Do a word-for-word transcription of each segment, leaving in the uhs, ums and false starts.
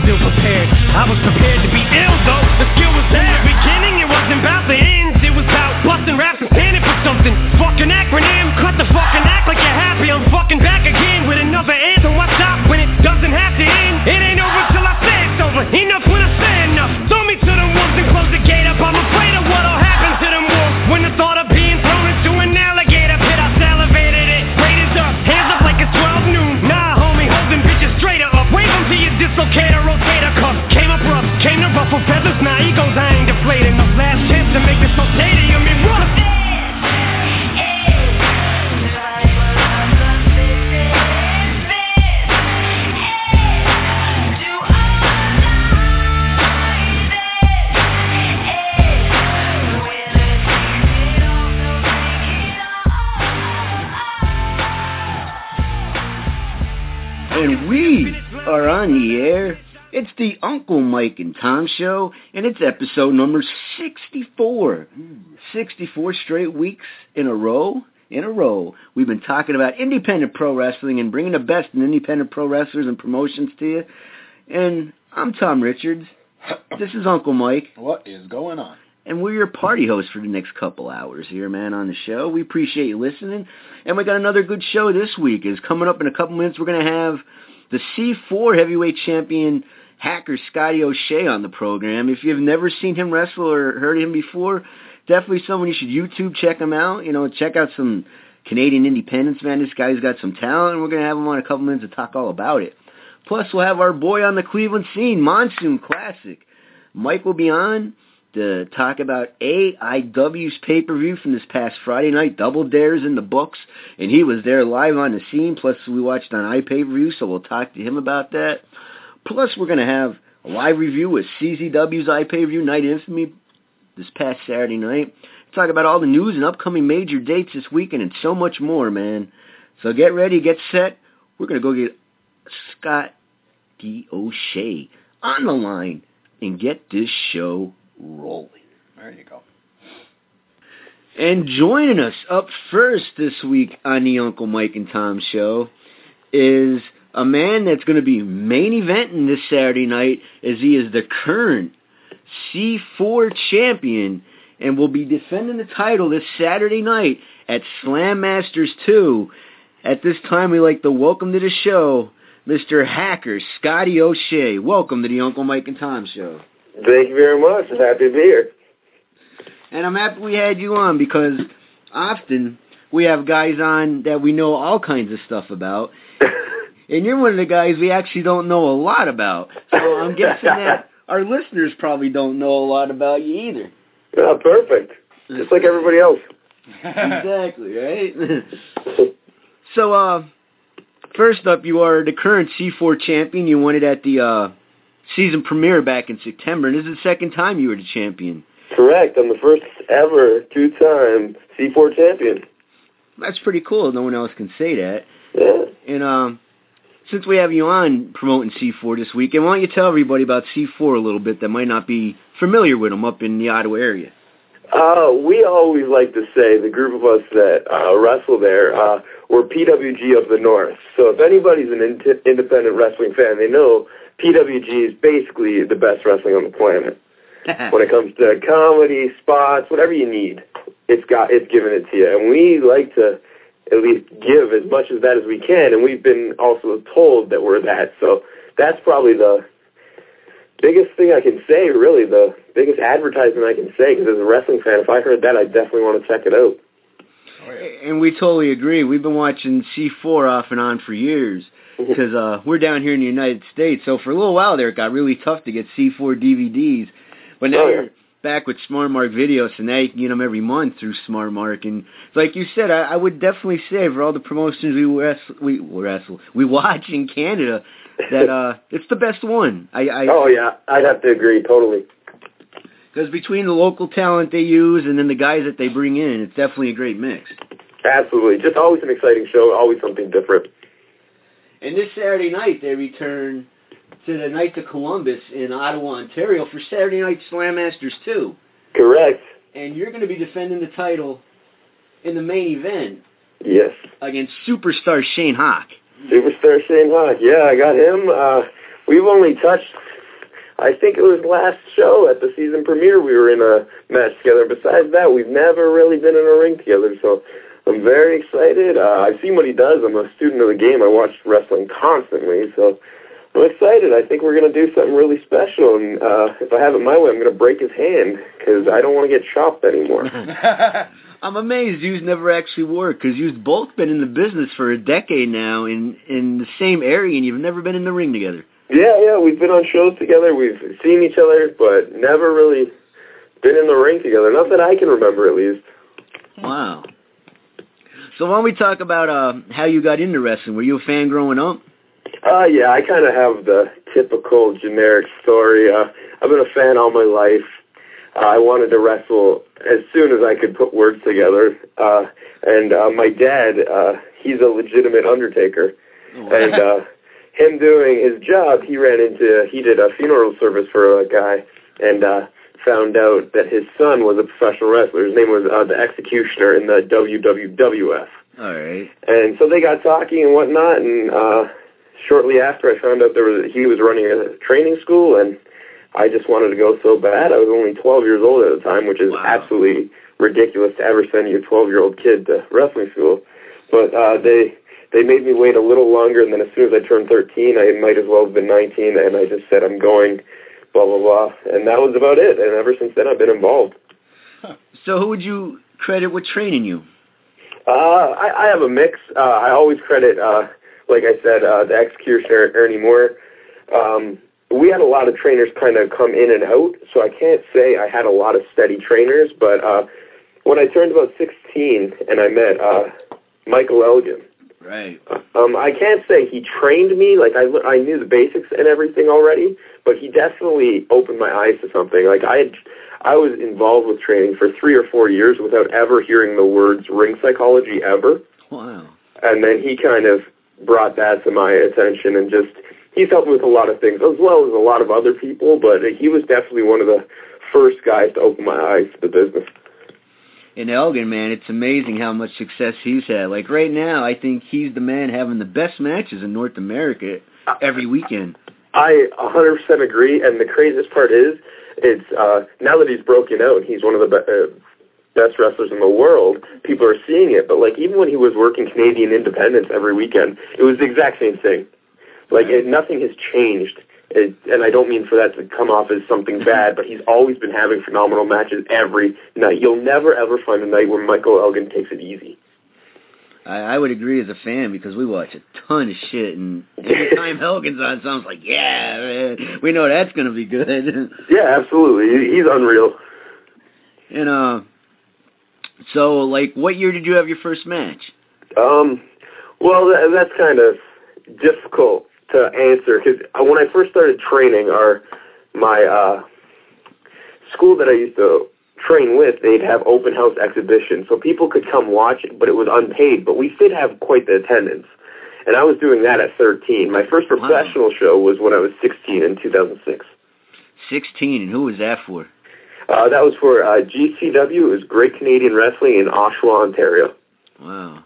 still prepared. I was prepared to be ill though, the skill was there. In the beginning it wasn't about the ends, it was about busting raps and standing for something. Fucking acronym, cut the fucking act like you're happy. I'm fucking back again with another anthem. What's up when it doesn't have to end? It ain't over till I say it's over. Enough when I say enough. Throw me to the wolves and close the gate up. I'm afraid of what'll happen to them wolves when the thought of being thrown into an alligator pit. I salivated it. Raiders up, hands up like it's twelve noon. Nah, homie, hold them bitches straighter up. Wave them to your dislocator, rotator cuff. Came up rough, came to ruffle feathers. Nah, egos, I ain't deflated. My last chance to make this so stadium and rough. And we are on the air. It's the Uncle Mike and Tom Show, and it's episode number sixty-four. sixty-four straight weeks in a row. In a row. We've been talking about independent pro wrestling and bringing the best in independent pro wrestlers and promotions to you. And I'm Tom Richards. This is Uncle Mike. What is going on? And we're your party hosts for the next couple hours here, man, on the show. We appreciate you listening. And we got another good show this week. Is coming up in a couple minutes. We're going to have the C four heavyweight champion hacker Scotty O'Shea on the program. If you've never seen him wrestle or heard him before, definitely someone you should YouTube check him out. You know, check out some Canadian independence, man. This guy's got some talent, and we're going to have him on in a couple minutes to talk all about it. Plus, we'll have our boy on the Cleveland scene, Monsoon Classic. Mike will be on to talk about A I W's pay-per-view from this past Friday night, Double Dare's in the books, and he was there live on the scene, plus we watched on iPay-per-view, so we'll talk to him about that. Plus, we're going to have a live review with C Z W's iPay-per-view Night Infamy this past Saturday night. Talk about all the news and upcoming major dates this weekend and so much more, man. So get ready, get set. We're going to go get Scott D. O'Shea on the line and get this show rolling. There you go. And joining us up first this week on the Uncle Mike and Tom Show is a man that's going to be main eventing this Saturday night, as he is the current C four champion and will be defending the title this Saturday night at Slam Masters two. At this time, we like to welcome to the show Mister Hacker Scotty O'Shea. Welcome to the Uncle Mike and Tom Show. Thank you very much. I'm happy to be here. And I'm happy we had you on because often we have guys on that we know all kinds of stuff about. And you're one of the guys we actually don't know a lot about. So I'm guessing that our listeners probably don't know a lot about you either. Oh, perfect. Just like everybody else. Exactly, right? So, uh, first up, you are the current C four champion. You won it at the uh, season premiere back in September, and this is the second time you were the champion. Correct. I'm the first ever two-time C four champion. That's pretty cool. No one else can say that. Yeah. And um, since we have you on promoting C four this weekend, why don't you tell everybody about C four a little bit that might not be familiar with them up in the Ottawa area? Uh, we always like to say, the group of us that uh, wrestle there, uh, we're P W G of the North. So if anybody's an in- independent wrestling fan, they know P W G is basically the best wrestling on the planet. When it comes to comedy, spots, whatever you need, it's got it's given it to you. And we like to at least give as much of that as we can, and we've been also told that we're that. So that's probably the biggest thing I can say, really, the biggest advertisement I can say, because as a wrestling fan, if I heard that, I'd definitely want to check it out. Oh, yeah. And we totally agree. We've been watching C four off and on for years, because uh, we're down here in the United States, so for a little while there, it got really tough to get C four D V Ds. But now oh, yeah. you're back with Smart Mark Video, so now you can get them every month through Smart Mark. And like you said, I, I would definitely say for all the promotions we wrestle, we wrestle, we watch in Canada, that uh, it's the best one. I, I oh yeah, I'd have to agree totally. Because between the local talent they use and then the guys that they bring in, it's definitely a great mix. Absolutely, just always an exciting show, always something different. And this Saturday night they return to the Knights of Columbus in Ottawa, Ontario for Saturday Night Slam Masters two. Correct. And you're going to be defending the title in the main event. Yes. Against superstar Shane Hawk. Superstar Shane Hawk. Yeah, I got him. Uh, we've only touched I think it was last show at the season premiere we were in a match together. Besides that, we've never really been in a ring together, so I'm very excited. Uh, I've seen what he does. I'm a student of the game. I watch wrestling constantly, so I'm excited. I think we're going to do something really special, and uh, if I have it my way, I'm going to break his hand, because I don't want to get chopped anymore. I'm amazed you've never actually worked, because you've both been in the business for a decade now in, in the same area, and you've never been in the ring together. Yeah, yeah, we've been on shows together. We've seen each other, but never really been in the ring together. Not that I can remember, at least. Wow. So why don't we talk about uh, how you got into wrestling? Were you a fan growing up? Uh, yeah, I kind of have the typical generic story. Uh, I've been a fan all my life. Uh, I wanted to wrestle as soon as I could put words together. Uh, and uh, my dad, uh, he's a legitimate undertaker. Oh, wow. And uh, him doing his job, he ran into, he did a funeral service for a guy and uh, found out that his son was a professional wrestler. His name was uh, the Executioner in the W W F. All right. And so they got talking and whatnot, and uh, shortly after I found out there was he was running a training school, and I just wanted to go so bad. I was only twelve years old at the time, which is wow. absolutely ridiculous to ever send your twelve-year-old kid to wrestling school. But uh, they they made me wait a little longer, and then as soon as I turned thirteen, I might as well have been nineteen, and I just said, I'm going, blah, blah, blah. And that was about it, and ever since then I've been involved. So who would you credit with training you? Uh, I, I have a mix. Uh, I always credit, uh, like I said, uh, the Executioner, Ernie Moore. Um, we had a lot of trainers kind of come in and out, so I can't say I had a lot of steady trainers, but uh, when I turned about sixteen and I met uh, Michael Elgin, right. um, I can't say he trained me. Like, I, I knew the basics and everything already, but he definitely opened my eyes to something. Like, I had... I was involved with training for three or four years without ever hearing the words ring psychology ever. Wow. And then he kind of brought that to my attention, and just, he's helped me with a lot of things, as well as a lot of other people, but he was definitely one of the first guys to open my eyes to the business. And Elgin, man, it's amazing how much success he's had. Like, right now, I think he's the man having the best matches in North America every weekend. I one hundred percent agree, and the craziest part is, it's uh, now that he's broken out, he's one of the be- uh, best wrestlers in the world, people are seeing it. But, like, even when he was working Canadian Independence every weekend, it was the exact same thing. Like, it, nothing has changed. It, and I don't mean for that to come off as something bad, but he's always been having phenomenal matches every night. You'll never, ever find a night where Michael Elgin takes it easy. I, I would agree as a fan, because we watch a ton of shit, and every time Elgin's on, sounds like, yeah, man, we know that's going to be good. Yeah, absolutely. He's unreal. And, uh, so, like, what year did you have your first match? Um, well, that, that's kind of difficult to answer, because when I first started training, our, my uh, school that I used to train with, they'd have open house exhibitions, so people could come watch it, but it was unpaid, but we did have quite the attendance, and I was doing that at thirteen. My first professional wow. show was when I was sixteen in two thousand six. sixteen, and who was that for? Uh, that was for uh, G C W. It was Great Canadian Wrestling in Oshawa, Ontario. Wow.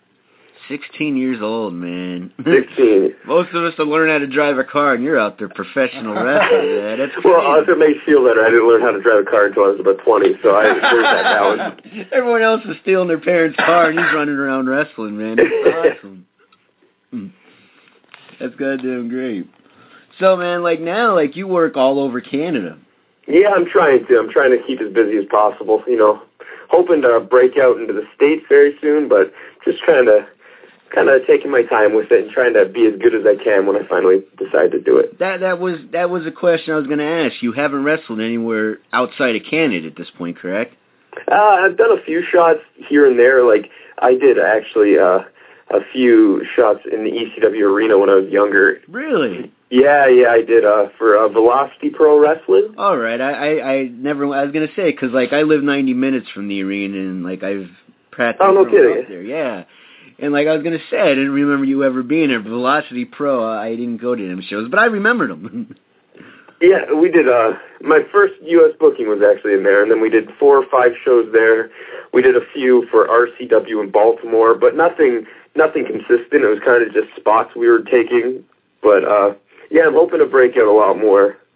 sixteen years old, man. sixteen. Most of us will learn how to drive a car, and you're out there professional wrestling, man. That's crazy. Well, if it makes you feel better, I didn't learn how to drive a car until I was about twenty, so I learned that balance. Everyone else is stealing their parents' car, and he's running around wrestling, man. That's awesome. That's goddamn great. So, man, like now, like you work all over Canada. Yeah, I'm trying to. I'm trying to keep as busy as possible, you know. Hoping to break out into the States very soon, but just trying to kind of taking my time with it and trying to be as good as I can when I finally decide to do it. That that was that was a question I was going to ask. You haven't wrestled anywhere outside of Canada at this point, correct? Uh, I've done a few shots here and there. Like, I did actually uh, a few shots in the E C W arena when I was younger. Really? Yeah, yeah, I did uh, for uh, Velocity Pro Wrestling. All right, I, I, I never. I was gonna say because like I live ninety minutes from the arena and like I've practiced. Oh, no kidding. Up there, yeah. And like I was gonna say, I didn't remember you ever being there. Velocity Pro, uh, I didn't go to them shows, but I remembered them. Yeah, we did. Uh, my first U S booking was actually in there, and then we did four or five shows there. We did a few for R C W in Baltimore, but nothing, nothing consistent. It was kind of just spots we were taking. But uh, yeah, I'm hoping to break out a lot more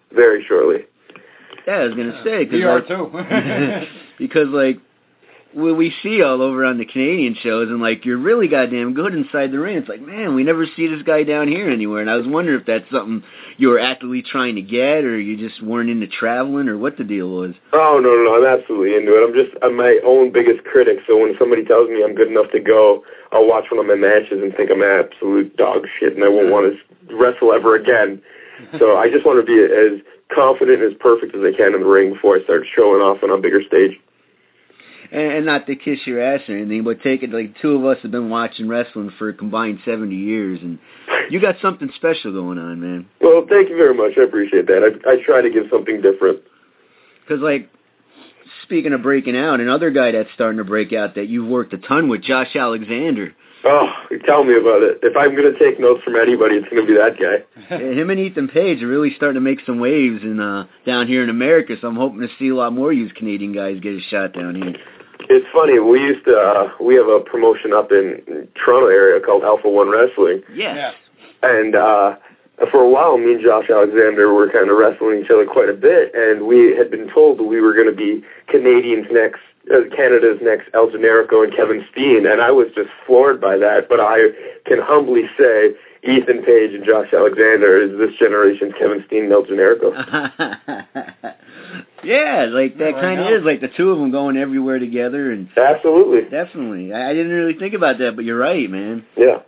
very shortly. Yeah, I was gonna say cause we are like, too. because like what we see all over on the Canadian shows, and like you're really goddamn good inside the ring. It's like, man, we never see this guy down here anywhere. And I was wondering if that's something you were actively trying to get, or you just weren't into traveling, or what the deal was. Oh no, no, no, I'm absolutely into it. I'm just I'm my own biggest critic. So when somebody tells me I'm good enough to go, I'll watch one of my matches and think I'm absolute dog shit, and I won't want to wrestle ever again. So I just want to be as confident and as perfect as I can in the ring before I start showing off on a bigger stage. And, and not to kiss your ass or anything, but take it like two of us have been watching wrestling for a combined seventy years, and you got something special going on, man. Well, thank you very much. I appreciate that. I, I try to give something different. Because, like, speaking of breaking out, another guy that's starting to break out that you've worked a ton with, Josh Alexander. Oh, tell me about it. If I'm going to take notes from anybody, it's going to be that guy. Him and Ethan Page are really starting to make some waves in uh, down here in America, so I'm hoping to see a lot more of you Canadian guys get a shot down here. It's funny, we used to, uh, we have a promotion up in, in Toronto area called Alpha One Wrestling. Yes. Yeah. And uh, for a while, me and Josh Alexander were kind of wrestling each other quite a bit, and we had been told that we were going to be Canadians next, uh, Canada's next El Generico and Kevin Steen, and I was just floored by that, but I can humbly say Ethan Page and Josh Alexander is this generation's Kevin Steen and El Generico. Yeah, like that Yeah, kind of I know. is, like the two of them going everywhere together, and Absolutely. definitely. I, I didn't really think about that, but you're right, man. Yeah.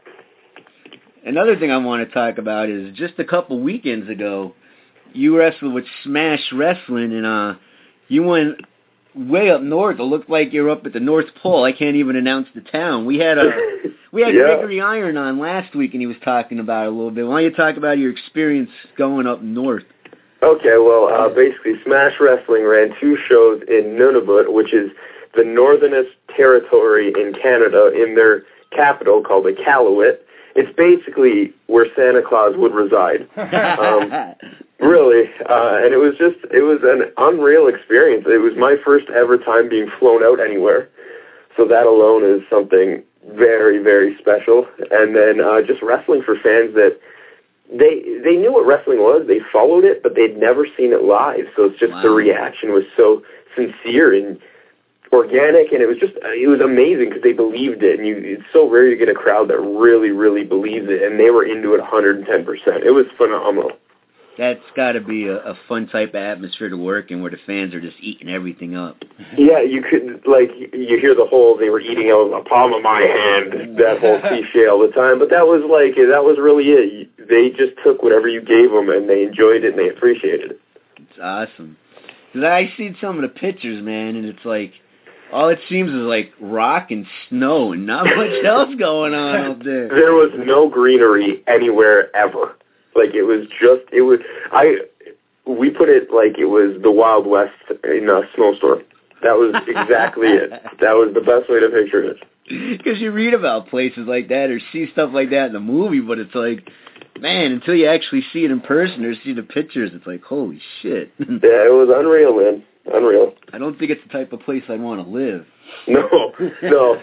Another thing I want to talk about is just a couple weekends ago, you wrestled with Smash Wrestling, and uh, you went way up north. It looked like you were up at the North Pole. I can't even announce the town. We had a we had Yeah. Gregory Iron on last week, and he was talking about it a little bit. Why don't you talk about your experience going up north? Okay, well, uh, basically, Smash Wrestling ran two shows in Nunavut, which is the northernest territory in Canada, in their capital called Iqaluit. It's basically where Santa Claus would reside. Um, really, uh, and it was just, it was an unreal experience. It was my first ever time being flown out anywhere, so that alone is something very, very special. And then uh, just wrestling for fans that They they knew what wrestling was, they followed it, but they'd never seen it live. So it's just Wow. the reaction was so sincere and organic, and it was just it was amazing because they believed it. And you, it's so rare to get a crowd that really, really believes it, and they were into it one hundred ten percent. It was phenomenal. That's got to be a, a fun type of atmosphere to work in, where the fans are just eating everything up. Yeah, you could like you hear the whole they were eating out of the palm of my hand, that whole cliche all the time. But that was like that was really it. They just took whatever you gave them, and they enjoyed it and they appreciated it. It's awesome. 'Cause I seen some of the pictures, man, and it's like all it seems is like rock and snow and not much else going on up there. There was no greenery anywhere ever. Like it was just it was I we put it like it was the Wild West in a snowstorm. That was exactly it. That was the best way to picture it. Because you read about places like that or see stuff like that in the movie, but it's like, man, until you actually see it in person or see the pictures, it's like, holy shit. Yeah, it was unreal, man. Unreal. I don't think it's the type of place I'd want to live. No, no.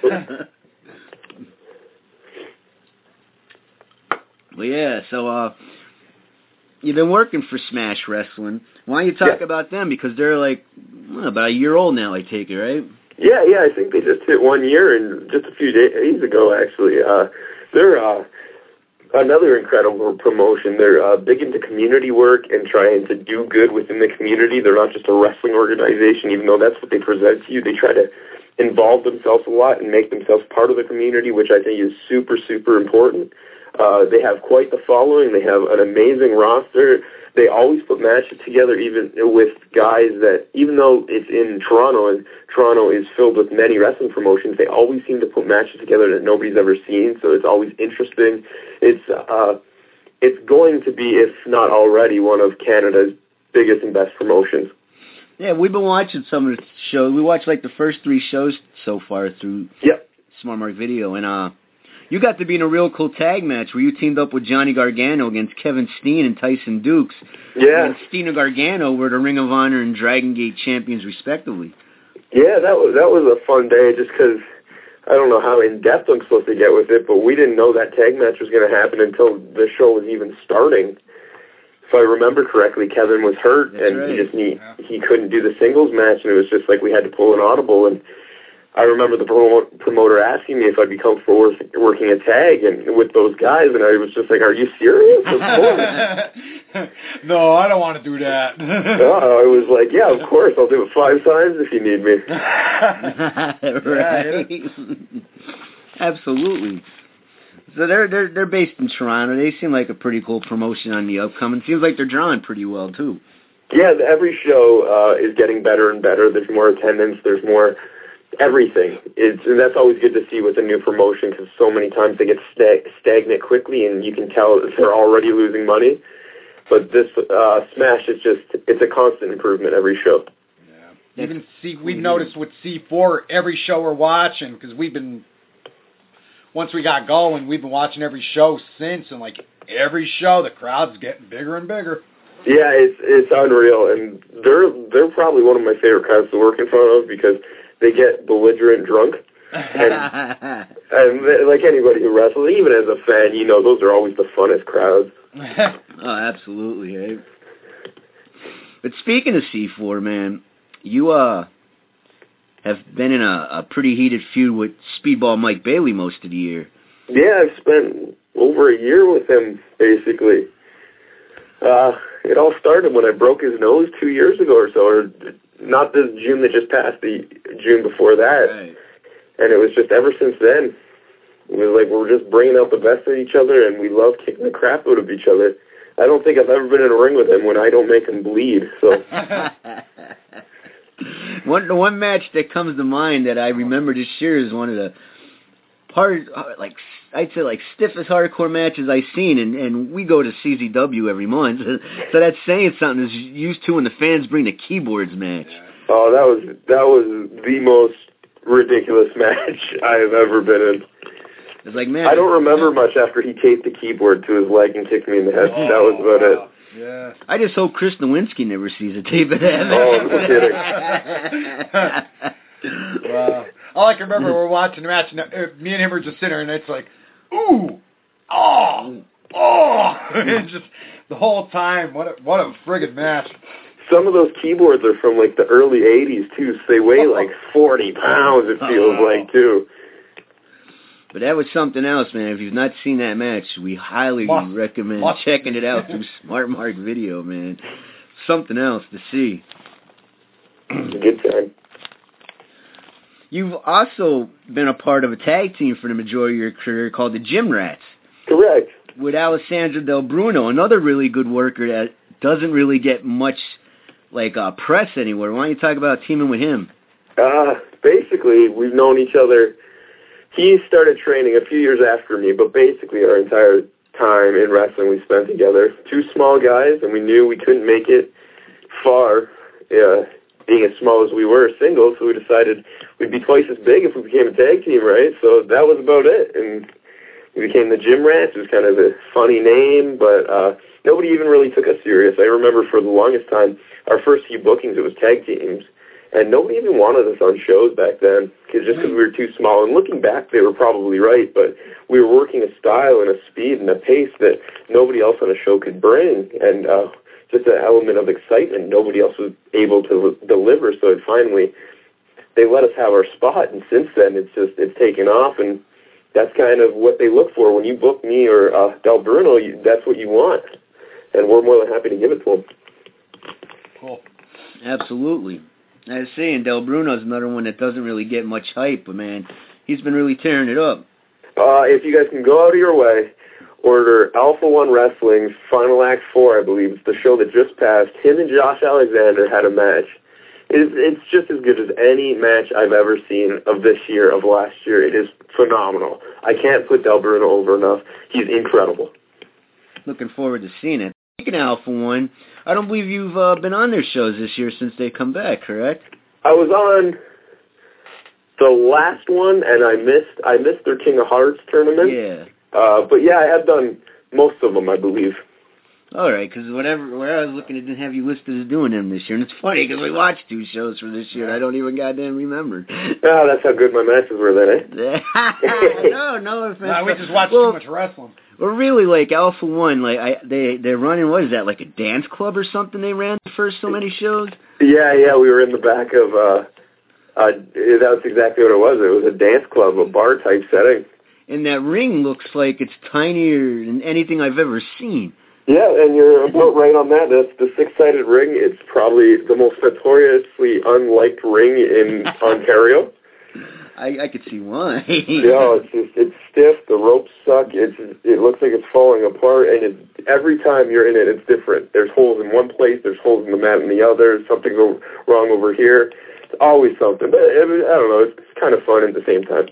Well, yeah, so uh, you've been working for Smash Wrestling. Why don't you talk Yeah. about them? Because they're like well, about a year old now, I take it, right? Yeah, yeah, I think they just hit one year and just a few days ago, actually. Uh, they're uh, another incredible promotion. They're uh, big into community work and trying to do good within the community. They're not just a wrestling organization, even though that's what they present to you. They try to involve themselves a lot and make themselves part of the community, which I think is super, super important. Uh, they have quite the following. They have an amazing roster. They always put matches together, even with guys that, even though it's in Toronto, and Toronto is filled with many wrestling promotions, they always seem to put matches together that nobody's ever seen, so it's always interesting. It's uh, it's going to be, if not already, one of Canada's biggest and best promotions. Yeah, we've been watching some of the shows. We watched like the first three shows so far through Yep. Smart Mark Video, and uh, you got to be in a real cool tag match where you teamed up with Johnny Gargano against Kevin Steen and Tyson Dukes. Yeah. And Steen and Gargano were the Ring of Honor and Dragon Gate champions, respectively. Yeah, that was that was a fun day just because I don't know how in-depth I'm supposed to get with it, but we didn't know that tag match was going to happen until the show was even starting. if I remember correctly, Kevin was hurt, That's and right. he just he, Yeah. he couldn't do the singles match, and it was just like we had to pull an audible. And I remember the promo- promoter asking me if I'd be comfortable work, working a tag and with those guys, and I was just like, "Are you serious?" Of course. No, I don't want to do that. No, I was like, "Yeah, of course, I'll do it five times if you need me." Right. Absolutely. So they're they're they're based in Toronto. They seem like a pretty cool promotion on the upcoming. Seems like they're drawing pretty well too. Yeah, every show uh, is getting better and better. There's more attendance. There's more everything. It's and that's always good to see with a new promotion, because so many times they get stag- stagnant quickly, and you can tell that they're already losing money. But this uh, Smash is just, it's a constant improvement every show. Yeah. Even C, we've noticed with C four, every show we're watching, because we've been, once we got going, we've been watching every show since, and like every show, the crowd's getting bigger and bigger. Yeah, it's it's unreal, and they're they're probably one of my favorite crowds to work in front of, because they get belligerent drunk. And, and they, like anybody who wrestles, even as a fan, you know those are always the funnest crowds. Oh, absolutely, eh? But speaking of C four, man, you uh have been in a, a pretty heated feud with Speedball Mike Bailey most of the year. Yeah, I've spent over a year with him, basically. Uh, it all started when I broke his nose two years ago or so, or not this June that just passed, the June before that. Right. And it was just ever since then. It was like we're just bringing out the best in each other, and we love kicking the crap out of each other. I don't think I've ever been in a ring with him when I don't make him bleed. So one the one match that comes to mind that I remember this year is one of the hard, like I'd say like stiffest hardcore matches I've seen, and and we go to C Z W every month, so that's saying something. Is used to when the fans bring the keyboards match. oh, that was that was the most ridiculous match I've ever been in. It's like, man, I don't remember much after he taped the keyboard to his leg and kicked me in the head. Oh, that was about wow. it. Yeah. I just hope Chris Nowinski never sees a tape of that. Oh, no kidding. Wow. All I can remember, we're watching the match, and uh, me and him were just sitting there, and it's like, ooh, oh, oh, and just the whole time, what a, what a friggin' match. Some of those keyboards are from like the early eighties too, so they weigh like forty pounds. It feels Oh. like too. But that was something else, man. If you've not seen that match, we highly Must. recommend Must. checking it out through Smart Mark Video, man. Something else to see. It's a good time. You've also been a part of a tag team for the majority of your career called the Gym Rats Correct. with Alessandro Del Bruno, another really good worker that doesn't really get much like uh, press anywhere. Why don't you talk about teaming with him? Uh, basically, we've known each other. He started training a few years after me, but basically our entire time in wrestling we spent together. Two small guys, and we knew we couldn't make it far, uh, being as small as we were single, so we decided we'd be twice as big if we became a tag team, right? So that was about it, and we became the Gym Rats. It was kind of a funny name, but uh, nobody even really took us serious. I remember for the longest time, our first few bookings, it was tag teams. And nobody even wanted us on shows back then, cause just because we were too small. And looking back, they were probably right, but we were working a style and a speed and a pace that nobody else on a show could bring. And uh, just an element of excitement nobody else was able to deliver. So it finally, they let us have our spot. And since then, it's just, it's taken off. And that's kind of what they look for. When you book me or uh, Del Bruno, you, that's what you want. And we're more than happy to give it to them. Cool. Absolutely. I was saying, Del Bruno's another one that doesn't really get much hype, but man, he's been really tearing it up. Uh, if you guys can go out of your way, order Alpha One Wrestling's Final Act four, I believe. It's the show that just passed. Him and Josh Alexander had a match. It's, it's just as good as any match I've ever seen of this year, of last year. It is phenomenal. I can't put Del Bruno over enough. He's incredible. Looking forward to seeing it. Speaking of Alpha One, I don't believe you've uh, been on their shows this year since they come back, correct? I was on the last one, and I missed I missed their King of Hearts tournament. Yeah. Uh, but yeah, I have done most of them, I believe. All right, because whatever where I was looking, it didn't have you listed as doing them this year, and it's funny because we watched two shows for this year, and I don't even goddamn remember. Oh, that's how good my matches were then, eh? no, no offense. No, we just watched well, too much wrestling. Well, really, like Alpha One, like I, they they're running. What is that? Like a dance club or something? They ran the first so many shows. Yeah, yeah, we were in the back of. uh uh That's exactly what it was. It was a dance club, a bar type setting. And that ring looks like it's tinier than anything I've ever seen. Yeah, and you're about right on that. That's the six-sided ring. It's probably the most notoriously unliked ring in Ontario. I, I could see why. Yeah, it's just, it's stiff. The ropes suck. It's it looks like it's falling apart, and it's, every time you're in it, it's different. There's holes in one place. There's holes in the mat in the other. Something go wrong over here. It's always something. But I, mean, I don't know. It's, it's kind of fun at the same time.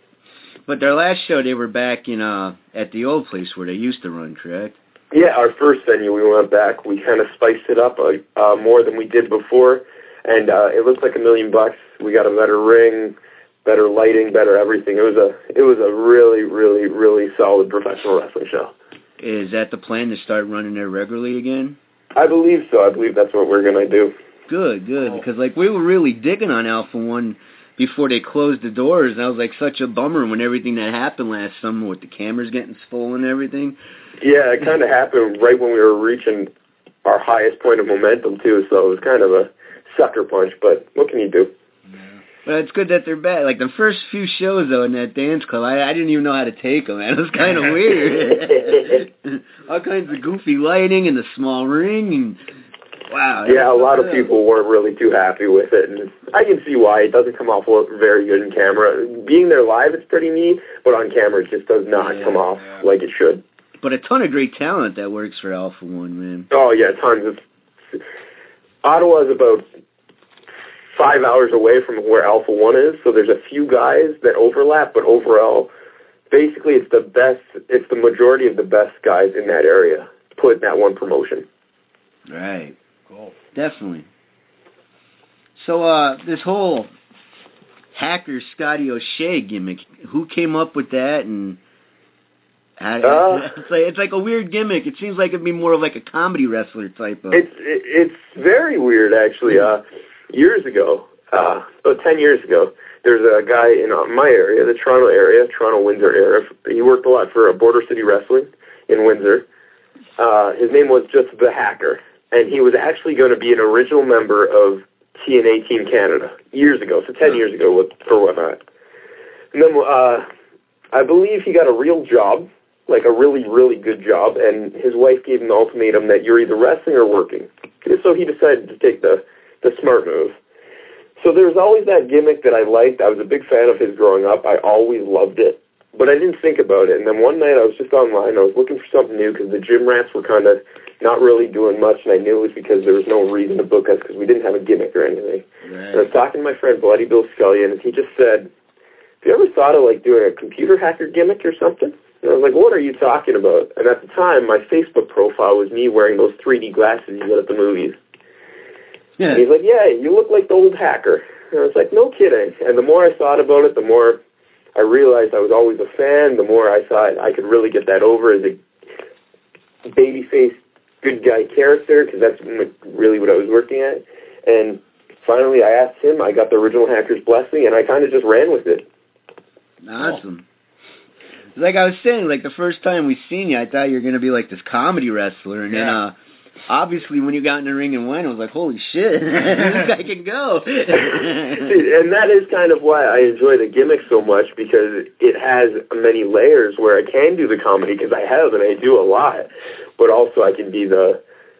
But their last show, they were back in uh at the old place where they used to run, correct? Yeah, our first venue, we went back. We kind of spiced it up uh, uh, more than we did before, and uh, it looked like a million bucks. We got a better ring, better lighting, better everything. It was a it was a really, really, really solid professional wrestling show. Is that the plan to start running there regularly again? I believe so. I believe that's what we're gonna do. Good, good, because like we were really digging on Alpha One before they closed the doors, and I was like such a bummer when everything that happened last summer with the cameras getting stolen and everything. Yeah, it kind of happened right when we were reaching our highest point of momentum, too, so it was kind of a sucker punch, but what can you do? Yeah. But it's good that they're back. Like, the first few shows, though, in that dance club, I, I didn't even know how to take them, man. It was kind of weird. All kinds of goofy lighting and the small ring, and wow. Yeah, a lot of people weren't really too happy with it, and I can see why. It doesn't come off very good in camera. Being there live, it's pretty neat, but on camera, it just does not yeah, come off yeah. like it should. But a ton of great talent that works for Alpha One, man. Oh, yeah, tons of... Ottawa is about five hours away from where Alpha One is, so there's a few guys that overlap, but overall, basically it's the best, it's the majority of the best guys in that area put in that one promotion. Right. Cool. Definitely. So, uh, this whole hacker Scotty O'Shea gimmick, who came up with that, and... I, uh, it's like it's like a weird gimmick. It seems like it'd be more of like a comedy wrestler type of. It's it, it's very weird actually. Uh, years ago, uh, about ten years ago, there's a guy in uh, my area, the Toronto area, Toronto Windsor area. He worked a lot for uh, Border City Wrestling in Windsor. Uh, his name was just the Hacker, and he was actually going to be an original member of T N A Team Canada years ago. So ten years ago, for whatnot. And then uh, I believe he got a real job. Like a really, really good job, and his wife gave him the ultimatum that you're either wrestling or working. So he decided to take the, the smart move. So there was always that gimmick that I liked. I was a big fan of his growing up. I always loved it, but I didn't think about it. And then one night I was just online. I was looking for something new because the gym rats were kind of not really doing much, and I knew it was because there was no reason to book us because we didn't have a gimmick or anything. Right. And I was talking to my friend Bloody Bill Scullion, and he just said, have you ever thought of like doing a computer hacker gimmick or something? And I was like, what are you talking about? And at the time, my Facebook profile was me wearing those three D glasses you get at the movies. Yeah. And he's like, yeah, you look like the old Hacker. And I was like, no kidding. And the more I thought about it, the more I realized I was always a fan, the more I thought I could really get that over as a babyface, good guy character, because that's really what I was working at. And finally, I asked him, I got the original Hacker's blessing, and I kind of just ran with it. Awesome. Like I was saying, like the first time we seen you, I thought you were going to be like this comedy wrestler, and yeah. then uh, obviously when you got in the ring and went, I was like, holy shit, this guy can go. And that is kind of why I enjoy the gimmick so much, because it has many layers where I can do the comedy, because I have and I do a lot, but also I can be the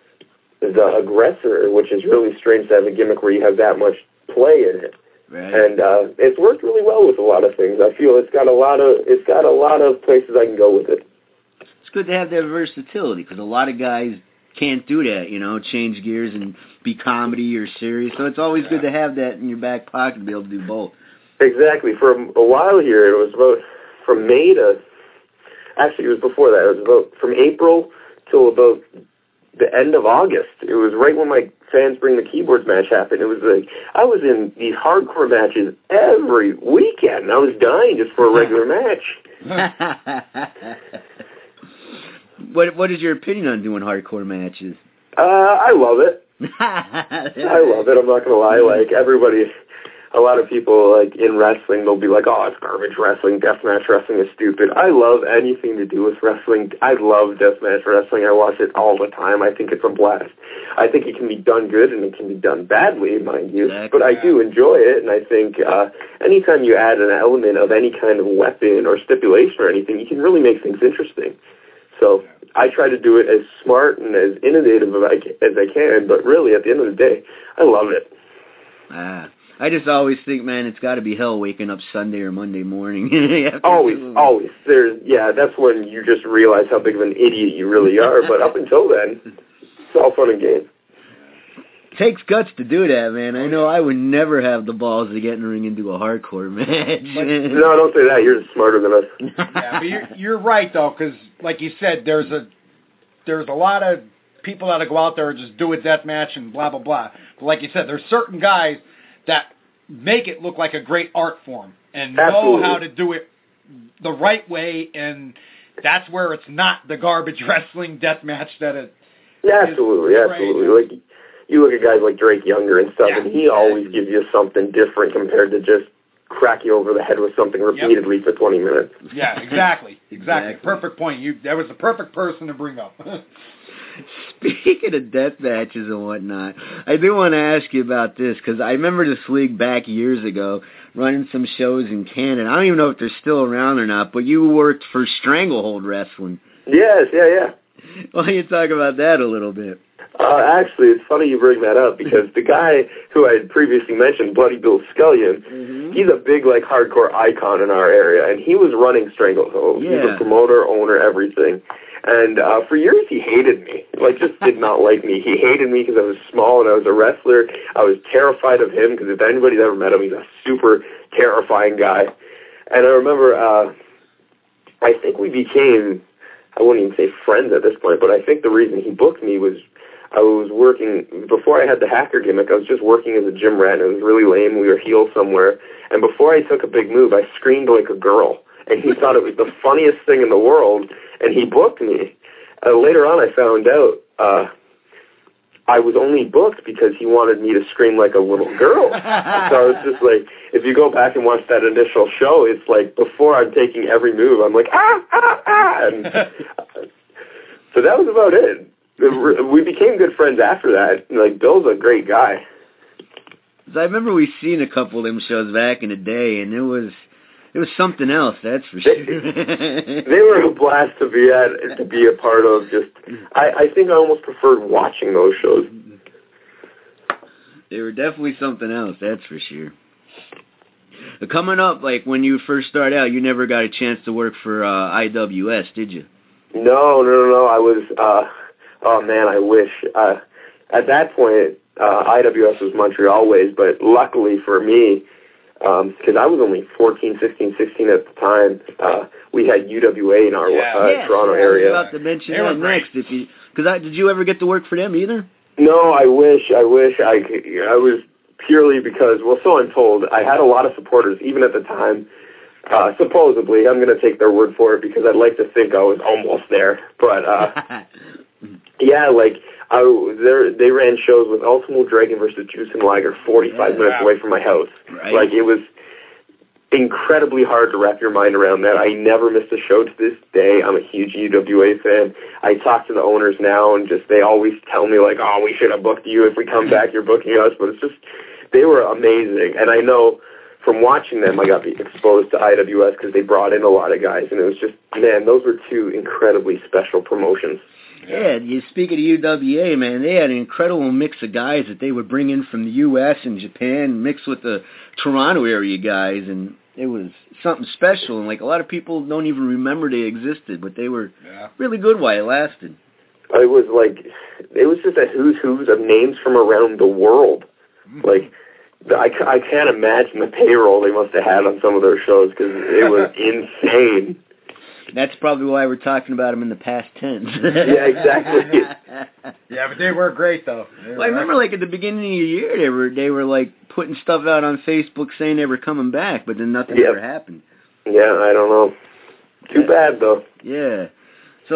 the aggressor, which is really strange to have a gimmick where you have that much play in it. Right. And uh, it's worked really well with a lot of things. I feel it's got a lot of it's got a lot of places I can go with it. It's good to have that versatility, because a lot of guys can't do that, you know, change gears and be comedy or serious. So it's always yeah. good to have that in your back pocket to be able to do both. Exactly. For a while here, it was about from May to actually it was before that. It was about from April till about the end of August. It was right when my Fans Bring the Keyboards match happened. It was like I was in these hardcore matches every weekend. I was dying just for a regular match. What What is your opinion on doing hardcore matches? Uh, I love it. I love it. I'm not gonna lie. Like everybody, a lot of people like in wrestling, they'll be like, "Oh, it's garbage wrestling. Deathmatch wrestling is stupid." I love anything to do with wrestling. I love deathmatch wrestling. I watch it all the time. I think it's a blast. I think it can be done good and it can be done badly, mind you. Exactly. But I do enjoy it, and I think uh, anytime you add an element of any kind of weapon or stipulation or anything, you can really make things interesting. So I try to do it as smart and as innovative as I, as I can, but really, at the end of the day, I love it. Ah, I just always think, man, it's got to be hell waking up Sunday or Monday morning. always, always. There's, yeah, that's when you just realize how big of an idiot you really are, but up until then, it's all fun and games. It takes guts to do that, man. I know I would never have the balls to get in the ring and do a hardcore match. No, don't say that. You're just smarter than us. Yeah, but you're, you're right, though, because, like you said, there's a there's a lot of people that go out there and just do a death match and blah, blah, blah. But like you said, there's certain guys that make it look like a great art form and Absolutely. know how to do it the right way, and that's where it's not the garbage wrestling death match that it yeah, absolutely, is. absolutely. Right. Like, you look at guys like Drake Younger and stuff, Yeah, and he always gives you something different compared to just crack you over the head with something repeatedly yep. for twenty minutes. Yeah, exactly. Exactly. Exactly. Perfect point. You that was the perfect person to bring up. Speaking of death matches and whatnot, I do want to ask you about this, because I remember this league back years ago, running some shows in Canada. I don't even know if they're still around or not, but you worked for Stranglehold Wrestling. Yes, yeah, yeah. Why don't you talk about that a little bit? Uh, actually, it's funny you bring that up, because the guy who I had previously mentioned, Bloody Bill Scullion, mm-hmm. he's a big, like, hardcore icon in our area, and he was running Stranglehold. Yeah. He's a promoter, owner, everything. And uh, for years, he hated me. Like, just did not like me. He hated me because I was small and I was a wrestler. I was terrified of him, because if anybody's ever met him, he's a super terrifying guy. And I remember, uh, I think we became, I wouldn't even say friends at this point, but I think the reason he booked me was I was working, before I had the hacker gimmick, I was just working as a gym rat, and it was really lame. We were heels somewhere. And before I took a big move, I screamed like a girl. And he thought it was the funniest thing in the world, and he booked me. Uh, later on, I found out uh, I was only booked because he wanted me to scream like a little girl. So I was just like, if you go back and watch that initial show, it's like before I'm taking every move, I'm like, ah, ah, ah. And so that was about it. We became good friends after that. Like, Bill's a great guy. I remember we seen a couple of them shows back in the day, and it was it was something else, that's for sure. They, they were a blast to be at, to be a part of. Just, I, I think I almost preferred watching those shows. They were definitely something else, that's for sure. But coming up, like when you first started out, you never got a chance to work for uh, I W S, did you? No, no, no, no. I was. Uh, oh man, I wish. Uh, at that point, uh, I W S was Montreal ways, but luckily for me, because um, I was only fourteen, fifteen, sixteen at the time, uh, we had U W A in our yeah. uh, yeah, Toronto yeah, area. I was about to mention that next. If you, because did you ever get to work for them either? No, I wish. I wish. I could, I was purely because, well, so I'm told, I had a lot of supporters even at the time. Uh, supposedly, I'm going to take their word for it because I'd like to think I was almost there, but. Uh, Yeah, like, I, they ran shows with Ultimo Dragon versus Juice and Liger forty-five yeah, minutes wow. away from my house. Right. Like, it was incredibly hard to wrap your mind around that. I never missed a show to this day. I'm a huge U W A fan. I talk to the owners now, and just they always tell me, like, oh, we should have booked you. If we come back, you're booking us. But it's just, they were amazing. And I know from watching them, I got exposed to I W S because they brought in a lot of guys. And it was just, man, those were two incredibly special promotions. Yeah, you speak of the U W A, man, they had an incredible mix of guys that they would bring in from the U S and Japan, mixed with the Toronto area guys, and it was something special, and like a lot of people don't even remember they existed, but they were yeah. really good while it lasted. It was like, it was just a who's who's of names from around the world. Mm-hmm. Like, I, I can't imagine the payroll they must have had on some of their shows, because it was insane. That's probably why we're talking about them in the past tense. Yeah, exactly. Yeah, but they were great though. Well, I remember like at the beginning of the year they were they were like putting stuff out on Facebook saying they were coming back, but then nothing yep. ever happened. Yeah, I don't know. Too yeah. bad though. Yeah. So like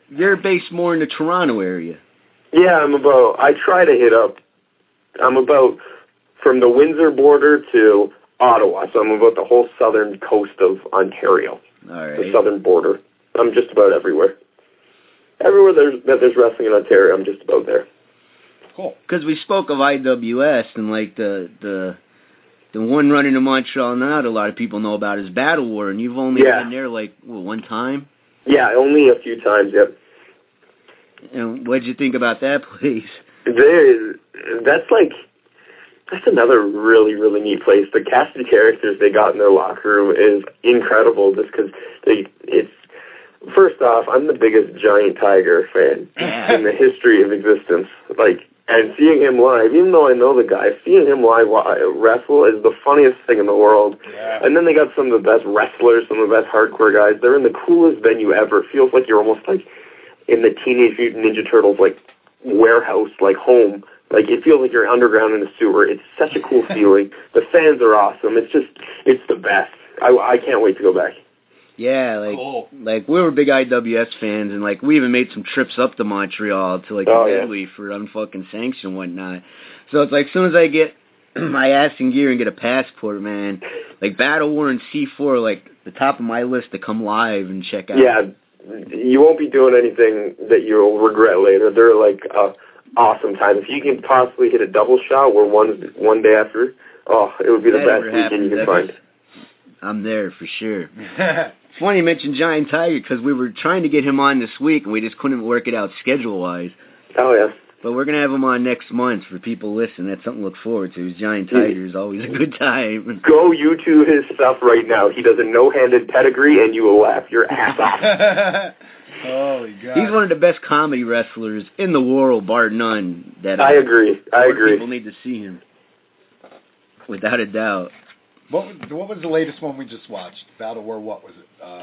you're based more in the Toronto area. Yeah, I'm about, I try to hit up, I'm about from the Windsor border to Ottawa, so I'm about the whole southern coast of Ontario, All right. the southern border. I'm just about everywhere. Everywhere there's, that there's wrestling in Ontario, I'm just about there. Cool. Because we spoke of I W S, and like the the the one running in Montreal now that a lot of people know about is Battle War, and you've only Yeah. been there like what, one time. Yeah, only a few times, yep. And what'd you think about that place? There, that's like, that's another really, really neat place. The cast of characters they got in their locker room is incredible just because they, it's, first off, I'm the biggest Giant Tiger fan in the history of existence. Like, and seeing him live, even though I know the guy, seeing him live wrestle is the funniest thing in the world. Yeah. And then they got some of the best wrestlers, some of the best hardcore guys. They're in the coolest venue ever. It feels like you're almost like in the Teenage Mutant Ninja Turtles, like, warehouse, like home. Like, it feels like you're underground in a sewer. It's such a cool feeling. The fans are awesome. It's just, it's the best. I, I can't wait to go back. Yeah, like Cool. like we were big I W S fans, and like we even made some trips up to Montreal to like Oh, the yeah. Medley for unfucking sanction and whatnot. So it's like as soon as I get my ass in gear and get a passport, man, like Battle War and C four are like the top of my list to come live and check out. Yeah, you won't be doing anything that you'll regret later. They're like uh, awesome time. If you can possibly hit a double shot where one one day after, oh, it would be the That best ever weekend you can happens, find. I'm there for sure. It's funny you mentioned Giant Tiger because we were trying to get him on this week and we just couldn't work it out schedule-wise. Oh, yeah. But we're going to have him on next month for people listening. That's something to look forward to. Giant Tiger is always a good time. Go YouTube his stuff right now. He does a no-handed pedigree, and you will laugh your ass off. Holy God. He's one of the best comedy wrestlers in the world, bar none. That I agree. I more agree. People need to see him, without a doubt. What was, what was the latest one we just watched? Battle War, what was it? Uh,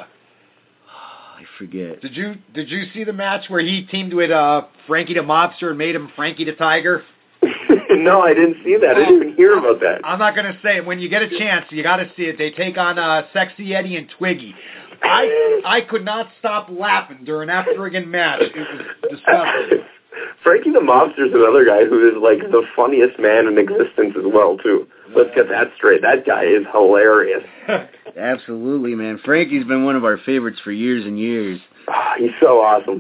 I forget. did you did you see the match where he teamed with uh, Frankie the Mobster and made him Frankie the Tiger? No, I didn't see that. I didn't even hear about that. I'm not going to say it. When you get a chance, you got to see it. They take on uh, Sexy Eddie and Twiggy. I I could not stop laughing during that friggin' match. It was disgusting. Frankie the Mobster's another guy who is like the funniest man in existence as well, too. Let's get that straight. That guy is hilarious. Absolutely, man. Frankie's been one of our favorites for years and years. Oh, he's so awesome.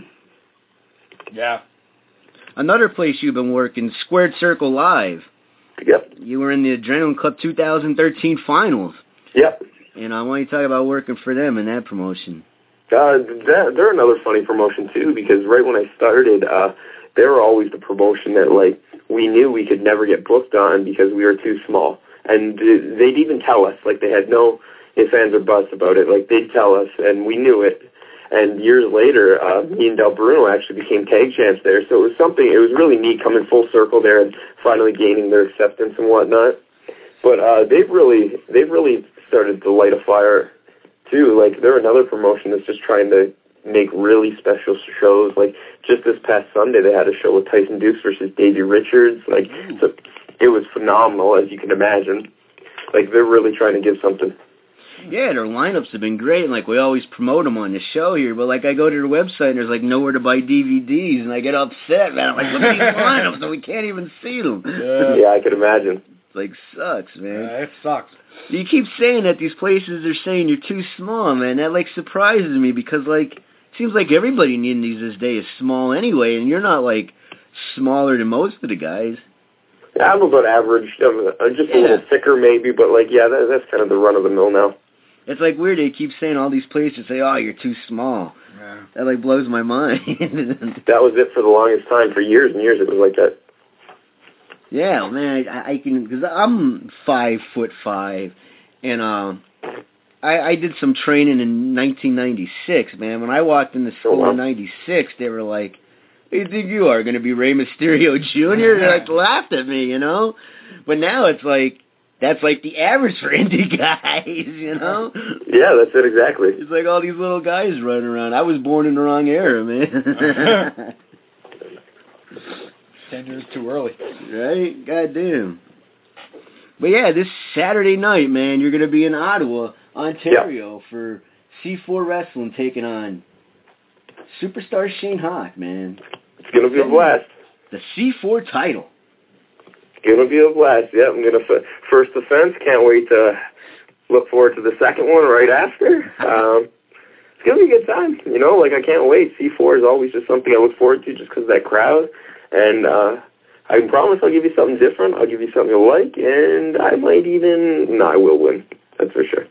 Yeah. Another place you've been working, Squared Circle Live. Yep. You were in the Adrenaline Club two thousand thirteen finals. Yep. And I want you to talk about working for them in that promotion. Uh, that, they're another funny promotion, too, because right when I started, uh, they were always the promotion that, like, we knew we could never get booked on because we were too small. And they'd even tell us, like, they had no ifs, ands, or buts about it. Like, they'd tell us, and we knew it. And years later, uh, me and Del Bruno actually became tag champs there. So it was something, it was really neat coming full circle there and finally gaining their acceptance and whatnot. But uh, they've really, they've really started to light a fire, too. Like, they're another promotion that's just trying to make really special shows. Like, just this past Sunday, they had a show with Tyson Dukes versus Davey Richards. Like, so it was phenomenal, as you can imagine. Like, they're really trying to give something. Yeah, their lineups have been great, and like we always promote them on the show here. But like I go to their website, and there's like nowhere to buy D V Ds, and I get upset, man. I'm like, look at these lineups, and we can't even see them. Yeah. Yeah, I could imagine. Like sucks, man. Yeah, it sucks. You keep saying that these places are saying you're too small, man. That like surprises me because like it seems like everybody in the Indies this day is small anyway, and you're not like smaller than most of the guys. Yeah, I'm about average. I'm uh, just a Yeah. little thicker maybe, but like, yeah, that, that's kind of the run of the mill now. It's like weird. They keep saying all these places say, "Oh, you're too small." Yeah. That like blows my mind. That was it for the longest time. For years and years, it was like that. Yeah, man, I, I can because I'm five foot five, and um, I, I did some training in nineteen ninety-six. Man, when I walked in the school Oh, wow. in ninety-six, they were like, "Who do you think you are going to be Rey Mysterio Junior?" They like laughed at me, you know. But now it's like that's like the average for indie guys, you know. Yeah, that's it exactly. It's like all these little guys running around. I was born in the wrong era, man. Ten years too early. Right? Goddamn. But yeah, this Saturday night, man, you're going to be in Ottawa, Ontario, for C four Wrestling taking on Superstar Shane Hawk, man. It's going to be a blast. The C four title. It's going to be a blast. Yeah, I'm going to f- first defense. Can't wait to look forward to the second one right after. Um, it's going to be a good time. You know, like I can't wait. C four is always just something I look forward to just because of that crowd. And uh, I can promise I'll give you something different. I'll give you something you'll like. And I might even, no, I will win. That's for sure.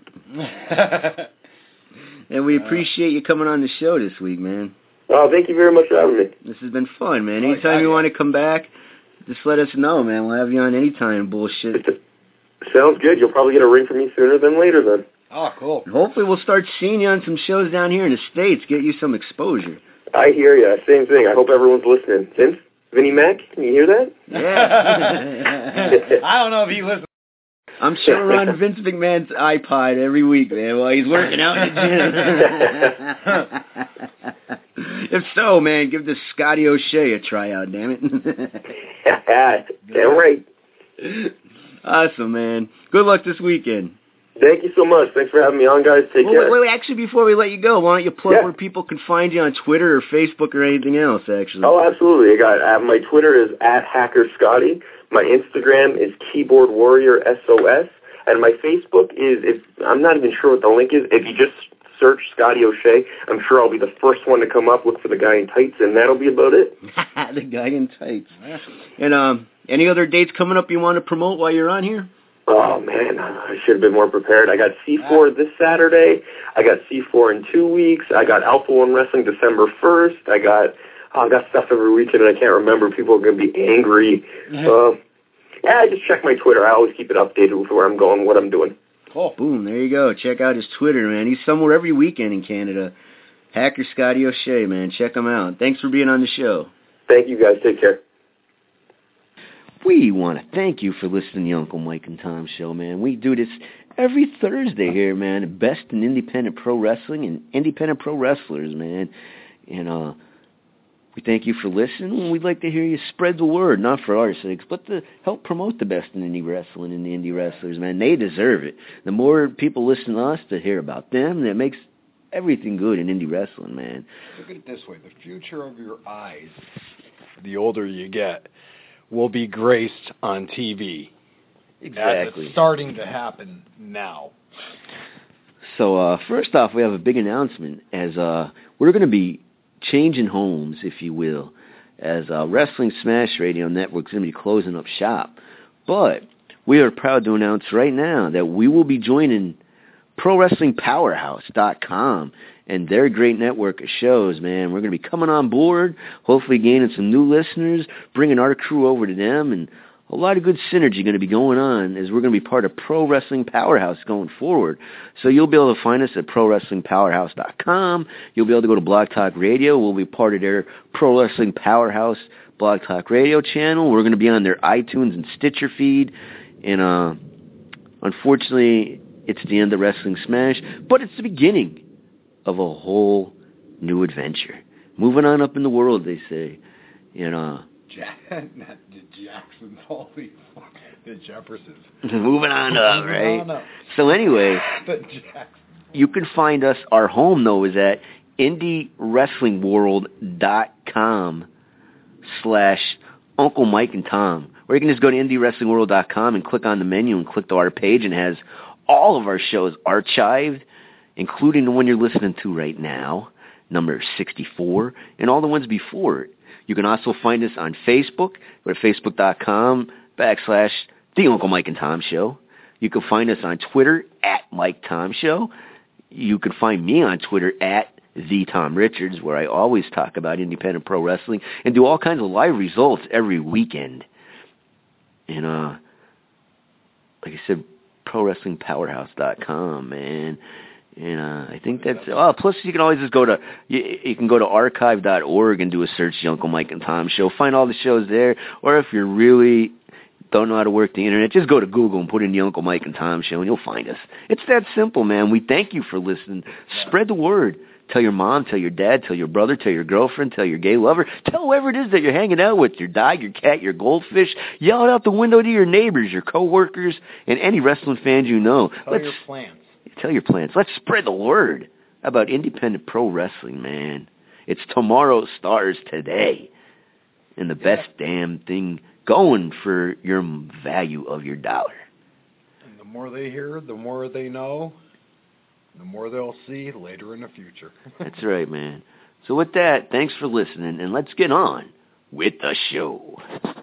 And we appreciate you coming on the show this week, man. Oh, thank you very much for having me. This has been fun, man. Anytime you want to come back, just let us know, man. We'll have you on anytime, bullshit. Sounds good. You'll probably get a ring from me sooner than later, then. Oh, cool. And hopefully we'll start seeing you on some shows down here in the States, get you some exposure. I hear you. Same thing. I hope everyone's listening. Vince? Vinnie Mac? Can you hear that? Yeah. I don't know if he listens. I'm sure we're on Vince McMahon's iPod every week, man, while he's working out in the gym. If so, man, give this Scotty O'Shea a tryout, damn it. Damn right. Awesome, man. Good luck this weekend. Thank you so much. Thanks for having me on, guys. Take well, care. Wait, wait, actually, before we let you go, why don't you plug yeah. where people can find you on Twitter or Facebook or anything else, actually? Oh, absolutely. I got uh, my Twitter is at Hacker Scotty. My Instagram is Keyboard Warrior S O S, and my Facebook is, if I'm not even sure what the link is, if you just search Scotty O'Shea, I'm sure I'll be the first one to come up. Look for the guy in tights, and that'll be about it. The guy in tights. And um, any other dates coming up you want to promote while you're on here? Oh, man, I should have been more prepared. I got C four this Saturday. I got C four in two weeks. I got Alpha One Wrestling December first. I got oh, I got stuff every weekend, and I can't remember. People are going to be angry. Uh, yeah, I just check my Twitter. I always keep it updated with where I'm going, what I'm doing. Oh, boom, there you go. Check out his Twitter, man. He's somewhere every weekend in Canada. Hacker Scotty O'Shea, man. Check him out. Thanks for being on the show. Thank you, guys. Take care. We want to thank you for listening to the Uncle Mike and Tom Show, man. We do this every Thursday here, man. The best in independent pro wrestling and independent pro wrestlers, man. And uh, we thank you for listening, and we'd like to hear you spread the word, not for our sakes, but to help promote the best in indie wrestling and the indie wrestlers, man. They deserve it. The more people listen to us to hear about them, that makes everything good in indie wrestling, man. Look at it this way. The future of your eyes, the older you get, will be graced on T V. Exactly. It's starting to happen now. So uh, first off, we have a big announcement as uh, we're going to be changing homes, if you will, as uh, Wrestling Smash Radio Network is going to be closing up shop. But we are proud to announce right now that we will be joining Pro Wrestling Powerhouse dot com and their great network of shows, man. We're going to be coming on board, hopefully gaining some new listeners, bringing our crew over to them, and a lot of good synergy going to be going on as we're going to be part of Pro Wrestling Powerhouse going forward. So you'll be able to find us at Pro Wrestling Powerhouse dot com. You'll be able to go to Blog Talk Radio. We'll be part of their Pro Wrestling Powerhouse Blog Talk Radio channel. We're going to be on their iTunes and Stitcher feed. And uh, unfortunately, it's the end of Wrestling Smash, but it's the beginning of a whole new adventure. Moving on up in the world, they say. You know. Jack, not the Jacksons, holy fuck, the Jeffersons. Moving on up, right? On up. So anyway, the Jacksons. You can find us. Our home, though, is at indie wrestling world dot com slash Uncle Mike and Tom. Or you can just go to indie wrestling world dot com and click on the menu and click to our page, and it has all of our shows archived, including the one you're listening to right now, number sixty-four, and all the ones before it. You can also find us on Facebook. Go to facebook dot com backslash The Uncle Mike and Tom Show. You can find us on Twitter at Mike Tom Show. You can find me on Twitter at The Tom Richards, where I always talk about independent pro wrestling and do all kinds of live results every weekend. And, uh, like I said, Pro Wrestling Powerhouse dot com, man. And uh, I think that's... Oh, plus you can always just go to... You, you can go to archive dot org and do a search, The Uncle Mike and Tom Show. Find all the shows there. Or if you're really... don't know how to work the internet, just go to Google and put in the Uncle Mike and Tom Show, and you'll find us. It's that simple, man. We thank you for listening. Spread the word. Tell your mom, tell your dad, tell your brother, tell your girlfriend, tell your gay lover. Tell whoever it is that you're hanging out with, your dog, your cat, your goldfish. Yell it out the window to your neighbors, your coworkers, and any wrestling fans you know. Tell Let's, your plants. Tell your plants. Let's spread the word about independent pro wrestling, man. It's tomorrow stars today. And the Yeah. best damn thing going for your value of your dollar. And the more they hear, the more they know, the more they'll see later in the future. That's right, man. So with that, thanks for listening, and let's get on with the show.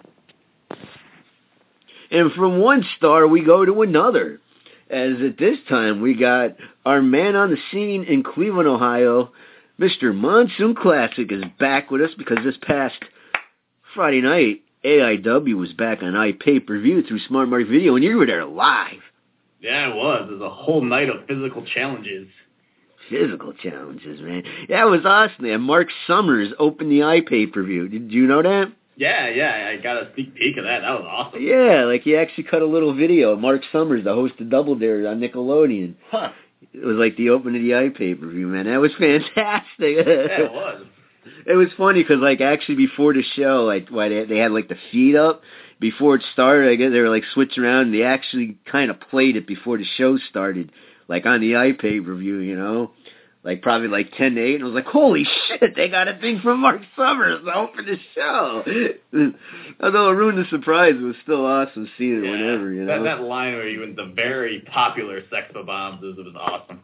And from one star, we go to another. As at this time, we got our man on the scene in Cleveland, Ohio, Mister Monsoon Classic is back with us because this past Friday night, A I W was back on iPay-per-view through Smart Mark Video, and you were there live. Yeah, it was. It was a whole night of physical challenges. Physical challenges, man. That was awesome, man. Mark Summers opened the iPay-per-view. Did you know that? Yeah, yeah, I got a sneak peek of that. That was awesome. Yeah, like he actually cut a little video. Mark Summers, the host of Double Dare on Nickelodeon. Huh. It was like the opening of the iPay-per-view, man. That was fantastic. Yeah, it was. It was funny because, like, actually before the show, like, why they, they had, like, the feed up before it started. I guess they were, like, switching around, and they actually kind of played it before the show started, like, on the iPay-per-view, you know? Like, probably, like, ten to eight, and I was like, holy shit, they got a thing from Mark Summers to open the show. Although it ruined the surprise, it was still awesome seeing it Yeah, whenever, you know? That, that line where you went the very popular Sex Bombs, it was awesome.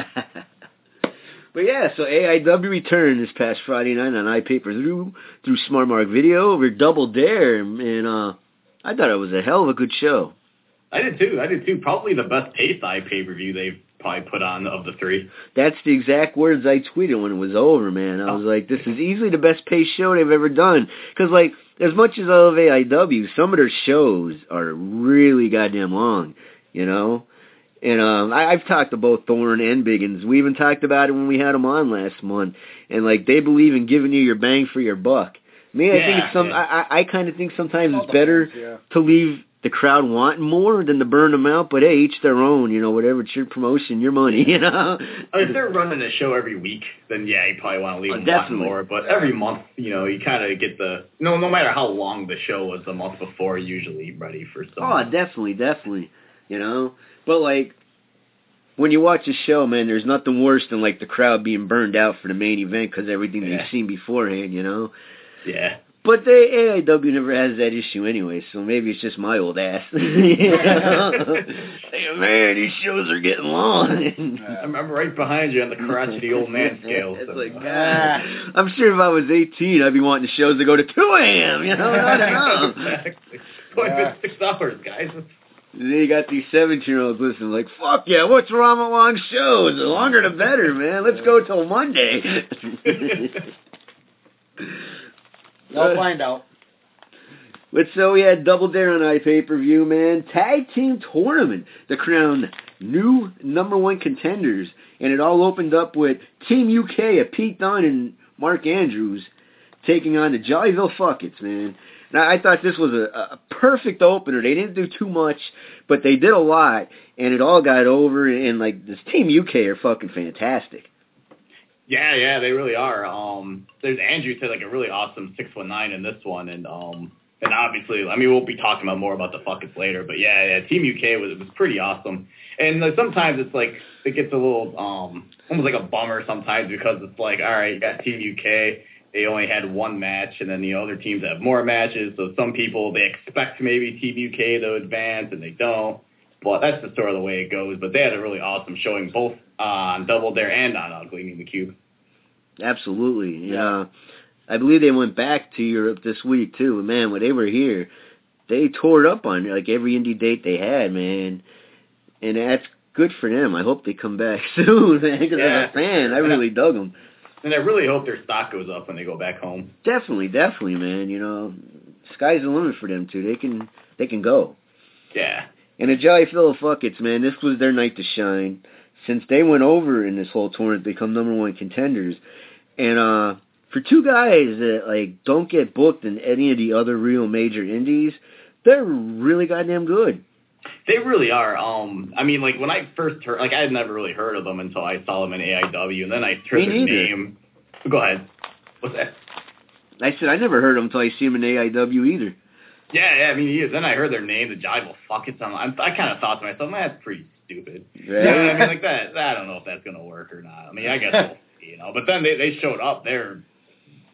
But yeah, so A I W returned this past Friday night on iPay-per-view through Smart Mark Video over Double Dare, and uh, I thought it was a hell of a good show. I did too. I did too. Probably the best paced iPay-per-view they've probably put on of the three. That's the exact words I tweeted when it was over, man. I was like, this is easily the best paced show they've ever done. Because, like, as much as I love A I W, some of their shows are really goddamn long, you know? And um, I, I've talked to both Thorne and Biggins. We even talked about it when we had them on last month. And, like, they believe in giving you your bang for your buck. Me, I Yeah, think it's some. yeah. I, I, I kind of think sometimes All it's better depends, yeah. to leave the crowd wanting more than to burn them out. But, hey, each their own, you know, whatever. It's your promotion, your money, you know? I mean, if they're running a show every week, then yeah, you probably want to leave Oh, them definitely. wanting more. But every month, you know, you kind of get the no, no matter how long the show was the month before, usually ready for some. Oh, definitely, definitely. You know? But, like, when you watch a show, man, there's nothing worse than, like, the crowd being burned out for the main event because everything Yeah. they've seen beforehand, you know? Yeah. But the A I W never has that issue anyway, so maybe it's just my old ass. You know? Hey, man, these shows are getting long. I'm, I'm right behind you on the crotchety old man scale. It's so. like, God. I'm sure if I was eighteen, I'd be wanting the shows to go to two a.m., you know? I don't know. Exactly. It's only been six hours, guys. And then you got these seventeen-year-olds listening, like, fuck yeah, what's wrong with long shows? The longer the better, man. Let's go till Monday. I'll find out. But so we had Double Dare on iPay-per-view, man. Tag Team Tournament to crown new number one contenders. And it all opened up with Team U K of Pete Dunne and Mark Andrews taking on the Jollyville Fuckets, man. Now, I thought this was a, a perfect opener. They didn't do too much, but they did a lot, and it all got over, and, like, this Team U K are fucking fantastic. Yeah, yeah, they really are. Um, there's Andrew said like a really awesome six one nine in this one, and um, and obviously, I mean, we'll be talking about more about the fuckets later, but yeah, yeah, Team U K was was pretty awesome. And like, sometimes it's like it gets a little um, almost like a bummer sometimes because it's like, all right, you got Team U K, they only had one match, and then the other teams have more matches. So some people they expect maybe Team U K to advance, and they don't. But that's the sort of the way it goes. But they had a really awesome showing both on Double Dare and on Ugly in the Cube. Absolutely. Yeah. I believe they went back to Europe this week, too. Man, when they were here, they tore it up on like every indie date they had, man. And that's good for them. I hope they come back soon, man, because Yeah. as a fan, I really dug them. And I really hope their stock goes up when they go back home. Definitely, definitely, man. You know, sky's the limit for them, too. They can, they can go. Yeah. And the Jollyville Fuckets, man, this was their night to shine. Since they went over in this whole tournament, they become number one contenders. And uh, for two guys that like don't get booked in any of the other real major indies, they're really goddamn good. They really are. Um, I mean, like when I first heard, like I had never really heard of them until I saw them in A I W, and then I heard Me their neither. name. Go ahead. What's that? I said I never heard of them until I see them in A I W either. Yeah, yeah. I mean, yeah, then I heard their name, the Jollyville Fuckets. I'm, I'm, I kind of thought to myself, man, that's pretty stupid. Right. Yeah, I mean, like that. I don't know if that's gonna work or not. I mean, I guess we'll see, you know. But then they they showed up. They're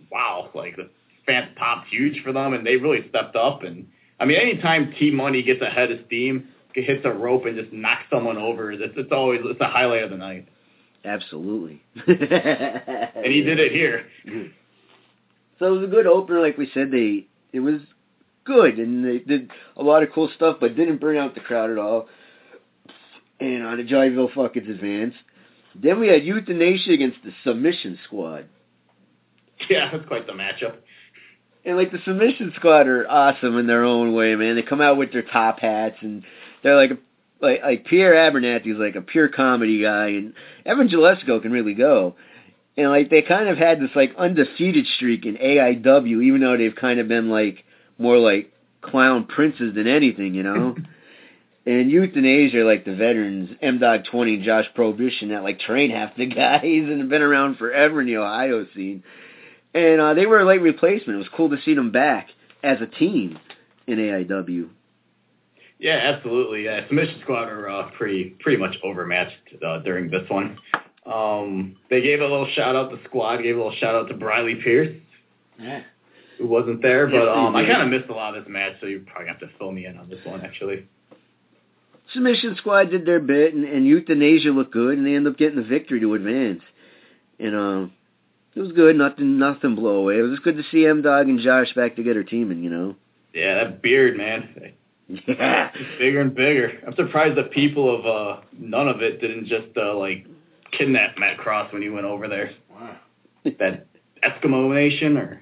wow, like the fans popped huge for them, and they really stepped up. And I mean, anytime Team Money gets ahead of steam, hits a rope and just knocks someone over, it's, it's always it's a highlight of the night. Absolutely. And he did it here. So it was a good opener, like we said. They it was good, and they did a lot of cool stuff, but didn't burn out the crowd at all. And on the Joyville Fuckers advanced. Then we had Euthanasia against the Submission Squad. Yeah, that's quite the matchup. And, like, the Submission Squad are awesome in their own way, man. They come out with their top hats, and they're like, like, like Pierre Abernathy's like a pure comedy guy, and Evan Gillespie can really go. And, like, they kind of had this, like, undefeated streak in A I W, even though they've kind of been, like, more like clown princes than anything, you know? And Euthanasia are like the veterans, M-Dog twenty and Josh Prohibition, that, like, train half the guys and have been around forever in the Ohio scene. And uh, they were a late replacement. It was cool to see them back as a team in A I W. Yeah, absolutely. Yeah, Submission Squad are uh, pretty pretty much overmatched uh, during this one. Um, they gave a little shout out to Squad, gave a little shout out to Briley Pierce, Yeah. who wasn't there. But Yes, um, I did. kind of missed a lot of this match, so you probably have to fill me in on this one, actually. Submission Squad did their bit, and, and Euthanasia looked good, and they ended up getting the victory to advance. And um, it was good, nothing nothing blow away. It was just good to see M-Dog and Josh back together teaming, you know? Yeah, that beard, man. Yeah. It's bigger and bigger. I'm surprised that people of uh, none of it didn't just, uh, like, kidnap Matt Cross when he went over there. Wow. That Eskimo Nation, or...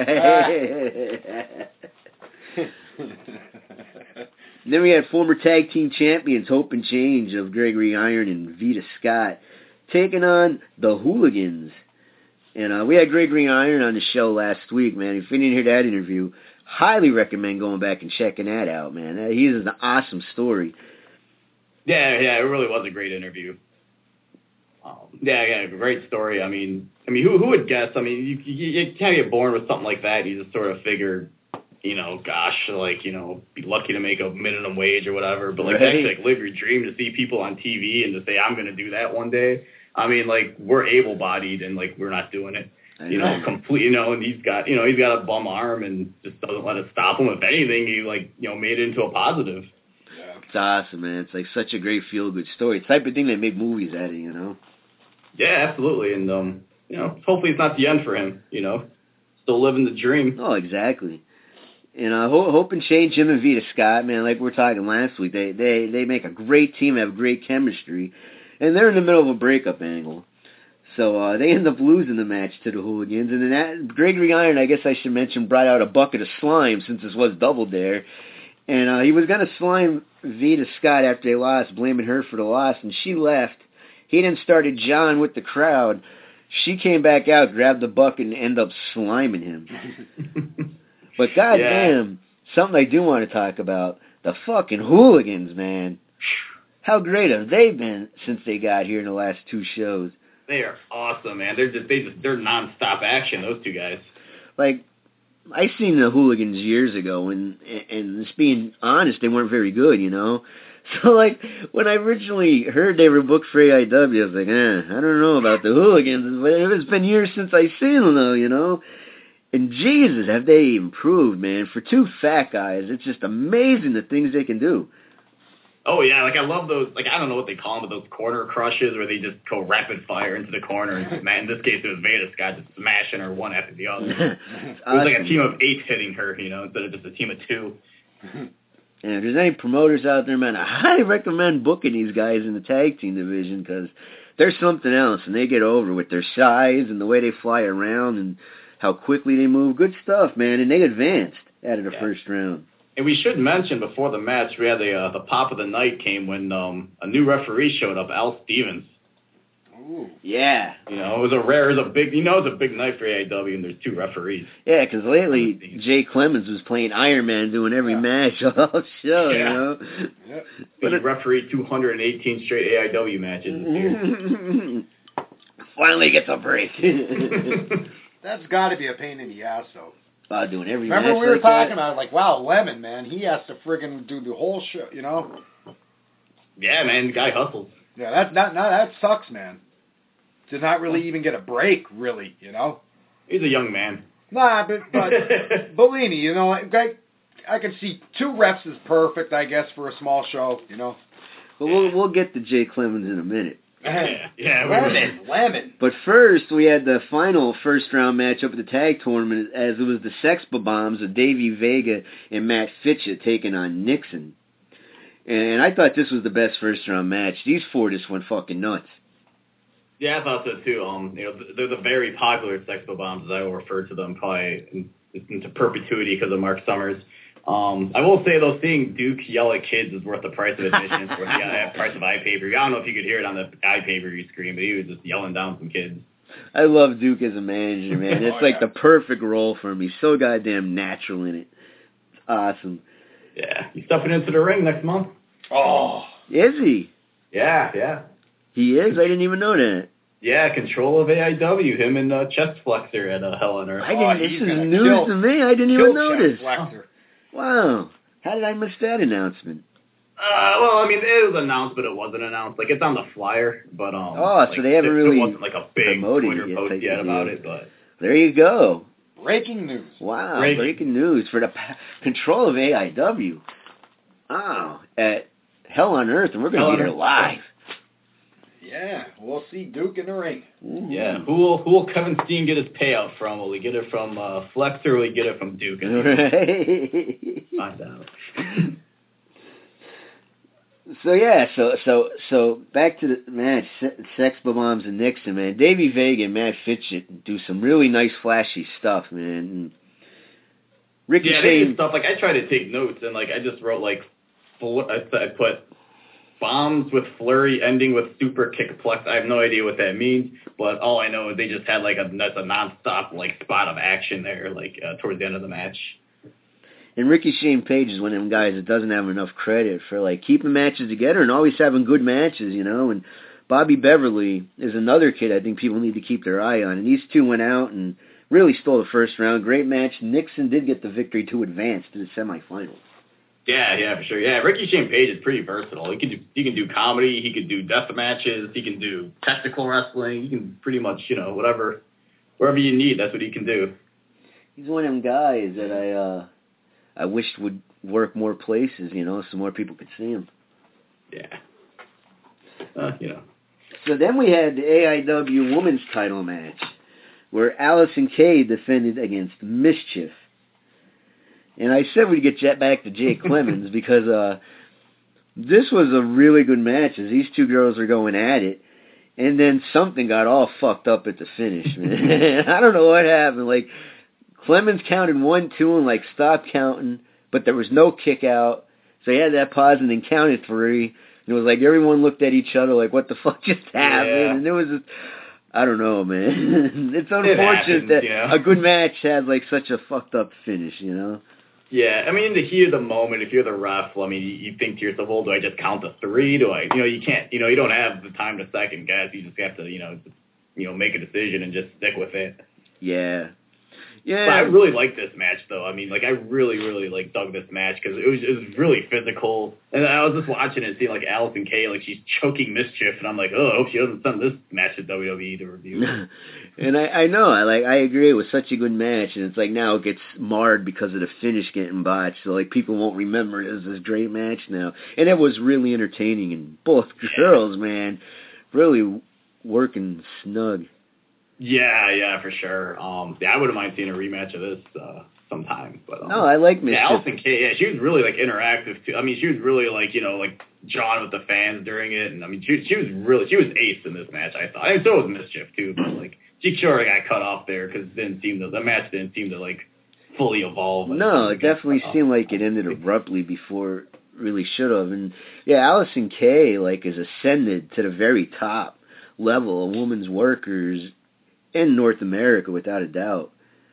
Then we had former tag team champions Hope and Change of Gregory Iron and Vita Scott taking on the Hooligans. And uh, we had Gregory Iron on the show last week, man. If you didn't hear that interview, highly recommend going back and checking that out, man. Uh, He's an awesome story. Yeah, yeah, it really was a great interview. Um, yeah, yeah, great story. I mean, I mean, who who would guess? I mean, you you, you can't get born with something like that. You just sort of figure, you know, gosh, like, you know, be lucky to make a minimum wage or whatever. But like, Right. actually, like, live your dream to see people on T V and to say, I'm going to do that one day. I mean, like, we're able-bodied and like we're not doing it. I You know, complete. You know, and he's got, you know, he's got a bum arm and just doesn't let it stop him. If anything, he like, you know, made it into a positive. Yeah. It's awesome, man. It's like such a great feel-good story. It's the type of thing that made movies out of, you know? Yeah, absolutely. And um, you know, hopefully it's not the end for him. You know, still living the dream. Oh, exactly. And uh, Ho- Hope and Change, Jim and Vita Scott, man, like we were talking last week, they, they, they make a great team, have great chemistry, and they're in the middle of a breakup angle. So uh, they end up losing the match to the Hooligans. And then that, Gregory Iron, I guess I should mention, brought out a bucket of slime since this was Double Dare. And uh, he was going to slime Vita Scott after they lost, blaming her for the loss, and she left. He then started John with the crowd. She came back out, grabbed the bucket, and ended up sliming him. But goddamn, something I do want to talk about, the fucking Hooligans, man. How great have they been since they got here in the last two shows? They are awesome, man. They're just they just they're nonstop action. Those two guys. Like, I seen the Hooligans years ago, and and just being honest, they weren't very good, you know. So like when I originally heard they were booked for A I W, I was like, eh, I don't know about the Hooligans, but it's been years since I seen them, though, you know. And Jesus, have they improved, man? For two fat guys, it's just amazing the things they can do. Oh yeah, like I love those. Like I don't know what they call them, but those corner crushes where they just go rapid fire into the corner. And man, in this case, it was Vita Scott just smashing her one after the other. It was Awesome. like a team of eight hitting her, you know, instead of just a team of two. And if there's any promoters out there, man, I highly recommend booking these guys in the tag team division because they're something else, and they get over with their size and the way they fly around and how quickly they move. Good stuff, man, and they advanced out of the Yeah. first round. And we should mention before the match, we had the uh, the pop of the night came when um, a new referee showed up, Al Stevens. Ooh. Yeah. You know, it was a rare, it was a big, you know, it was a big night for A I W, and there's two referees. Yeah, because lately Jay Clemens was playing Iron Man doing every Yeah. match all show, Yeah. you know? Yep. But he refereed two hundred eighteen straight A I W matches this year. Finally gets a break. That's got to be a pain in the ass, though. About doing every Remember match we were like talking that? about it, like, wow, Lemon, man, he has to friggin' do the whole show, you know? Yeah, man, the guy hustles. Yeah, that that that, that sucks, man. To not really even get a break, really, you know? He's a young man. Nah, but, but Bellini, you know, I, I can see two refs is perfect, I guess, for a small show, you know. Well, we'll, we'll get to Jay Clemens in a minute. Yeah, yeah. Lemon, lemon. But first, we had the final first-round matchup of the tag tournament, as it was the Sex Bombs of Davey Vega and Matt Fitchett taking on Nixon. And I thought this was the best first-round match. These four just went fucking nuts. Yeah, I thought so too. Um, you know, they're the very popular Sex Bombs, as I will refer to them, probably in, into perpetuity because of Mark Summers. Um, I will say though, seeing Duke yell at kids is worth the price of admission. It's worth the price of iPay-per-view. I don't know if you could hear it on the iPay-per-view screen, but he was just yelling down some kids. I love Duke as a manager, man. It's oh, like yeah. the perfect role for him. He's so goddamn natural in it. It's awesome. Yeah, he's stepping into the ring next month. Oh. Is he? Yeah, yeah. He is? I didn't even know that. Yeah, control of A I W, him and uh, Chest Flexor at uh, Hell on Earth. I didn't, Oh, this he's is gonna news kill- to me. I didn't Kill even know this. Flexor. Wow. How did I miss that announcement? Uh, well, I mean, it was announced, but it wasn't announced. Like, it's on the flyer, but um. Oh, like, so they haven't it, really It wasn't like a big promoted Twitter it yet, post type yet of about deal. it, but There you go. Breaking news. Wow, Breaking. breaking news for the pa- control of A I W. Wow, at Hell on Earth, and we're going Hell to be on there Earth. live. Yeah, we'll see Duke in the ring. Ooh. yeah, who will who will Kevin Steen get his payout from? Will he get it from uh, Flexor, or will he get it from Duke? Right. Find out. So yeah, so so so back to the match, Se- Sex Bombs and Nixon, man. Davey Vega and Matt Fitchett do some really nice, flashy stuff, man. And Ricky Yeah, they Shane, did stuff like I tried to take notes, and like I just wrote like fl- I I put bombs with flurry ending with super kickplex. I have no idea what that means, but all I know is they just had like a that's a nonstop like spot of action there, like uh, towards the end of the match. and Ricky Shane Page is one of them guys that doesn't have enough credit for like keeping matches together and always having good matches, you know. And Bobby Beverly is another kid I think people need to keep their eye on. And these two went out and really stole the first round. Great match. Nixon did get the victory to advance to the semifinals. Yeah, yeah, for sure. Yeah, Ricky Shane Page is pretty versatile. He can do he can do comedy, he can do death matches, he can do technical wrestling. He can pretty much, you know, whatever whatever you need, that's what he can do. He's one of them guys that I uh I wished would work more places, you know, so more people could see him. Yeah. Uh, you know. So then we had the A I W Women's Title match, where Allison Kay defended against Mischief. And I said we'd get jet back to Jay Clemens because uh, this was a really good match as these two girls are going at it. And then something got all fucked up at the finish, man. I don't know what happened. Like, Clemens counted one, two, and, like, stopped counting, but there was no kick out. So he had that pause and then counted three. And it was like everyone looked at each other like, what the fuck just happened? Yeah. And it was just, I don't know, man. It's unfortunate happens, that yeah. a good match has, like, such a fucked up finish, you know? Yeah, I mean, in the heat of the moment, if you're the ref, well, I mean, you, you think to yourself, well, do I just count to three? Do I, you know, you can't, you know, you don't have the time to second guess. You just have to, you know, just, you know, make a decision and just stick with it. Yeah. Yeah. But I really like this match, though. I mean, like, I really, really, like, dug this match because it was, it was really physical. And I was just watching it and seeing, like, Allison Kay, like, she's choking Mischief, and I'm like, oh, I hope she doesn't send this match to W W E to review. And I, I know, I like, I agree. It was such a good match, and it's like now it gets marred because of the finish getting botched. So like people won't remember it as this great match now. And it was really entertaining, and both girls, man, really working snug. Yeah, yeah, for sure. Um, yeah, I wouldn't mind seeing a rematch of this uh, sometime. But um, No, I like Mischief. yeah, Allison Kay, yeah, she was really like interactive too. I mean, she was really like you know like John with the fans during it, and I mean, she she was really she was ace in this match. I thought, and so was Mischief too. But like she sure got cut off there because it didn't seem to the match didn't seem to like fully evolve. No, it definitely seemed like it ended abruptly before it really should have. And yeah, Allison Kay like is ascended to the very top level of women's workers in North America without a doubt.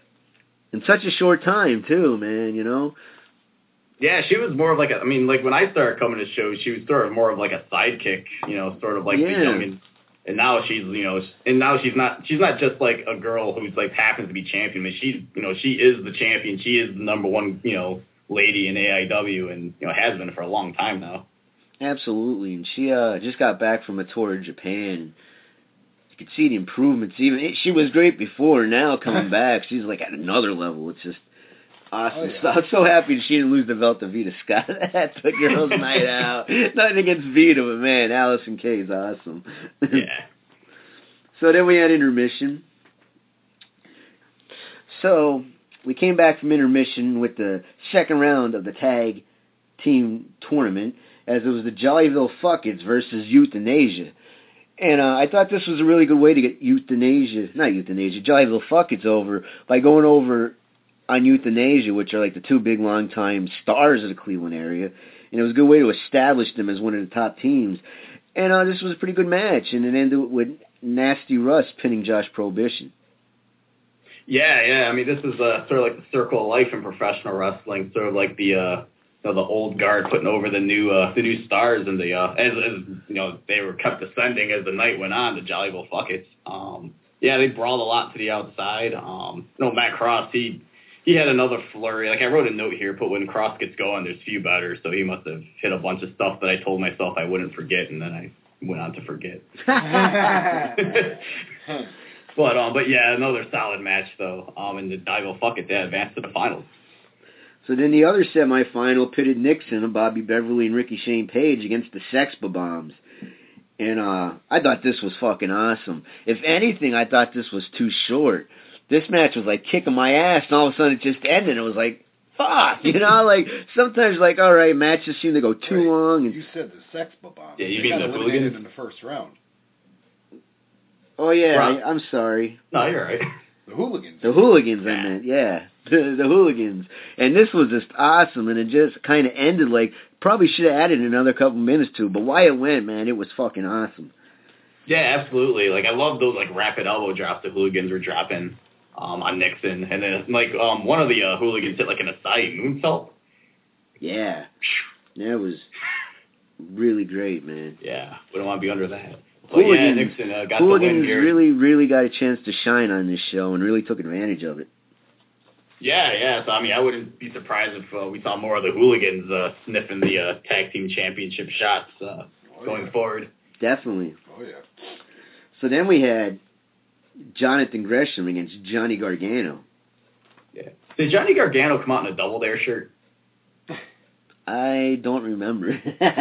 In such a short time too, man, you know? Yeah, she was more of like a, I mean, like when I started coming to shows, she was sort of more of like a sidekick, you know, sort of like Yeah. the young and, and now she's, you know, and now she's not, she's not just like a girl who's like happens to be champion. I mean, she, you know, she is the champion. She is the number one, you know, lady in A I W and, you know, has been for a long time now. Absolutely. And she uh just got back from a tour in Japan. could see the improvements. Even she was great before. Now coming back, she's like at another level. It's just awesome. Oh, yeah. So I'm so happy that she didn't lose the belt to Vita Scott. That's the girls' night out. Nothing against Vita, but man, Allison Kay is awesome. Yeah. So then we had intermission. So we came back from intermission with the second round of the tag team tournament, as it was the Jollyville Fuckets versus Euthanasia. And uh, I thought this was a really good way to get Euthanasia, not Euthanasia, Jollyville Fuckets over by going over on Euthanasia, which are like the two big long-time stars of the Cleveland area. And it was a good way to establish them as one of the top teams. And uh, this was a pretty good match, and it ended with Nasty Russ pinning Josh Prohibition. Yeah, yeah. I mean, this is uh, sort of like the circle of life in professional wrestling, sort of like the uh, you know, the old guard putting over the new uh, the new stars, and the uh, as, as you know they were kept ascending as the night went on. The Jollyville Fuckets. Um, yeah, they brawled a lot to the outside. Um, you know, Matt Cross, he he had another flurry. Like I wrote a note here, put when Cross gets going, there's few better. So he must have hit a bunch of stuff that I told myself I wouldn't forget, and then I went on to forget. But um, but yeah, another solid match though. Um, and the Jollyville Fuckets, they advanced to the finals. So then the other semifinal pitted Nixon and Bobby Beverly and Ricky Shane Page against the Sexpa Bombs. And uh, I thought this was fucking awesome. If anything, I thought this was too short. This match was like kicking my ass, and all of a sudden it just ended. It was like, fuck, you know? Like, sometimes, like, all right, matches seem to go too Wait, long. And you said the Sexpa Bombs. Yeah, you they mean got the eliminated Hooligans? in the first round. Oh, yeah, Rob. I, I'm sorry. No, you're right. The Hooligans. The Hooligans, I meant, yeah. The, the Hooligans. And this was just awesome, and it just kind of ended like, probably should have added another couple minutes to it, but why it went, man, it was fucking awesome. Yeah, absolutely. Like I love those like rapid elbow drops the Hooligans were dropping um, on Nixon, and then like um, one of the uh, Hooligans hit like an Asai moonsault. Yeah. That was really great, man. Yeah, we don't want to be under that. But Hooligans, yeah, Nixon uh, got the Hooligans win here. really, really got a chance to shine on this show and really took advantage of it. Yeah, yeah. So I mean, I wouldn't be surprised if uh, we saw more of the Hooligans uh, sniffing the uh, tag team championship shots uh, Oh, going yeah. forward. Definitely. Oh, yeah. So then we had Jonathan Gresham against Johnny Gargano. Yeah. Did Johnny Gargano come out in a Double Dare shirt? I don't remember.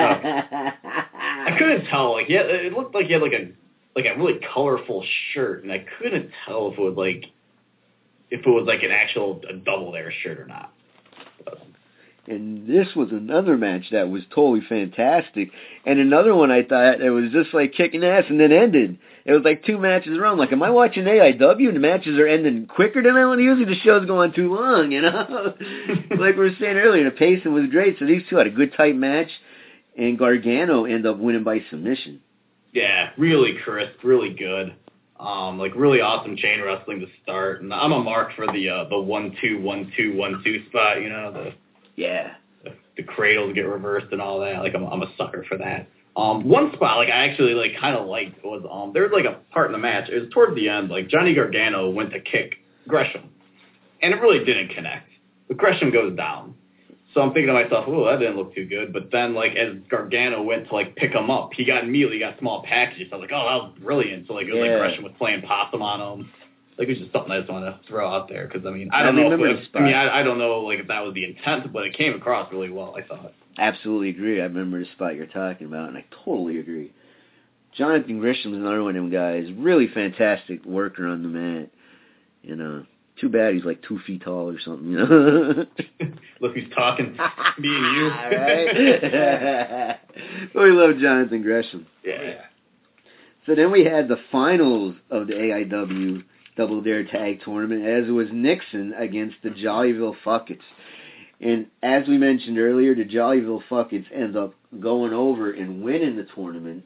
I couldn't tell. Like, yeah, it looked like he had like a like a really colorful shirt, and I couldn't tell if it was like if it was like an actual a Double Dare shirt or not. But, And this was another match that was totally fantastic. And another one I thought it was just like kicking ass and then ended. It was like two matches around. Like, am I watching A I W and the matches are ending quicker than I want? Usually the show's going too long, you know? Like we were saying earlier, the pacing was great. So these two had a good tight match. And Gargano ended up winning by submission. yeah, really crisp, really good. Um, like really awesome chain wrestling to start. And I'm a mark for the uh, the one two one two one two spot. You know the. Yeah. The, the cradles get reversed and all that. Like I'm, I'm a sucker for that. Um, one spot like I actually like kind of liked was um there was like a part in the match. It was towards the end. Like Johnny Gargano went to kick Gresham, and it really didn't connect. But Gresham goes down. So I'm thinking to myself, oh, that didn't look too good. But then like as Gargano went to like pick him up, he got immediately got small packages. So I was like, oh, that was brilliant. So like it was Yeah. like Gresham was playing possum on him. Like it was just something I just want to throw out there because I mean I I don't know. remember If, the if, spot. I mean I, I don't know like if that was the intent, but it came across really well. I thought. Absolutely agree. I remember the spot you're talking about, and I totally agree. Jonathan Grisham's another one of them guys. Really fantastic worker on the mat. You know, too bad he's like two feet tall or something, you know? Look who's talking. Me and you. Right? We love Jonathan Gresham. Yeah. So then we had the finals of the A I W Double Dare Tag Tournament, as it was Nixon against the Jollyville Fuckets. And as we mentioned earlier, the Jollyville Fuckets ends up going over and winning the tournament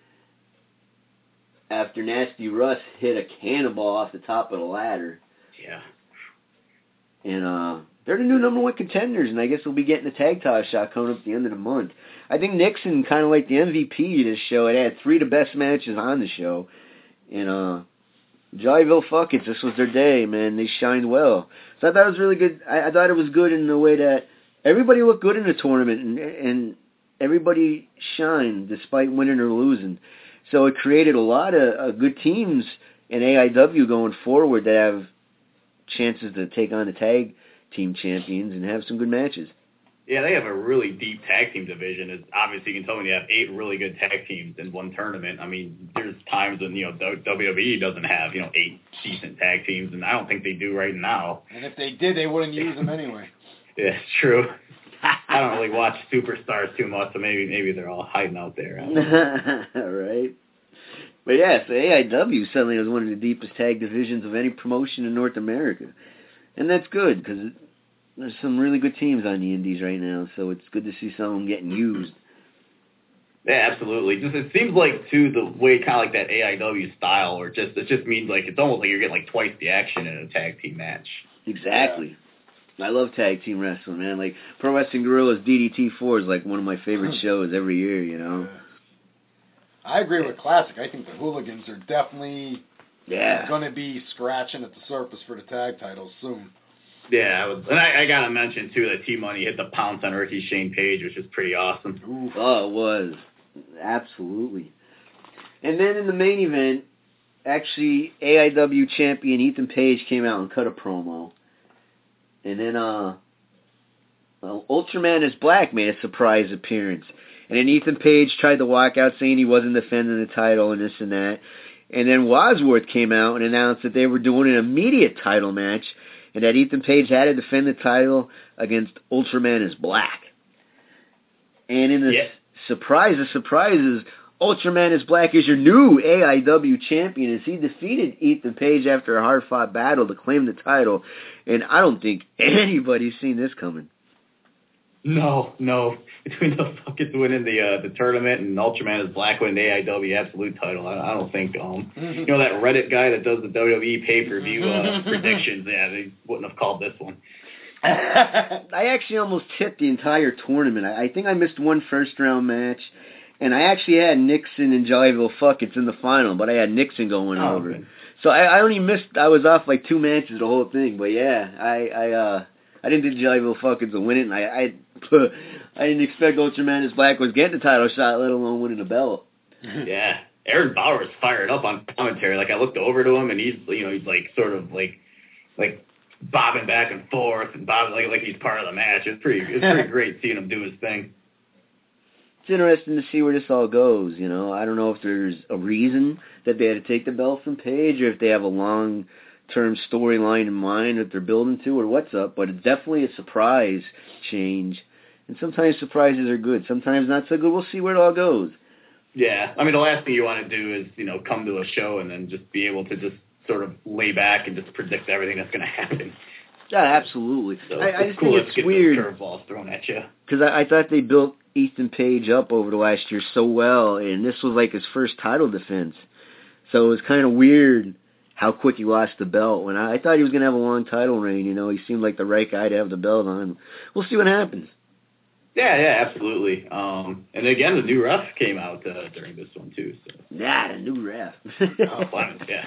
after Nasty Russ hit a cannonball off the top of the ladder. Yeah. And uh, they're the new number one contenders, and I guess we'll be getting a tag title shot coming up at the end of the month. I think Nixon kind of like the M V P of this show. It had three of the best matches on the show. And uh, Jollyville Fuckets, this was their day, man. They shined well. So I thought it was really good. I, I thought it was good in the way that everybody looked good in the tournament, and, and everybody shined despite winning or losing. So it created a lot of uh, good teams in A I W going forward that have chances to take on the tag team champions and have some good matches. Yeah, they have a really deep tag team division. It's obviously, you can tell when you have eight really good tag teams in one tournament. I mean, there's times when, you know, W W E doesn't have, you know, eight decent tag teams, and I don't think they do right now. And if they did, they wouldn't use them anyway. Yeah, it's true. I don't really watch Superstars too much, so maybe maybe they're all hiding out there. Right. But yeah, so A I W suddenly was one of the deepest tag divisions of any promotion in North America. And that's good, because there's some really good teams on the indies right now, so it's good to see some of them getting used. Yeah, absolutely. Just it seems like too the way kind of like that A I W style, or just it just means like it's almost like you're getting like twice the action in a tag team match. Exactly. Yeah. I love tag team wrestling, man. Like Pro Wrestling Guerrillas D D T four is like one of my favorite shows every year. You know. I agree with Classic. I think the Hooligans are definitely yeah going to be scratching at the surface for the tag titles soon. Yeah, I was, and I, I gotta mention too that T-Money hit the pounce on Ricky Shane Page, which is pretty awesome. Ooh. Oh, it was. Absolutely. And then in the main event, actually, A I W champion Ethan Page came out and cut a promo. And then uh, well, Ultraman is Black made a surprise appearance. And then Ethan Page tried to walk out saying he wasn't defending the title and this and that. And then Wadsworth came out and announced that they were doing an immediate title match and that Ethan Page had to defend the title against Ultraman is Black. And in the yeah. surprise of surprises, Ultraman is Black is your new A I W champion as he defeated Ethan Page after a hard-fought battle to claim the title. And I don't think anybody's seen this coming. No, no. Between the fuckers winning the uh, the tournament and Ultraman is Black winning the A I W Absolute title, I, I don't think, um, you know, that Reddit guy that does the W W E pay-per-view uh, predictions, yeah, they wouldn't have called this one. I actually almost tipped the entire tournament. I, I think I missed one first-round match, and I actually had Nixon and Jollyville Fuckets in the final, but I had Nixon going oh, over. Okay. So I, I only missed, I was off like two matches the whole thing, but yeah, I, I, uh, I didn't think Jollyville Fuckets would win it, and I, I, I didn't expect Ultraman is Black was getting the title shot, let alone winning the belt. Yeah. Aaron Bauer's fired up on commentary. Like, I looked over to him, and he's, you know, he's like sort of like, like bobbing back and forth and bobbing like like he's part of the match. It's pretty, it's pretty great seeing him do his thing. It's interesting to see where this all goes, you know. I don't know if there's a reason that they had to take the belt from Page or if they have a long-term storyline in mind that they're building to or what's up, but it's definitely a surprise change. And sometimes surprises are good. Sometimes not so good. We'll see where it all goes. Yeah. I mean, the last thing you want to do is, you know, come to a show and then just be able to just sort of lay back and just predict everything that's going to happen. Yeah, absolutely. So I, I it's just cool think to it's get weird. those curveballs thrown at you. Because I, I thought they built Ethan Page up over the last year so well, and this was like his first title defense. So it was kind of weird how quick he lost the belt. When I, I thought he was going to have a long title reign, you know, he seemed like the right guy to have the belt on. We'll see what happens. Yeah, yeah, absolutely. Um, and again, the new ref came out uh, during this one too. So. Yeah, the new ref. Oh, Clemens, yeah.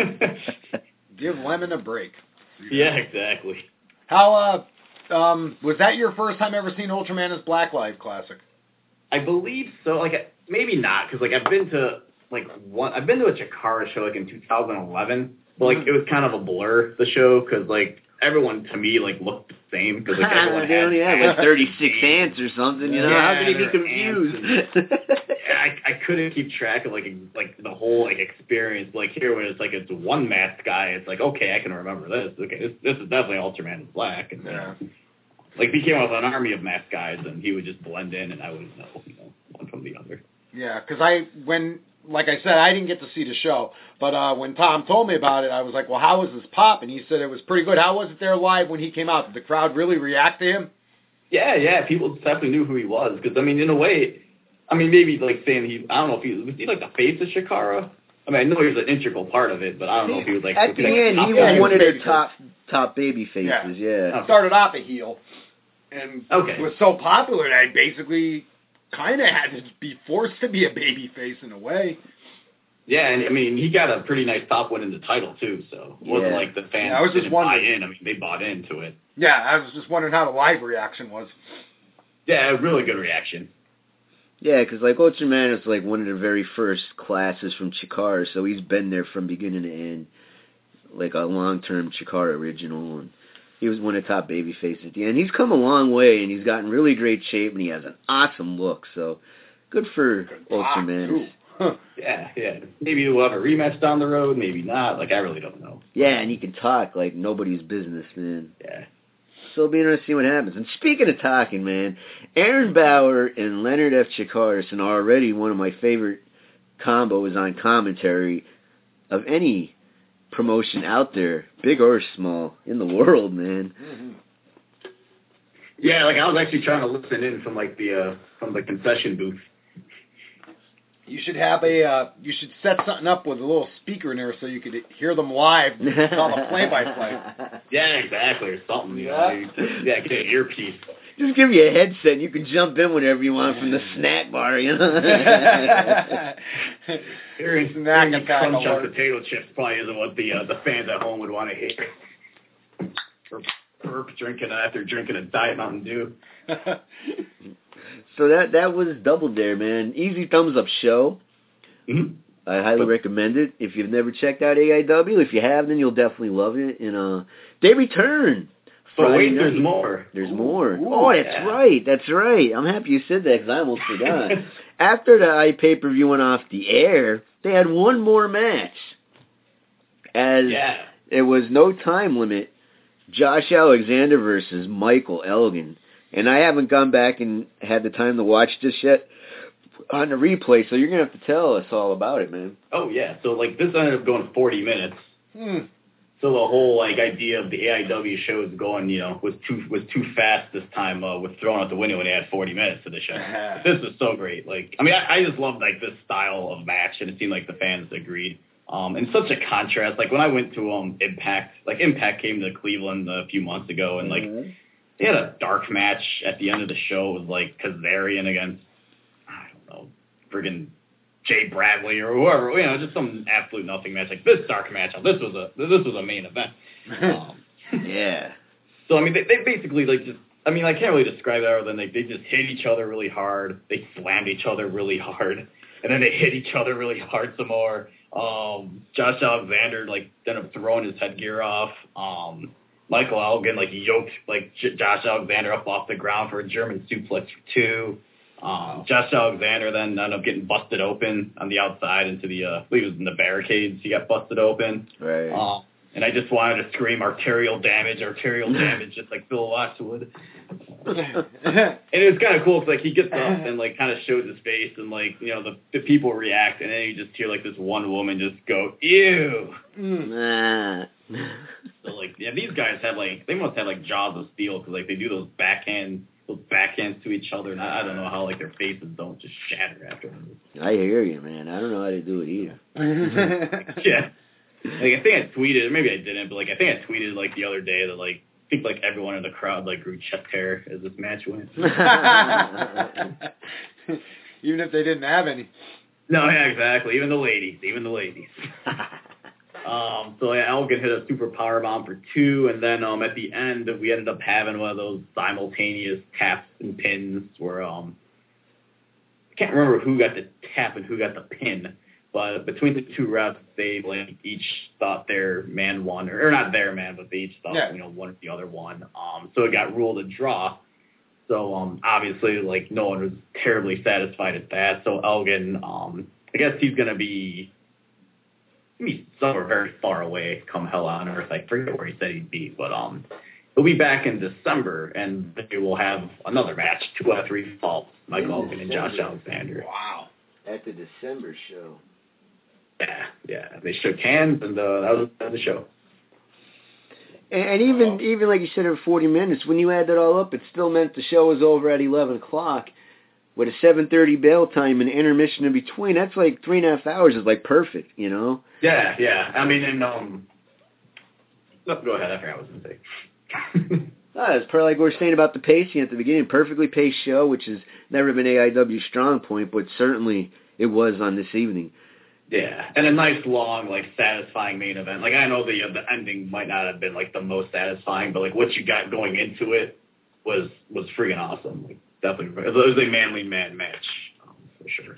Give Lemon a break. Yeah, exactly. How uh, um, was that your first time ever seeing Ultraman is Black live Classic? I believe so. Like, maybe not, because like I've been to like one. I've been to a Chikara show like in two thousand eleven, but like mm-hmm. it was kind of a blur the show because like everyone to me like looked the same because like everyone they had, only had like thirty-six ants or something. You know, yeah, how can you be confused? yeah, I, I couldn't keep track of like like the whole like experience. Like here, when it's like it's one masked guy, it's like okay, I can remember this. Okay, this this is definitely Ultraman in Black, and yeah. like if he came up with an army of masked guys, and he would just blend in, and I wouldn't know, you know, one from the other. Yeah, because I when. Like I said, I didn't get to see the show, but uh, when Tom told me about it, I was like, well, how was this pop? And he said it was pretty good. How was it there live when he came out? Did the crowd really react to him? Yeah, yeah, people definitely knew who he was. Because, I mean, in a way, I mean, maybe like saying he, I don't know if he, was he like the face of Chikara? I mean, I know he was an integral part of it, but I don't know if he was like... At the like, end, he was one of their top, top baby faces, yeah. yeah. He started off a heel, and okay. was so popular that I basically... kind of had to be forced to be a baby face in a way. Yeah, and I mean, he got a pretty nice top win in the title, too, so it wasn't yeah. like the fans yeah, I was just didn't wondering. buy in. I mean, they bought into it. Yeah, I was just wondering how the live reaction was. Yeah, really good reaction. Yeah, because like Ultraman is like one of the very first classes from Chikara, so he's been there from beginning to end, like a long-term Chikara original, and he was one of the top baby faces at the end. He's come a long way, and he's gotten really great shape, and he has an awesome look, so good for good Ultraman. Huh. Yeah, yeah. Maybe we'll have a rematch down the road, maybe not. Like, I really don't know. Yeah, and he can talk like nobody's business, man. Yeah. So it'll be interesting to see what happens. And speaking of talking, man, Aaron Bauer and Leonard F. Chikarason are already one of my favorite combos on commentary of any promotion out there, big or small, in the world, man. Mm-hmm. Yeah, like I was actually trying to listen in from like the uh, from the concession booth. You should have a, uh, you should set something up with a little speaker in there so you could hear them live. It's called a play-by-play. Yeah, exactly, or something. You know, you, yeah, get an earpiece. Just give you a headset and you can jump in whenever you want from the snack bar, you know? Hearing snack crunch on potato chips probably isn't what the uh, the fans at home would want to hear. Or burp drinking after drinking a Diet Mountain Dew. So that that was Double Dare, man. Easy thumbs up show. Mm-hmm. I highly recommend it. If you've never checked out A I W, if you have, then you'll definitely love it. And uh, they return. But oh, wait, night. there's more. There's more. Ooh, oh, that's yeah. right. That's right. I'm happy you said that because I almost forgot. After the I pay-per-view went off the air, they had one more match. As yeah. it was no time limit, Josh Alexander versus Michael Elgin. And I haven't gone back and had the time to watch this yet on the replay, so you're going to have to tell us all about it, man. Oh, yeah. So, like, this ended up going forty minutes. Hmm. So the whole, like, idea of the A I W shows going, you know, was too was too fast this time, uh, was thrown out the window when they had forty minutes to the show. This was so great. Like, I mean, I, I just loved, like, this style of match, and it seemed like the fans agreed. Um, and such a contrast. Like, when I went to um Impact, like, Impact came to Cleveland a few months ago, and, like, mm-hmm. they had a dark match at the end of the show. It was like Kazarian against, I don't know, friggin' Jay Bradley or whoever, you know, just some absolute nothing match. Like this dark match, this was a this was a main event. Um, yeah. So I mean, they, they basically like just, I mean, I can't really describe it other than like they just hit each other really hard. They slammed each other really hard, and then they hit each other really hard some more. Um, Josh Alexander like ended up throwing his headgear off. Um, Michael Elgin like yoked like J- Josh Alexander up off the ground for a German suplex for two. Um, Josh Alexander then ended up getting busted open on the outside into the, uh, I believe it was in the barricades. He got busted open. Right. Uh, and I just wanted to scream arterial damage, arterial damage, just like Bill Watts would. And it was kind of cool because like he gets up and like kind of shows his face and like, you know, the, the people react and then you just hear like this one woman just go, ew. Mm. So like, yeah, these guys have like, they must have like jaws of steel because like they do those backhand those backhands to each other, and I, I don't know how like their faces don't just shatter after them. I hear you, man. I don't know how to do it either. Yeah, like I think I tweeted, maybe I didn't, but like I think I tweeted like the other day that like I think like everyone in the crowd like grew chest hair as this match went. Even if they didn't have any. No, yeah, exactly. Even the ladies, even the ladies. Um, so yeah, Elgin hit a super power bomb for two, and then um, at the end we ended up having one of those simultaneous taps and pins where um, I can't remember who got the tap and who got the pin, but between the two refs, they like each thought their man won, or, or not their man, but they each thought yeah. you know one or the other won. Um, so it got ruled a draw. So um, obviously, like no one was terribly satisfied at that. So Elgin, um, I guess he's gonna be. He's somewhere very far away come hell on earth. I forget where he said he'd be, but um, he'll be back in December, and they will have another match, two out of three falls, Mike Elgin and Josh Alexander. Wow. At the December show. Yeah, yeah. They shook hands, and uh, that was the show. And, and even, oh. even like you said, in forty minutes, when you add that all up, it still meant the show was over at eleven o'clock. With a seven thirty bail time and intermission in between, that's like three and a half hours is like perfect, you know? Yeah, yeah. I mean, and, um, no, go ahead. I forgot what I was going to say. ah, it's probably like we were saying about the pacing at the beginning. Perfectly paced show, which has never been A I W's strong point, but certainly it was on this evening. Yeah, and a nice, long, like, satisfying main event. Like, I know the uh, the ending might not have been, like, the most satisfying, but, like, what you got going into it was was freaking awesome. Like, definitely. It was a manly man match. Um, sure.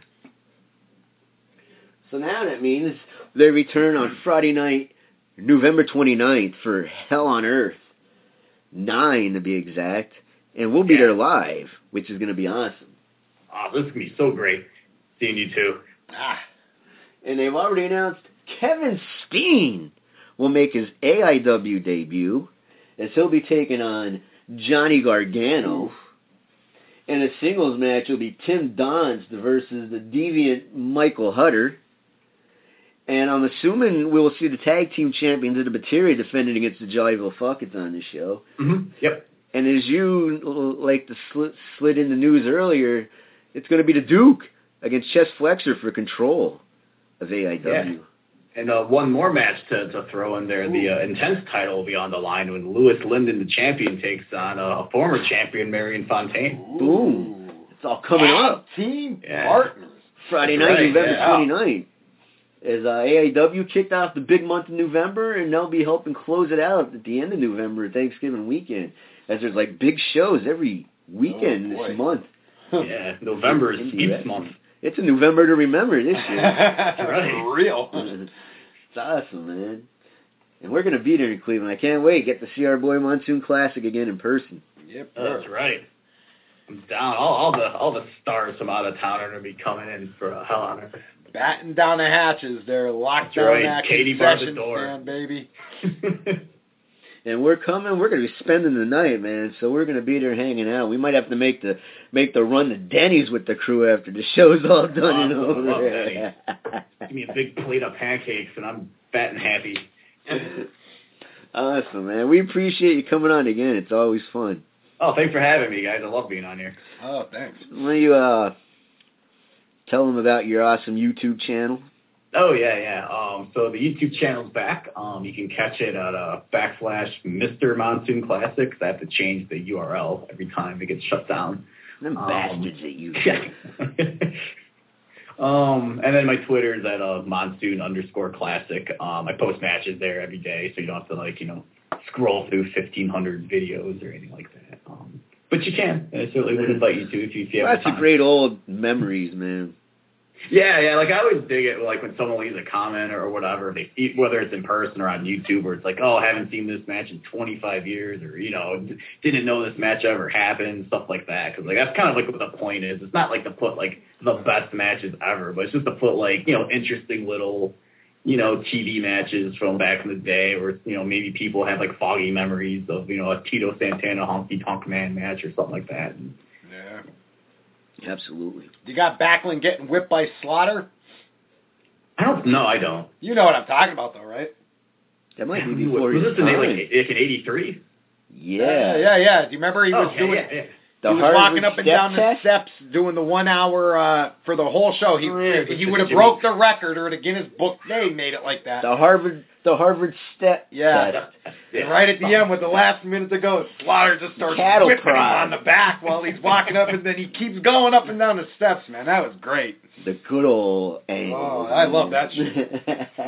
So now that means they return on Friday night, November twenty-ninth for Hell on Earth, nine to be exact, and we'll be Yeah. there live, which is going to be awesome. Oh, this is going to be so great seeing you two. Ah, And they've already announced Kevin Steen will make his A I W debut, as he'll be taking on Johnny Gargano. And a singles match will be Tim Donst versus the deviant Michael Hutter. And I'm assuming we'll see the tag team champions of the Materia defending against the Jollyville Fuckets on this show. Mm-hmm. Yep. And as you like to sl- slid in the news earlier, it's going to be the Duke against Chess Flexor for control of A I W. Yeah. And uh, one more match to, to throw in there. The uh, Intense title will be on the line when Lewis Linden, the champion, takes on uh, a former champion, Marion Fontaine. Boom. It's all coming Tag up. Team Yeah. partners. Friday That's night, right, November yeah. twenty-ninth. As uh, A I W kicked off the big month of November, and they'll be helping close it out at the end of November, Thanksgiving weekend, as there's like big shows every weekend Oh, boy. this month. Yeah, November is Indie Peeps wrestling. month. It's a November to remember this year. right. For real. It's awesome, man. And we're going to be there in Cleveland. I can't wait. Get to see our boy Monsoon Classic again in person. Yep. That's right. I'm down. All, all the all the stars from out of town are going to be coming in for a Hell on Earth. Batten down the hatches. They're locked That's down right. that Katie barred the concession door. stand, baby. And we're coming. We're going to be spending the night, man. So we're going to be there hanging out. We might have to make the make the run to Denny's with the crew after the show's all done and Awesome. over. Love Give me a big plate of pancakes, and I'm fat and happy. Awesome, man. We appreciate you coming on again. It's always fun. Oh, thanks for having me, guys. I love being on here. Oh, thanks. Why don't you uh, tell them about your awesome YouTube channel? Oh, yeah, yeah. Um, so the YouTube channel's back. Um, you can catch it at uh, backslash Mister Monsoon Classics. I have to change the U R L every time it gets shut down. Them Um, bastards at you. um, and then my Twitter is at uh, Monsoon underscore Classic. Um, I post matches there every day, so you don't have to, like, you know, scroll through fifteen hundred videos or anything like that. Um, but you can. I certainly would invite you to if you, if you have Lots the of time. great old memories, man. Yeah, yeah. Like I always dig it, like when someone leaves a comment or whatever, they whether it's in person or on YouTube, where it's like, oh, I haven't seen this match in twenty-five years, or you know, didn't know this match ever happened, stuff like that. Because like that's kind of like what the point is. It's not like to put like the best matches ever, but it's just to put like you know interesting little you know T V matches from back in the day, or you know maybe people have like foggy memories of you know a Tito Santana Honky Tonk Man match or something like that. And, Yeah. Absolutely. You got Backlund getting whipped by Slaughter? I don't know. I don't. You know what I'm talking about, though, right? That might be Was before this his in like, time. like in eighty-three? Yeah. Yeah, yeah. Do you remember he was Okay, doing... yeah, yeah. The he was Harvard walking up and step down the test? steps doing the one hour uh, for the whole show. He Oh, yeah, he with would have Jimmy. broke the record, or the Guinness Book, they made it like that. The Harvard, the Harvard step Yeah. test. And right at the end, with the last minute to go, Slaughter just starts Cattle whipping him prod. on the back while he's walking up, and then he keeps going up and down the steps, man. That was great. The good old angle. Oh, I love that shit.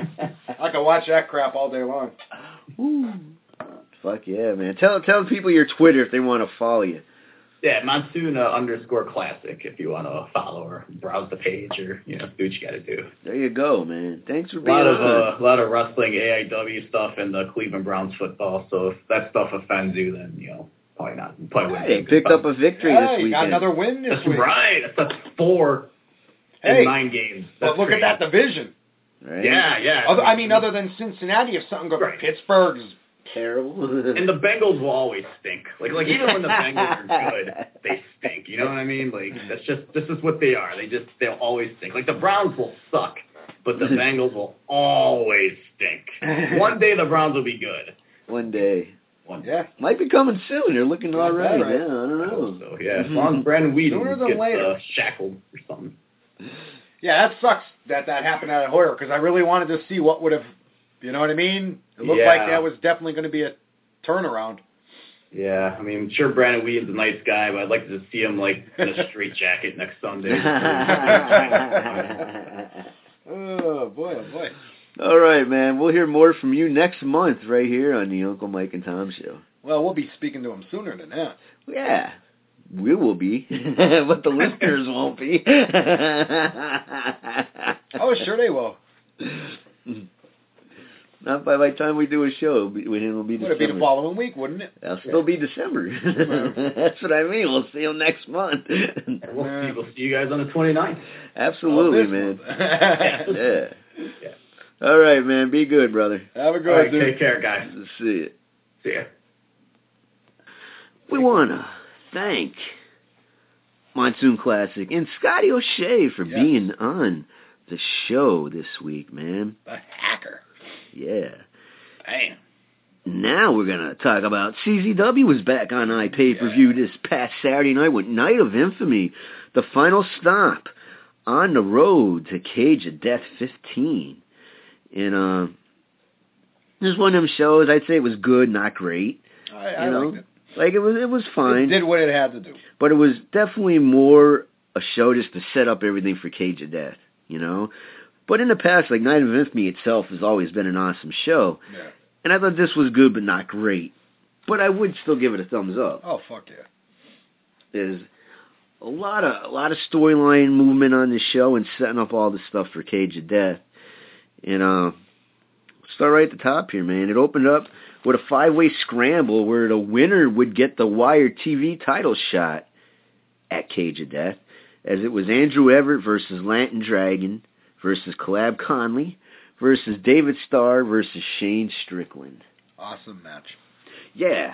I could watch that crap all day long. Ooh. Fuck yeah, man. Tell tell people your Twitter if they want to follow you. Yeah, Monsoon uh, underscore Classic if you want to follow or browse the page or, you know, do what you got to do. There you go, man. Thanks for A being lot of on. uh, a lot of wrestling, A I W stuff, and the Cleveland Browns football. So if that stuff offends you, then, you know, probably not. Probably wouldn't Hey, be a good picked up fun. a victory Hey, this you weekend. got another win this That's week. right. That's four Hey, in nine games. That's but look crazy. at that division. Right? Yeah, yeah. Other, I mean, other than Cincinnati, if something goes, Right. Pittsburgh's. Terrible. And the Bengals will always stink. Like, like even when the Bengals are good, they stink. You know what I mean? Like, that's just this is what they are. They just they'll always stink. Like the Browns will suck, but the Bengals will always stink. One day the Browns will be good. One day. One day. Yeah. Might be coming soon. They're looking all Yeah, right. right. Yeah, I don't I know. hope so, yeah. As long as Brandon Sooner Whedon than gets later. uh, shackled or something. Yeah, that sucks that that happened at Hoyer, because I really wanted to see what would have, you know what I mean? It looked Yeah. like that was definitely going to be a turnaround. Yeah, I mean, I'm sure Brandon Whedon's a nice guy, but I'd like to see him like in a straight jacket next Sunday. Oh, boy, oh, boy. All right, man. We'll hear more from you next month right here on the Uncle Mike and Tom Show. Well, we'll be speaking to him sooner than that. Yeah. we will be, but the listeners won't be. Oh, sure they will. Not by the time we do a show, it'll be, it'll be December. Would it be the following week, wouldn't it? It'll still be December. That's what I mean. We'll see you next month. And we'll, see, we'll see you guys on the twenty-ninth. Absolutely, Oh, man. yeah. Yeah. All right, man. Be good, brother. Have a good All right, dude. take care, guys. See you. See ya. We want to thank Monsoon Classic and Scotty O'Shea for Yes. being on the show this week, man. The hacker. Yeah. Damn. Now we're going to talk about C Z W was back on iPay-per-view this past Saturday night with Night of Infamy, the final stop on the road to Cage of Death fifteen. And uh, this is one of them shows, I'd say it was good, not great. I, I you know? liked it. Like, it was it was fine. It did what it had to do. But it was definitely more a show just to set up everything for Cage of Death, you know? But in the past, like, Night of Infamy itself has always been an awesome show. Yeah. And I thought this was good, but not great. But I would still give it a thumbs up. Oh, fuck yeah. There's a lot of a lot of storyline movement on this show and setting up all this stuff for Cage of Death. And uh, start right at the top here, man. It opened up with a five-way scramble where the winner would get the Wire T V title shot at Cage of Death, as it was Andrew Everett versus Lantern Dragon versus Collab Conley versus David Starr versus Shane Strickland. Awesome match. Yeah.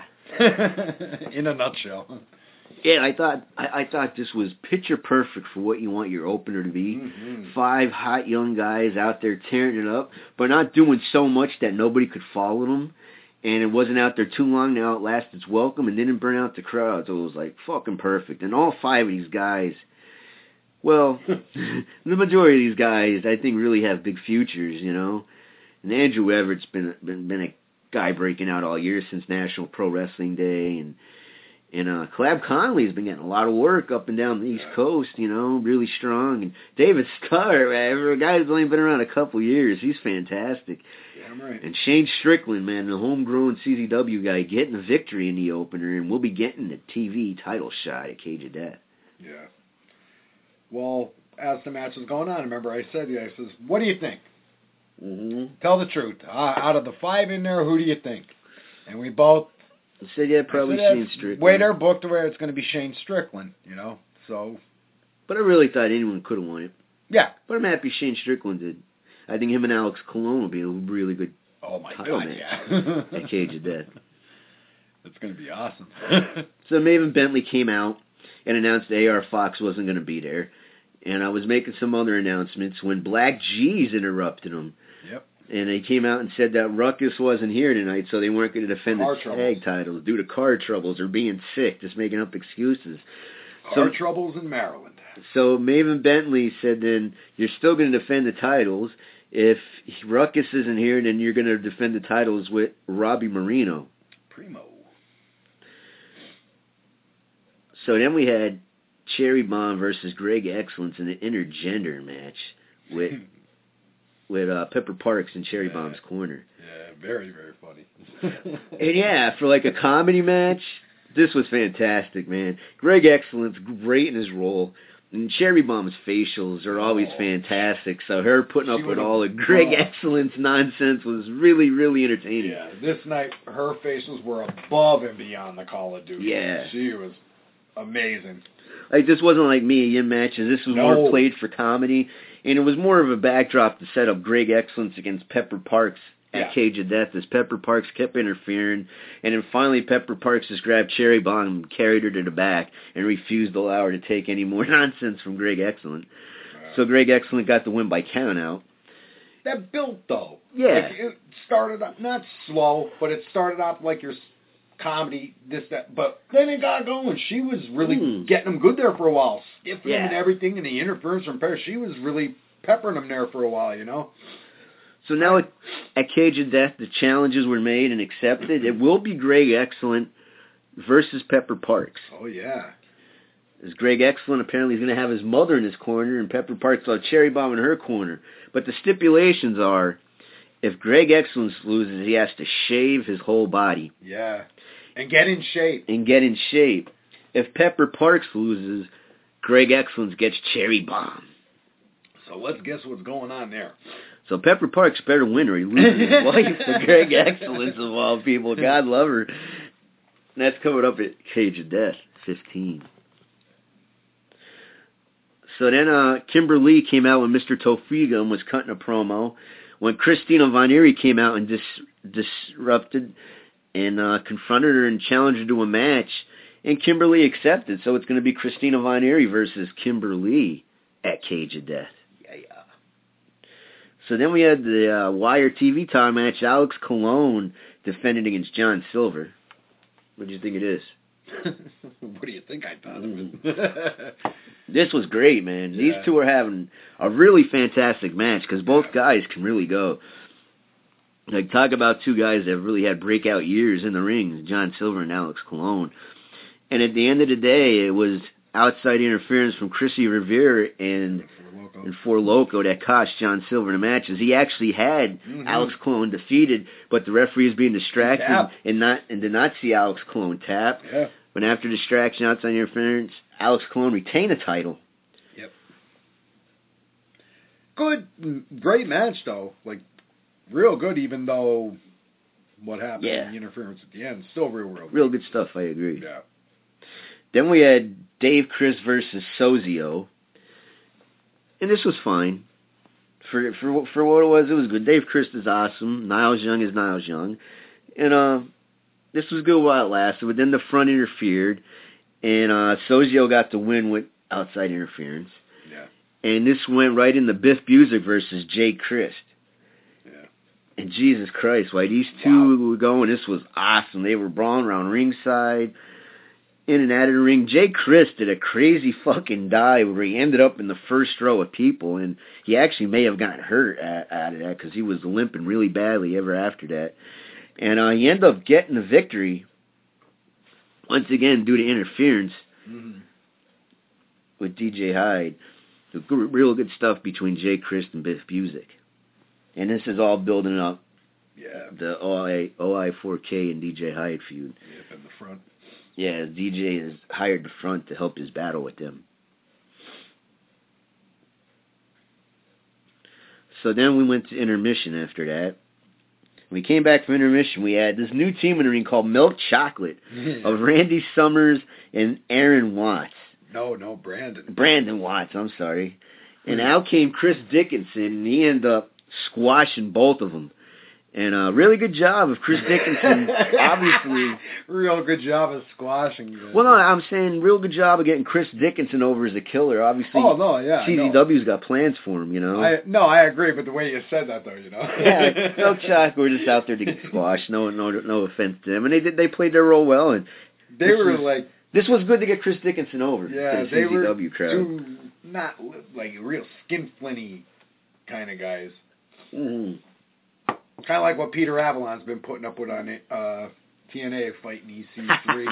In a nutshell. Yeah, I thought I, I thought this was picture perfect for what you want your opener to be. Mm-hmm. Five hot young guys out there tearing it up, but not doing so much that nobody could follow them. And it wasn't out there too long to outlast its welcome and didn't burn out the crowd. So it was like fucking perfect. And all five of these guys, well, the majority of these guys, I think, really have big futures, you know. And Andrew Everett's been been been a guy breaking out all year since National Pro Wrestling Day, and and uh, Collab Conley's been getting a lot of work up and down the East Coast, you know, really strong. And David Starr, man, for a guy who's only been around a couple years, he's fantastic. Yeah, I'm right. And Shane Strickland, man, the homegrown C Z W guy, getting a victory in the opener, and we'll be getting the T V title shot at Cage of Death. Yeah. Well, as the match was going on, remember I said, yeah, I says, what do you think? Mm-hmm. Tell the truth. Uh, out of the five in there, who do you think? And we both I said, yeah, probably said, Shane Strickland. way they're booked to where it's going to be Shane Strickland, you know? So, But I really thought anyone could have won it. yeah. But I'm happy Shane Strickland did. I think him and Alex Colon will be a really good Oh, my title God, match yeah. at Cage of Death. It's going to be awesome. So Maven Bentley came out and announced A R Fox wasn't going to be there. And I was making some other announcements when Black G's interrupted him. Yep. And they came out and said that Ruckus wasn't here tonight, so they weren't going to defend Car the troubles. tag titles due to car troubles or being sick, just making up excuses. Car So- troubles in Maryland. So Maven Bentley said then, you're still going to defend the titles. If Ruckus isn't here, then you're going to defend the titles with Robbie Marino. Primo. So then we had Cherry Bomb versus Greg Excellence in an intergender match with with uh, Pepper Parks in Cherry Yeah. Bomb's corner. Yeah, very, very funny. And yeah, for like a comedy match, this was fantastic, man. Greg Excellence, great in his role. And Cherry Bomb's facials are always Oh. fantastic, so her putting She up with would've- all the Greg oh. Excellence nonsense was really, really entertaining. Yeah, this night her faces were above and beyond the Call of Duty. Yeah. She was amazing. Like, this wasn't like Mia Yim matches. This was No. more played for comedy, and it was more of a backdrop to set up Greg Excellence against Pepper Parks at Yeah. Cage of Death, as Pepper Parks kept interfering, and then finally Pepper Parks just grabbed Cherry Bomb and carried her to the back and refused to allow her to take any more nonsense from Greg Excellent. So Greg Excellent got the win by countout. That built, though. Yeah. Like, it started up, not slow, but it started off like your s- comedy, this, that, but then it got going. She was really Mm. getting them good there for a while, stiffing Yeah. them and everything, and the interference from Paris. She was really peppering them there for a while, you know? So now at, at Cage of Death, the challenges were made and accepted. It will be Greg Excellent versus Pepper Parks. Oh, yeah. As Greg Excellent apparently is going to have his mother in his corner, and Pepper Parks will have Cherry Bomb in her corner. But the stipulations are, if Greg Excellent loses, he has to shave his whole body Yeah. And get in shape. and get in shape. If Pepper Parks loses, Greg Excellence gets Cherry Bomb. So let's guess what's going on there. So Pepper Parks better win or he loses his wife to Greg Excellence of all people. God love her. And that's coming up at Cage of Death, fifteen. So then uh, Kimberly came out when Mister Tofiga and was cutting a promo. When Christina Von Eerie came out and dis- disrupted and uh, confronted her and challenged her to a match, and Kimberly accepted. So it's going to be Christina Von Eerie versus Kimberly at Cage of Death. Yeah, yeah. So then we had the uh, Wire T V time match. Alex Colon defended against John Silver. What do you think it is? What do you think I thought of it? This was great, man. Yeah. These two are having a really fantastic match because both guys can really go. Like, talk about two guys that have really had breakout years in the ring, John Silver and Alex Colon. And at the end of the day, it was outside interference from Chrissy Rivera and and Four Loco that cost John Silver the matches. He actually had mm-hmm. Alex Colon defeated, but the referee is being distracted Tap. and not and did not see Alex Colon tap. Yeah. But after distraction, outside interference, Alex Colon retained the title. Yep. Good, great match though. Like, real good, even though what happened Yeah. in the interference at the end, still real, real good. Real good stuff, I agree. Yeah. Then we had Dave Chris versus Sozio. And this was fine. For for for what it was, it was good. Dave Chris is awesome. Niles Young is Niles Young. And uh, this was good while it lasted. But then the front interfered. And uh, Sozio got the win with outside interference. Yeah. And this went right into Biff Busick versus Jay Christ. Yeah. And Jesus Christ, why these two Wow. were going, this was awesome. They were brawling around ringside. In and out of the ring, Jay Chris did a crazy fucking dive where he ended up in the first row of people, and he actually may have gotten hurt at, out of that because he was limping really badly ever after that. And uh, he ended up getting the victory, once again, due to interference mm-hmm. with D J Hyde. So good, real good stuff between Jay Chris and Biff Busick. And this is all building up Yeah. the O I four K and D J Hyde feud. Yep, in the front. Yeah, D J has hired the front to help his battle with them. So then we went to intermission after that. When we came back from intermission, we had this new team in the ring called Milk Chocolate of Randy Summers and Aaron Watts. No, no, Brandon. Brandon Watts, I'm sorry. And out came Chris Dickinson, and he ended up squashing both of them. And a uh, really good job of Chris Dickinson, obviously. Real good job of squashing you. Well, no, I'm saying real good job of getting Chris Dickinson over as a killer. Obviously, oh, no, yeah, C Z W's got plans for him, you know. I, no, I agree, but the way you said that, though, you know. Yeah, no shock. We're just out there to get squashed. No, no, no offense to them. And they did. They played their role well. And they were was, like. This was good to get Chris Dickinson over. Yeah, to the they C Z W were crowd. two not like real skin flinty kind of guys. Mm-hmm. Kind of like what Peter Avalon's been putting up with on uh, T N A fighting E C three.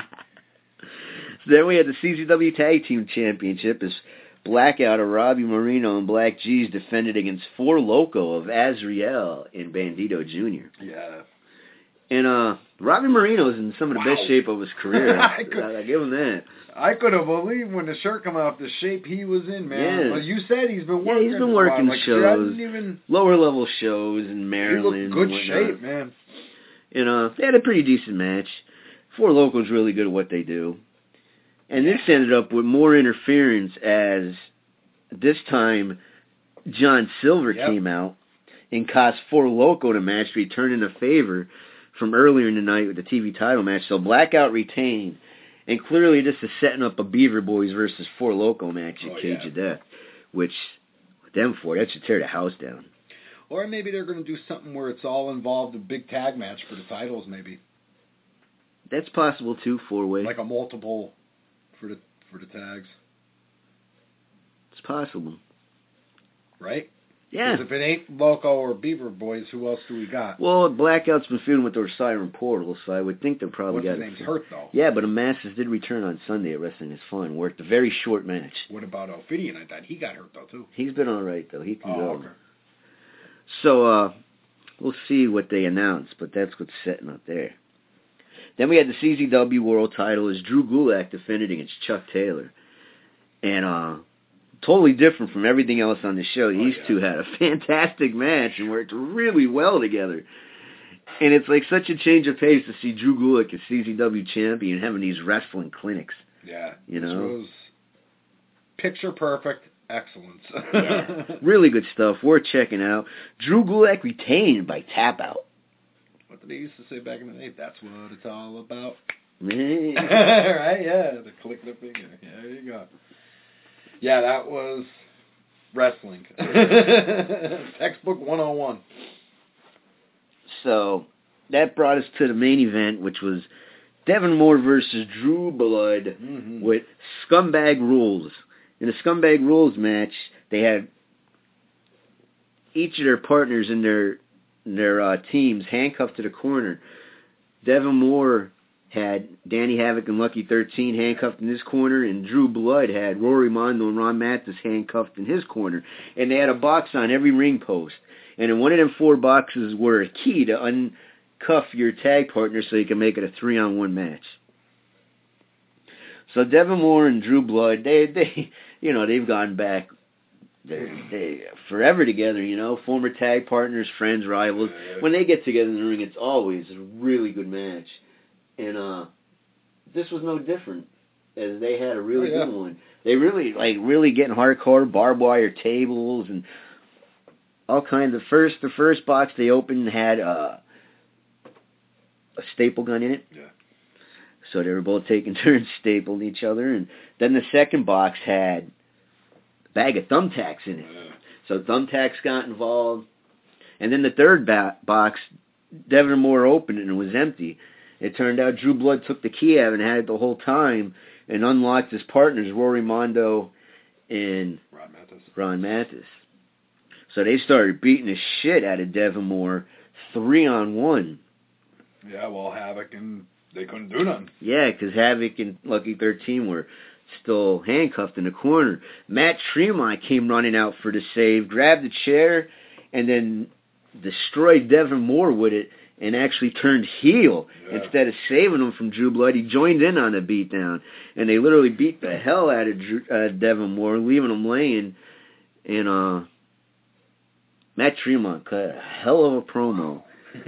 So then we had the C Z W Tag Team Championship as Blackout of Robbie Marino and Black G's defended against Four Loco of Azriel and Bandito Junior Yeah. And uh, Robbie Marino's in some of the Wow. best shape of his career. I could- I, I give him that. I could have believed when the shirt come off the shape he was in, man. Yeah. But you said he's been Yeah, working. he's been for a working while. Like, shows. I didn't even. Lower level shows in He Maryland. looked good and whatnot. shape, man. And uh, they had a pretty decent match. Four Locals really good at what they do. And this ended up with more interference as this time John Silver Yep. came out and cost Four Loco the match, returning a favor from earlier in the night with the T V title match. So Blackout retained. And clearly this is setting up a Beaver Boys versus Four Loco match at Oh, Cage yeah. of Death, which, them four, that should tear the house down. Or maybe they're going to do something where it's all involved a big tag match for the titles, maybe That's possible too, four-way. like a multiple for the for the tags, It's possible. right? Yeah. 'Cause if it ain't Loco or Beaver Boys, who else do we got? Well, Blackout's been feuding with their Siren Portal, so I would think they're probably What's got his name's hurt though. Yeah, but Amasis did return on Sunday at Wrestling is Fun. Worked a very short match. What about Ophidian? I thought he got hurt though too. He's been all right though. He can Oh, go. okay. So uh, we'll see what they announce, but that's what's setting up there. Then we had the C Z W World Title as Drew Gulak defended against Chuck Taylor, and uh, totally different from everything else on the show. These oh, yeah. two had a fantastic match and worked really well together. And it's like such a change of pace to see Drew Gulak as C Z W champion having these wrestling clinics. Yeah, you know, this was picture perfect excellence. Yeah, really good stuff. Worth checking out. Drew Gulak retained by tap out. What did they used to say back in the day? That's what it's all about. Man. Right? Yeah, the click the finger. Yeah, there you go. Yeah, that was wrestling. Textbook one oh one. So that brought us to the main event, which was Devin Moore versus Drew Blood mm-hmm. with Scumbag Rules. In the Scumbag Rules match, they had each of their partners in their their uh, teams handcuffed to the corner. Devin Moore had Danny Havoc and Lucky thirteen handcuffed in his corner, and Drew Blood had Rory Mondo and Ron Mathis handcuffed in his corner. And they had a box on every ring post. And in one of them four boxes were a key to uncuff your tag partner so you can make it a three-on-one match. So Devin Moore and Drew Blood, they, they, you know, they've gone back they they forever together, you know, former tag partners, friends, rivals. When they get together in the ring, it's always a really good match. And uh, this was no different, as they had a really oh, yeah. good one. They really, like, really getting hardcore, barbed wire tables and all kinds of. First, the first box they opened had uh, a staple gun in it. Yeah. So they were both taking turns stapling each other. And then the second box had a bag of thumbtacks in it. Yeah. So thumbtacks got involved. And then the third ba- box, Devin Moore opened it and it was empty. It turned out Drew Blood took the key out and had it the whole time and unlocked his partners, Rory Mondo and Ron Mathis. Ron Mathis. So they started beating the shit out of Devin Moore three on one. Yeah, well, Havoc and they couldn't do nothing. Yeah, because Havoc and Lucky thirteen were still handcuffed in the corner. Matt Tremont came running out for the save, grabbed the chair, and then destroyed Devin Moore with it and actually turned heel. Yeah. Instead of saving him from Drew Blood, he joined in on the beatdown. And they literally beat the hell out of Drew, uh, Devin Moore, leaving him laying. And uh, Matt Tremont cut a hell of a promo.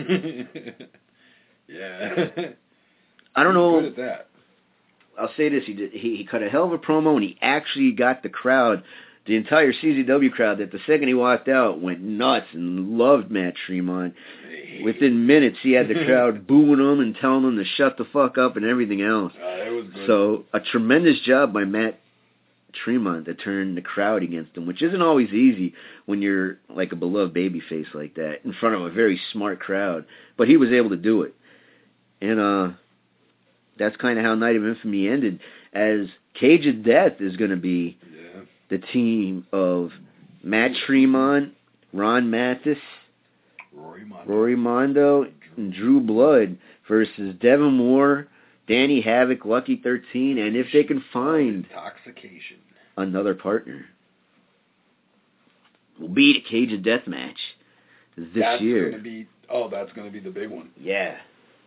Yeah. I don't know. Good at that. I'll say this: he did. He, he cut a hell of a promo, and he actually got the crowd, the entire C Z W crowd, that the second he walked out went nuts and loved Matt Tremont. Within minutes, he had the crowd booing him and telling him to shut the fuck up and everything else. Uh, it was good. So a tremendous job by Matt Tremont to turn the crowd against him, which isn't always easy when you're like a beloved babyface like that in front of a very smart crowd. But he was able to do it, and uh. That's kind of how Night of Infamy ended, as Cage of Death is going to be yeah. the team of Matt Tremont, Ron Mathis, Rory Mondo, Rory Mondo and Drew Blood versus Devin Moore, Danny Havoc, Lucky thirteen, and if they can find Intoxication. Another partner. Will be the Cage of Death match this that's year. Gonna be, oh, that's going to be the big one. Yeah.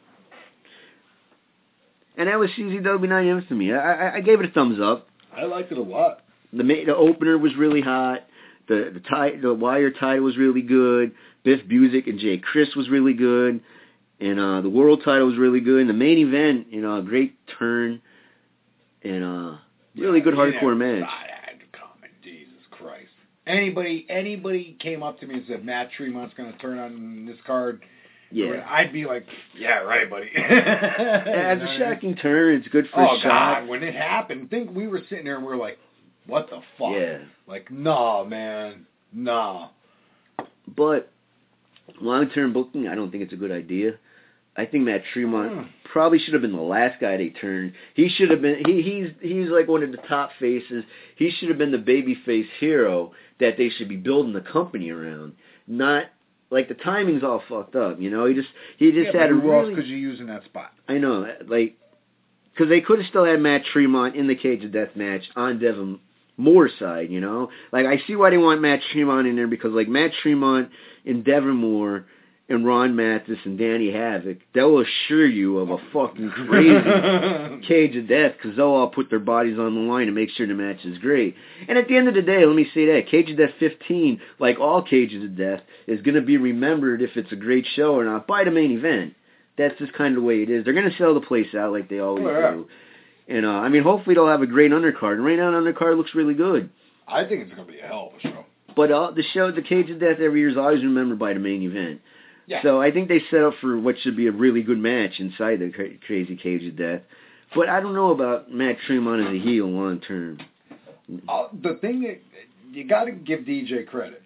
And that was C Z W Night of Infamy. I, I, I gave it a thumbs up. I liked it a lot. The the opener was really hot. The the tie, the wire title was really good. Biff Busick and Jay Chris was really good. And uh, the world title was really good. And the main event, you know, a great turn. And uh, really yeah, good hardcore match. I had to comment. Jesus Christ. Anybody, anybody came up to me and said, Matt Tremont's going to turn on this card. Yeah, I'd be like, yeah, right, buddy. Yeah, it's a shocking turn. It's good for oh, a shot. God, when it happened, think we were sitting there and we were like, what the fuck? Yeah. Like, nah, man, nah. But long-term booking, I don't think it's a good idea. I think Matt Tremont Hmm. probably should have been the last guy they turned. He should have been. He he's he's like one of the top faces. He should have been the babyface hero that they should be building the company around, not. Like, the timing's all fucked up, you know? He just he just yeah, had a who really... else could you use in that spot? I know, like... Because they could have still had Matt Tremont in the Cage of Death match on Devin Moore's side, you know? Like, I see why they want Matt Tremont in there, because, like, Matt Tremont and Devin Moore and Ron Mathis and Danny Havoc, they'll assure you of a fucking crazy cage of death because they'll all put their bodies on the line to make sure the match is great. And at the end of the day, let me say that, Cage of Death fifteen, like all Cages of Death, is going to be remembered if it's a great show or not by the main event. That's just kind of the way it is. They're going to sell the place out like they always Yeah. do. And, uh, I mean, hopefully they'll have a great undercard. And right now the undercard looks really good. I think it's going to be a hell of a show. But uh, the show, the Cage of Death every year is always remembered by the main event. Yeah. So I think they set up for what should be a really good match inside the cra- crazy Cage of Death. But I don't know about Matt Tremont as a heel long term. Uh, the thing that you got to give D J credit.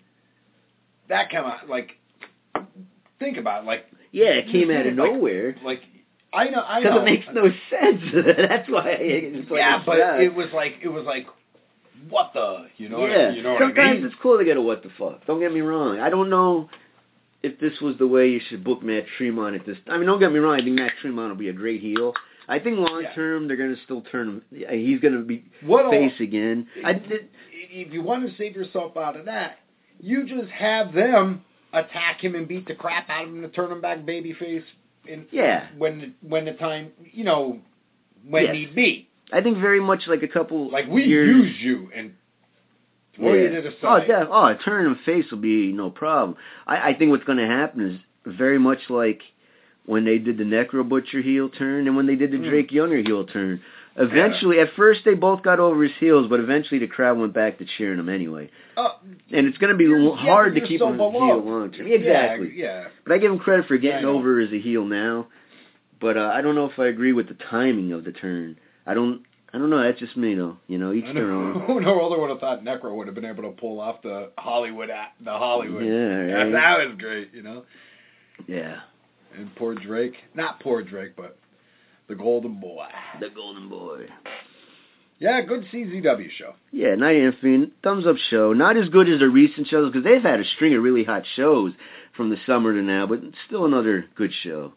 That kind of like, think about it, like. Yeah, it came out of like, nowhere. Like, I know, I Because know. it makes no sense. That's why. It's like yeah, it's but sad. it was like it was like, what the, you know? Yeah. You know what Sometimes I mean? it's cool to get a what the fuck. Don't get me wrong. I don't know if this was the way you should book Matt Tremont at this. I mean, don't get me wrong. I think Matt Tremont will be a great heel. I think long term they're going to still turn him. He's going to be What face all, again. I did. If you want to save yourself out of that, you just have them attack him and beat the crap out of him to turn him back babyface. In, Yeah. When the, when the time, you know, when Yes. need be. I think very much like a couple. Like we years, use you and throw yeah. you to the Oh, side. yeah. Oh, turn him face will be no problem. I, I think what's going to happen is very much like when they did the Necro Butcher heel turn and when they did the Mm. Drake Younger heel turn. Eventually, at first they both got over his heels, but eventually the crowd went back to cheering him anyway. Uh, And it's going to be you're- l- hard yeah, to keep so him beloved. heel long term. Exactly. Yeah, yeah. But I give him credit for getting I know. over as a heel now. But uh, I don't know if I agree with the timing of the turn. I don't. I don't know. That's just me, though. You know, each I their know. own. No other would have thought Necro would have been able to pull off the Hollywood act, the Hollywood. Yeah, right. That, that was great, you know. Yeah. And poor Drake, not poor Drake, but the Golden Boy. The Golden Boy. Yeah, good C Z W show. Yeah, Night Infinite, thumbs up show. Not as good as their recent shows because they've had a string of really hot shows from the summer to now, but still another good show.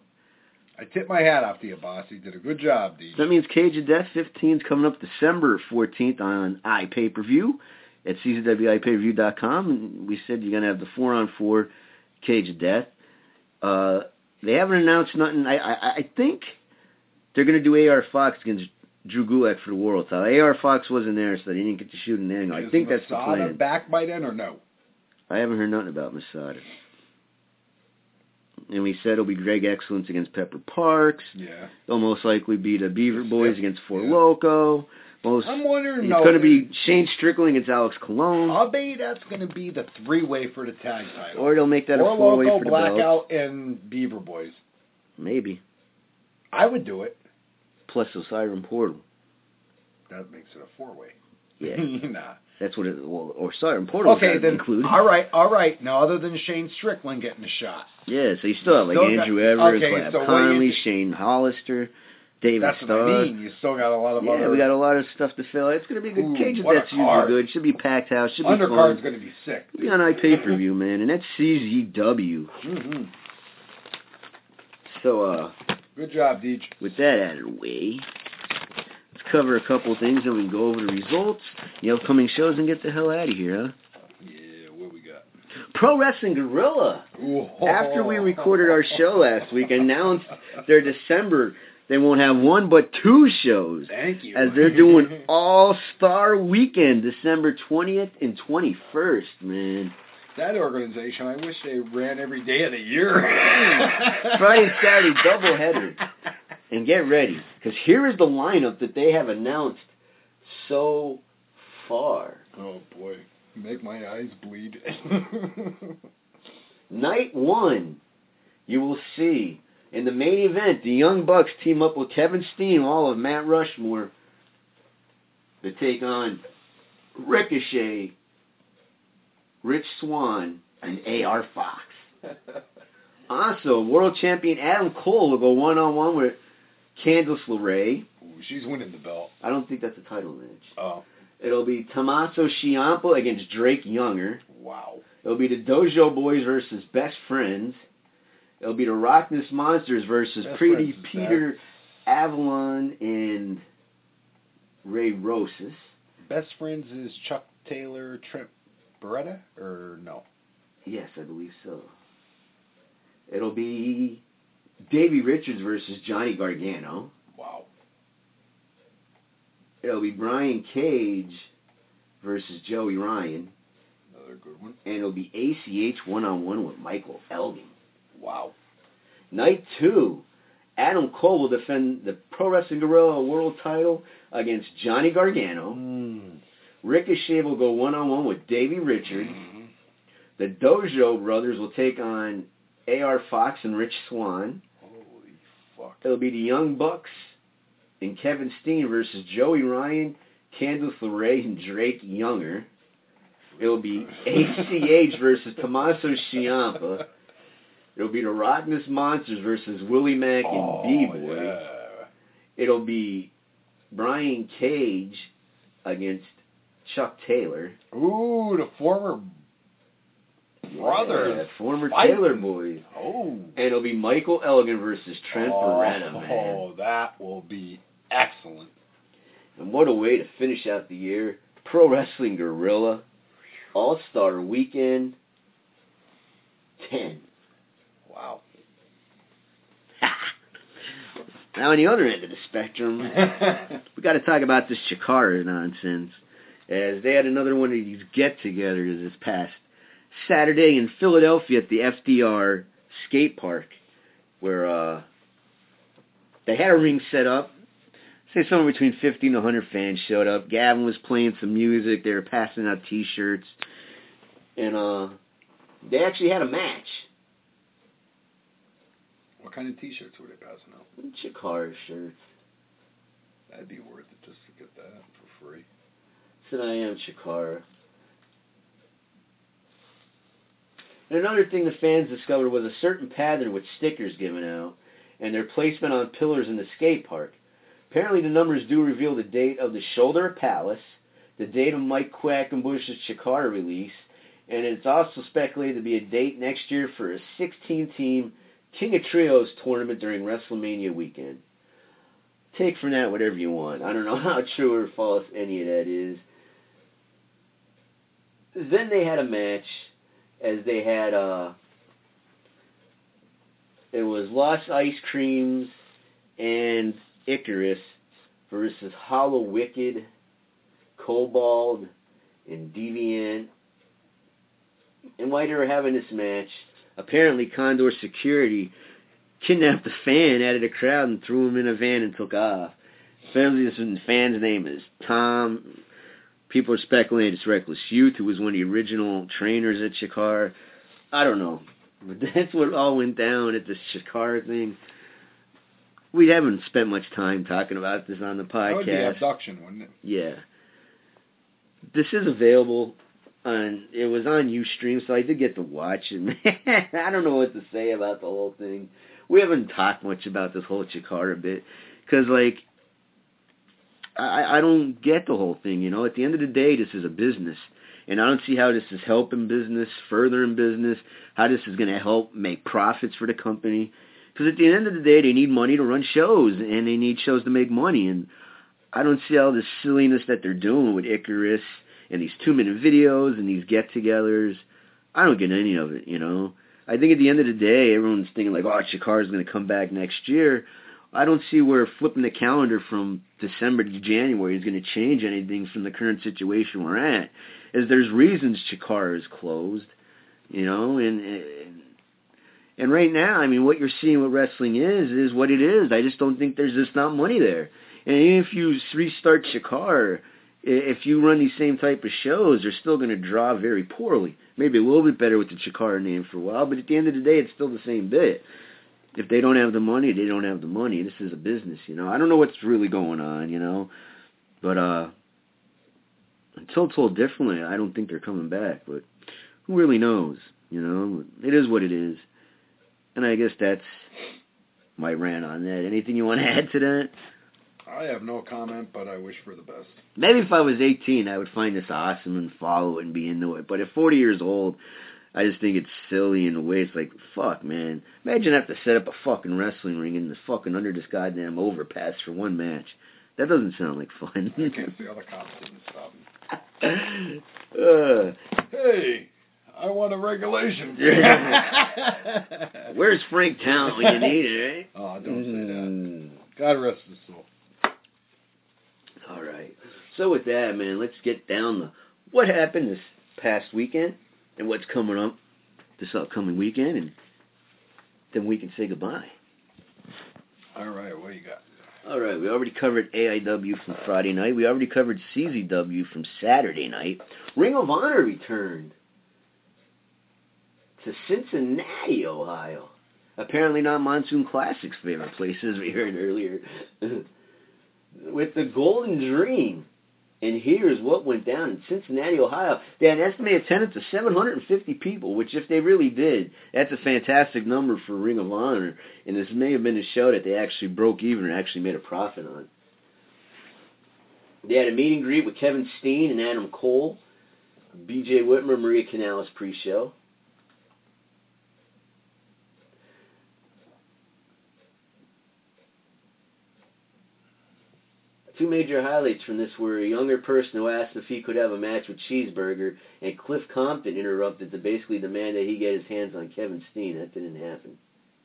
I tip my hat off to you, boss. You did a good job, D J. So that means Cage of Death fifteen is coming up December fourteenth on iPay-Per-View at C Z W I Pay Per View dot com. And we said you're going to have the four on four Cage of Death. Uh, they haven't announced nothing. I, I, I think they're going to do A R Fox against Drew Gulak for the world title. A R Fox wasn't there, so they didn't get to shoot an angle. I Is think that's the Masada plan. back by then or no? I haven't heard nothing about Masada. And we said it'll be Greg Excellence against Pepper Parks. Yeah. It'll most likely be the Beaver Boys against Four Yeah. Loco. Most, I'm wondering. it's no, going to be Shane Strickland against Alex Colon. I'll bet that's going to be the three-way for the tag title. Or they'll make that Four a four-way Loco, for the belt. Blackout, and Beaver Boys. Maybe. I would do it. Plus the Siren Portal. That makes it a four-way. Yeah. nah. That's what it, well, or Siren Portal Okay, then. included. All right, all right. Now, other than Shane Strickland getting a shot, Yeah, so you still have like Still got- Andrew Everett, okay, Clap so what do Conley, you- Shane Hollister, David that's what Starr. I mean. You still got a lot of Yeah, other. we got a lot of stuff to fill. It's going to be a good. Ooh, Cage of what a Death's usually card. good. Should be packed house. Should be Undercard's fun. going to be sick. Be on iPay-Per-View, man, and that's C Z W. Mm-hmm. So, uh, Good job, Deej. with that out of the way, let's cover a couple of things, and we can go over the results, the upcoming shows, and get the hell out of here, huh? Yeah, what we got? Pro Wrestling Guerrilla, Ooh. after we recorded our show last week, announced their December, they won't have one but two shows, Thank you. as they're doing All-Star Weekend, December twentieth and twenty-first, man. That organization, I wish they ran every day of the year. Friday and Saturday doubleheader. And get ready, because here is the lineup that they have announced so far. Oh, boy. Make my eyes bleed. Night one, you will see, in the main event, the Young Bucks team up with Kevin Steen, all of Matt Rushmore, to take on Ricochet, Rich Swann, and A R Fox. Also, world champion Adam Cole will go one-on-one with Candice LeRae. Ooh, she's winning the belt. I don't think that's a title match. Oh, It'll be Tommaso Ciampa against Drake Younger. wow. It'll be the Dojo Boys versus Best Friends. It'll be the Rockness Monsters versus Best Pretty Friends is Peter Avalon and Ray Rosas. Best friends is Chuck Taylor, Trent Beretta, or no? Yes, I believe so. It'll be Davey Richards versus Johnny Gargano. Wow. It'll be Brian Cage versus Joey Ryan. Another good one. And it'll be A C H one-on-one with Michael Elgin. Wow. Night two, Adam Cole will defend the Pro Wrestling Guerrilla World title against Johnny Gargano. Mm. Ricochet will go one-on-one with Davey Richards. Mm-hmm. The Dojo Brothers will take on A R Fox and Rich Swann. Holy fuck. It'll be the Young Bucks and Kevin Steen versus Joey Ryan, Candice LeRae, and Drake Younger. It'll be A C H versus Tommaso Ciampa. It'll be the Rottenness Monsters versus Willie Mack and Oh, D-Boy. yeah. It'll be Brian Cage against Chuck Taylor. Ooh, the former brothers. Yeah, former fighting. Taylor boys. Oh. And it'll be Michael Elgin versus Trent oh, Beretta, man. Oh, that will be excellent. And what a way to finish out the year. Pro Wrestling Guerrilla All-Star Weekend ten. Wow. Now on the other end of the spectrum, we got to talk about this Chikara nonsense, as they had another one of these get-togethers this past Saturday in Philadelphia at the F D R skate park, where uh, they had a ring set up. Say somewhere between fifty and one hundred fans showed up. Gavin was playing some music. They were passing out T-shirts. And uh, they actually had a match. What kind of T-shirts were they passing out? Chikara shirts. That'd be worth it just to get that for free. Said I am Chikara. And another thing the fans discovered was a certain pattern with stickers given out and their placement on pillars in the skate park. Apparently the numbers do reveal the date of the Shoulder of Palace, the date of Mike Quackenbush's Chikara release, and it's also speculated to be a date next year for a sixteen-team King of Trios tournament during WrestleMania weekend. Take from that whatever you want. I don't know how true or false any of that is. Then they had a match, as they had, uh, it was Lost Ice Creams and Icarus versus Hollow Wicked, Kobold, and Deviant. And while they were having this match, apparently Condor Security kidnapped a fan out of the crowd and threw him in a van and took off. Apparently this fan's name is Tom. People are speculating it's Reckless Youth, who was one of the original trainers at Chikara. I don't know. But that's what all went down at this Chikara thing. We haven't spent much time talking about this on the podcast. That would be abduction, wouldn't it? Yeah. This is available on, it was on Ustream, so I did get to watch it. I don't know what to say about the whole thing. We haven't talked much about this whole Chikara bit, because, like, I, I don't get the whole thing, you know. At the end of the day, this is a business, and I don't see how this is helping business, furthering business, how this is going to help make profits for the company. Because at the end of the day, they need money to run shows, and they need shows to make money, and I don't see all this silliness that they're doing with Icarus and these two-minute videos and these get-togethers. I don't get any of it, you know. I think at the end of the day, everyone's thinking like, oh, Chikara's going to come back next year. I don't see where flipping the calendar from December to January is going to change anything from the current situation we're at. As there's reasons Chikara is closed, you know, and, and and right now, I mean, what you're seeing with wrestling is is what it is. I just don't think there's just not money there. And even if you restart Chikara, if you run these same type of shows, they're still going to draw very poorly. Maybe a little bit better with the Chikara name for a while, but at the end of the day, it's still the same bit. If they don't have the money, they don't have the money. This is a business, you know. I don't know what's really going on, you know. But uh, until told differently, I don't think they're coming back. But who really knows, you know. It is what it is. And I guess that's my rant on that. Anything you want to add to that? I have no comment, but I wish for the best. Maybe if I was eighteen, I would find this awesome and follow it and be into it. But at forty years old, I just think it's silly in a way. It's like, fuck, man. Imagine I have to set up a fucking wrestling ring in the fucking under this goddamn overpass for one match. That doesn't sound like fun. I can't see how the cops didn't stop me. uh, Hey, I want on a regulation. Where's Frank Talent when you need it, right? Oh, don't say that. Mm. God rest his soul. All right. So with that, man, let's get down to what happened this past weekend and what's coming up this upcoming weekend, and then we can say goodbye. All right, what you got? All right, we already covered A I W from Friday night. We already covered C Z W from Saturday night. Ring of Honor returned to Cincinnati, Ohio. Apparently not Monsoon Classic's favorite place, as we heard earlier. With the Golden Dream. And here's what went down in Cincinnati, Ohio. They had an estimated attendance of seven hundred fifty people, which if they really did, that's a fantastic number for Ring of Honor. And this may have been a show that they actually broke even or actually made a profit on. They had a meet and greet with Kevin Steen and Adam Cole, B J Whitmer, Maria Kanellis pre-show. Two major highlights from this were a younger person who asked if he could have a match with Cheeseburger, and Cliff Compton interrupted to basically demand that he get his hands on Kevin Steen. That didn't happen.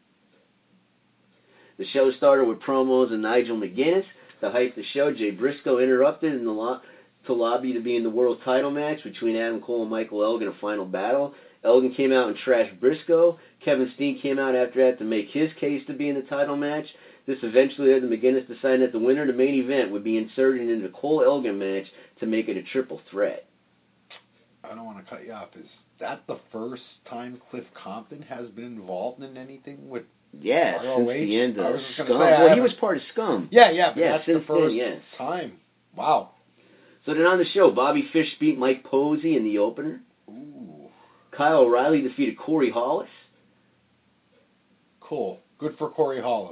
The show started with promos and Nigel McGuinness. To hype the show, Jay Briscoe interrupted in the lo- to lobby to be in the world title match between Adam Cole and Michael Elgin, a final battle. Elgin came out and trashed Briscoe. Kevin Steen came out after that to make his case to be in the title match. This eventually led to McGuinness deciding that the winner of the main event would be inserted into the Cole-Elgin match to make it a triple threat. I don't want to cut you off. Is that the first time Cliff Compton has been involved in anything with Yeah, R O H? since the end I of was just Scum. gonna say, I Well, he haven't- was part of Scum. Yeah, yeah, but Yeah, that's the since then, first yes. time. Wow. So then on the show, Bobby Fish beat Mike Posey in the opener. Ooh, Kyle O'Reilly defeated Corey Hollis. cool. Good for Corey Hollis.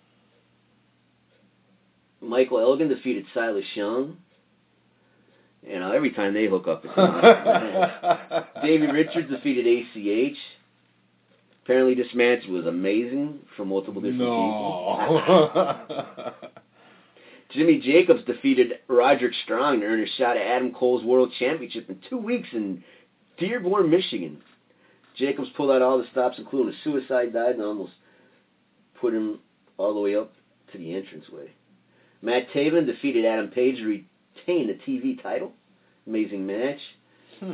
Michael Elgin defeated Silas Young. You know, every time they hook up, it's awesome. Davey Richards defeated A C H. Apparently this match was amazing for multiple different no. people. Jimmy Jacobs defeated Roderick Strong to earn a shot at Adam Cole's World Championship in two weeks in Dearborn, Michigan. Jacobs pulled out all the stops, including a suicide dive, and almost put him all the way up to the entranceway. Matt Taven defeated Adam Page to retain the T V title. Amazing match. Hmm.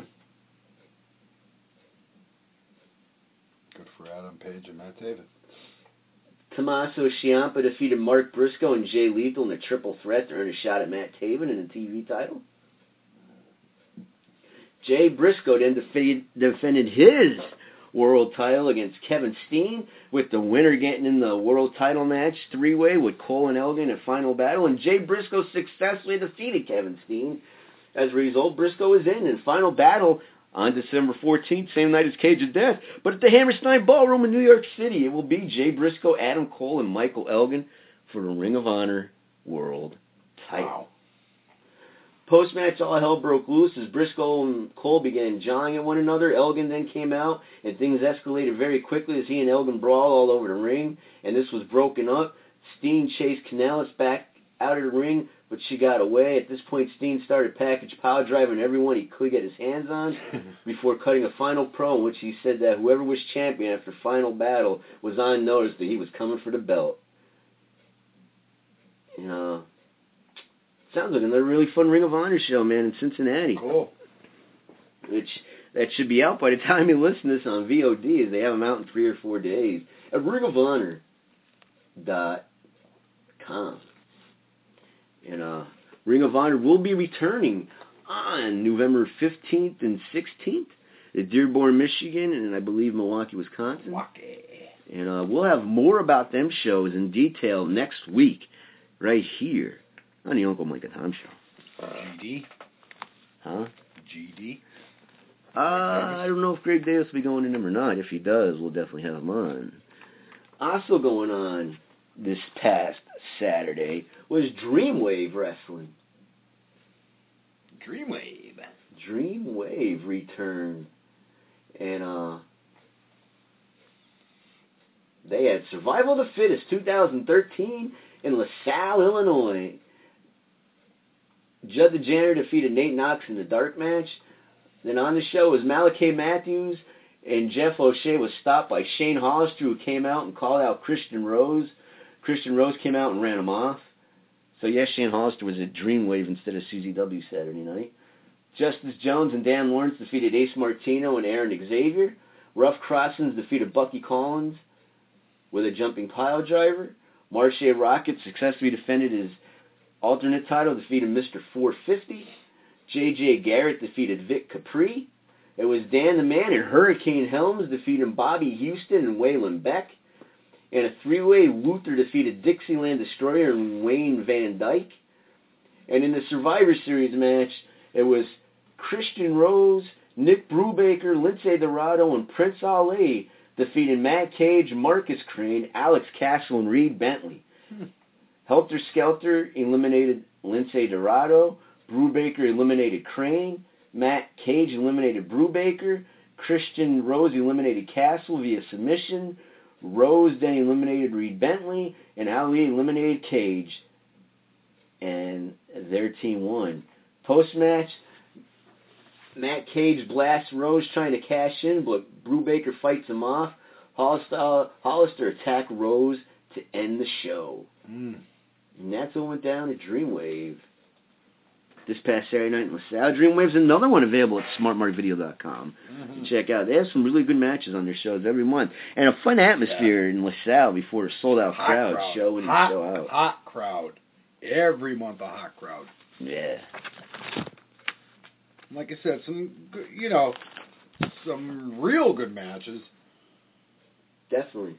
Good for Adam Page and Matt Taven. Tommaso Ciampa defeated Mark Briscoe and Jay Lethal in a triple threat to earn a shot at Matt Taven in the T V title. Jay Briscoe then defeated, defended his world title against Kevin Steen, with the winner getting in the world title match three-way with Cole and Elgin in final battle, and Jay Briscoe successfully defeated Kevin Steen. As a result, Briscoe is in in final battle on December fourteenth, same night as Cage of Death. But at the Hammerstein Ballroom in New York City, it will be Jay Briscoe, Adam Cole, and Michael Elgin for the Ring of Honor World title. Wow. Post-match, all hell broke loose as Briscoe and Cole began jawing at one another. Elgin then came out, and things escalated very quickly as he and Elgin brawled all over the ring, and this was broken up. Steen chased Kanellis back out of the ring, but she got away. At this point, Steen started package power driving everyone he could get his hands on before cutting a final pro in which he said that whoever was champion after final battle was on notice that he was coming for the belt. You know, sounds like another really fun Ring of Honor show, man, in Cincinnati. Cool. Which, that should be out by the time you listen to this on V O D, as they have them out in three or four days, at ring of honor dot com. And uh, Ring of Honor will be returning on November fifteenth and sixteenth at Dearborn, Michigan, and I believe Milwaukee, Wisconsin. Milwaukee. And uh, we'll have more about them shows in detail next week, right here on the Uncle Mike and Tom Show. G D? Huh? G D? Uh, I don't know if Greg Davis will be going in them or not. If he does, we'll definitely have him on. Also going on this past Saturday was Dreamwave Wrestling. Dreamwave. Dreamwave returned. And, uh, they had Survival of the Fittest two thousand thirteen in LaSalle, Illinois. Judd the Janitor defeated Nate Knox in the dark match. Then on the show was Malachi Matthews, and Jeff O'Shea was stopped by Shane Hollister, who came out and called out Christian Rose. Christian Rose came out and ran him off. So yes, Shane Hollister was at Dreamwave instead of C Z W Saturday night. Justice Jones and Dan Lawrence defeated Ace Martino and Aaron Xavier. Rough Crossings defeated Bucky Collins with a jumping pile driver. Marche Rocket successfully defended his alternate title, defeated Mister four fifty. J J Garrett defeated Vic Capri. It was Dan the Man and Hurricane Helms defeating Bobby Houston and Waylon Beck. In a three-way, Luther defeated Dixieland Destroyer and Wayne Van Dyke. And in the Survivor Series match, it was Christian Rose, Nick Brubaker, Lindsay Dorado, and Prince Ali defeated Matt Cage, Marcus Crane, Alex Castle, and Reed Bentley. Hmm. Helter Skelter eliminated Lindsay Dorado. Brubaker eliminated Crane. Matt Cage eliminated Brubaker. Christian Rose eliminated Castle via submission. Rose then eliminated Reed Bentley. And Ali eliminated Cage. And their team won. Post-match, Matt Cage blasts Rose trying to cash in, but Brubaker fights him off. Hollister, Hollister attacked Rose to end the show. Mm. And that's what went down at Dreamwave this past Saturday night in LaSalle. Dreamwave's another one available at smart mark video dot com Mm-hmm. to check out. They have some really good matches on their shows every month. And a fun atmosphere yeah. in LaSalle before a sold-out crowd, crowd. show in hot, and show out. Hot crowd. Every month a hot crowd. Yeah. Like I said, some good, you know, some real good matches. Definitely.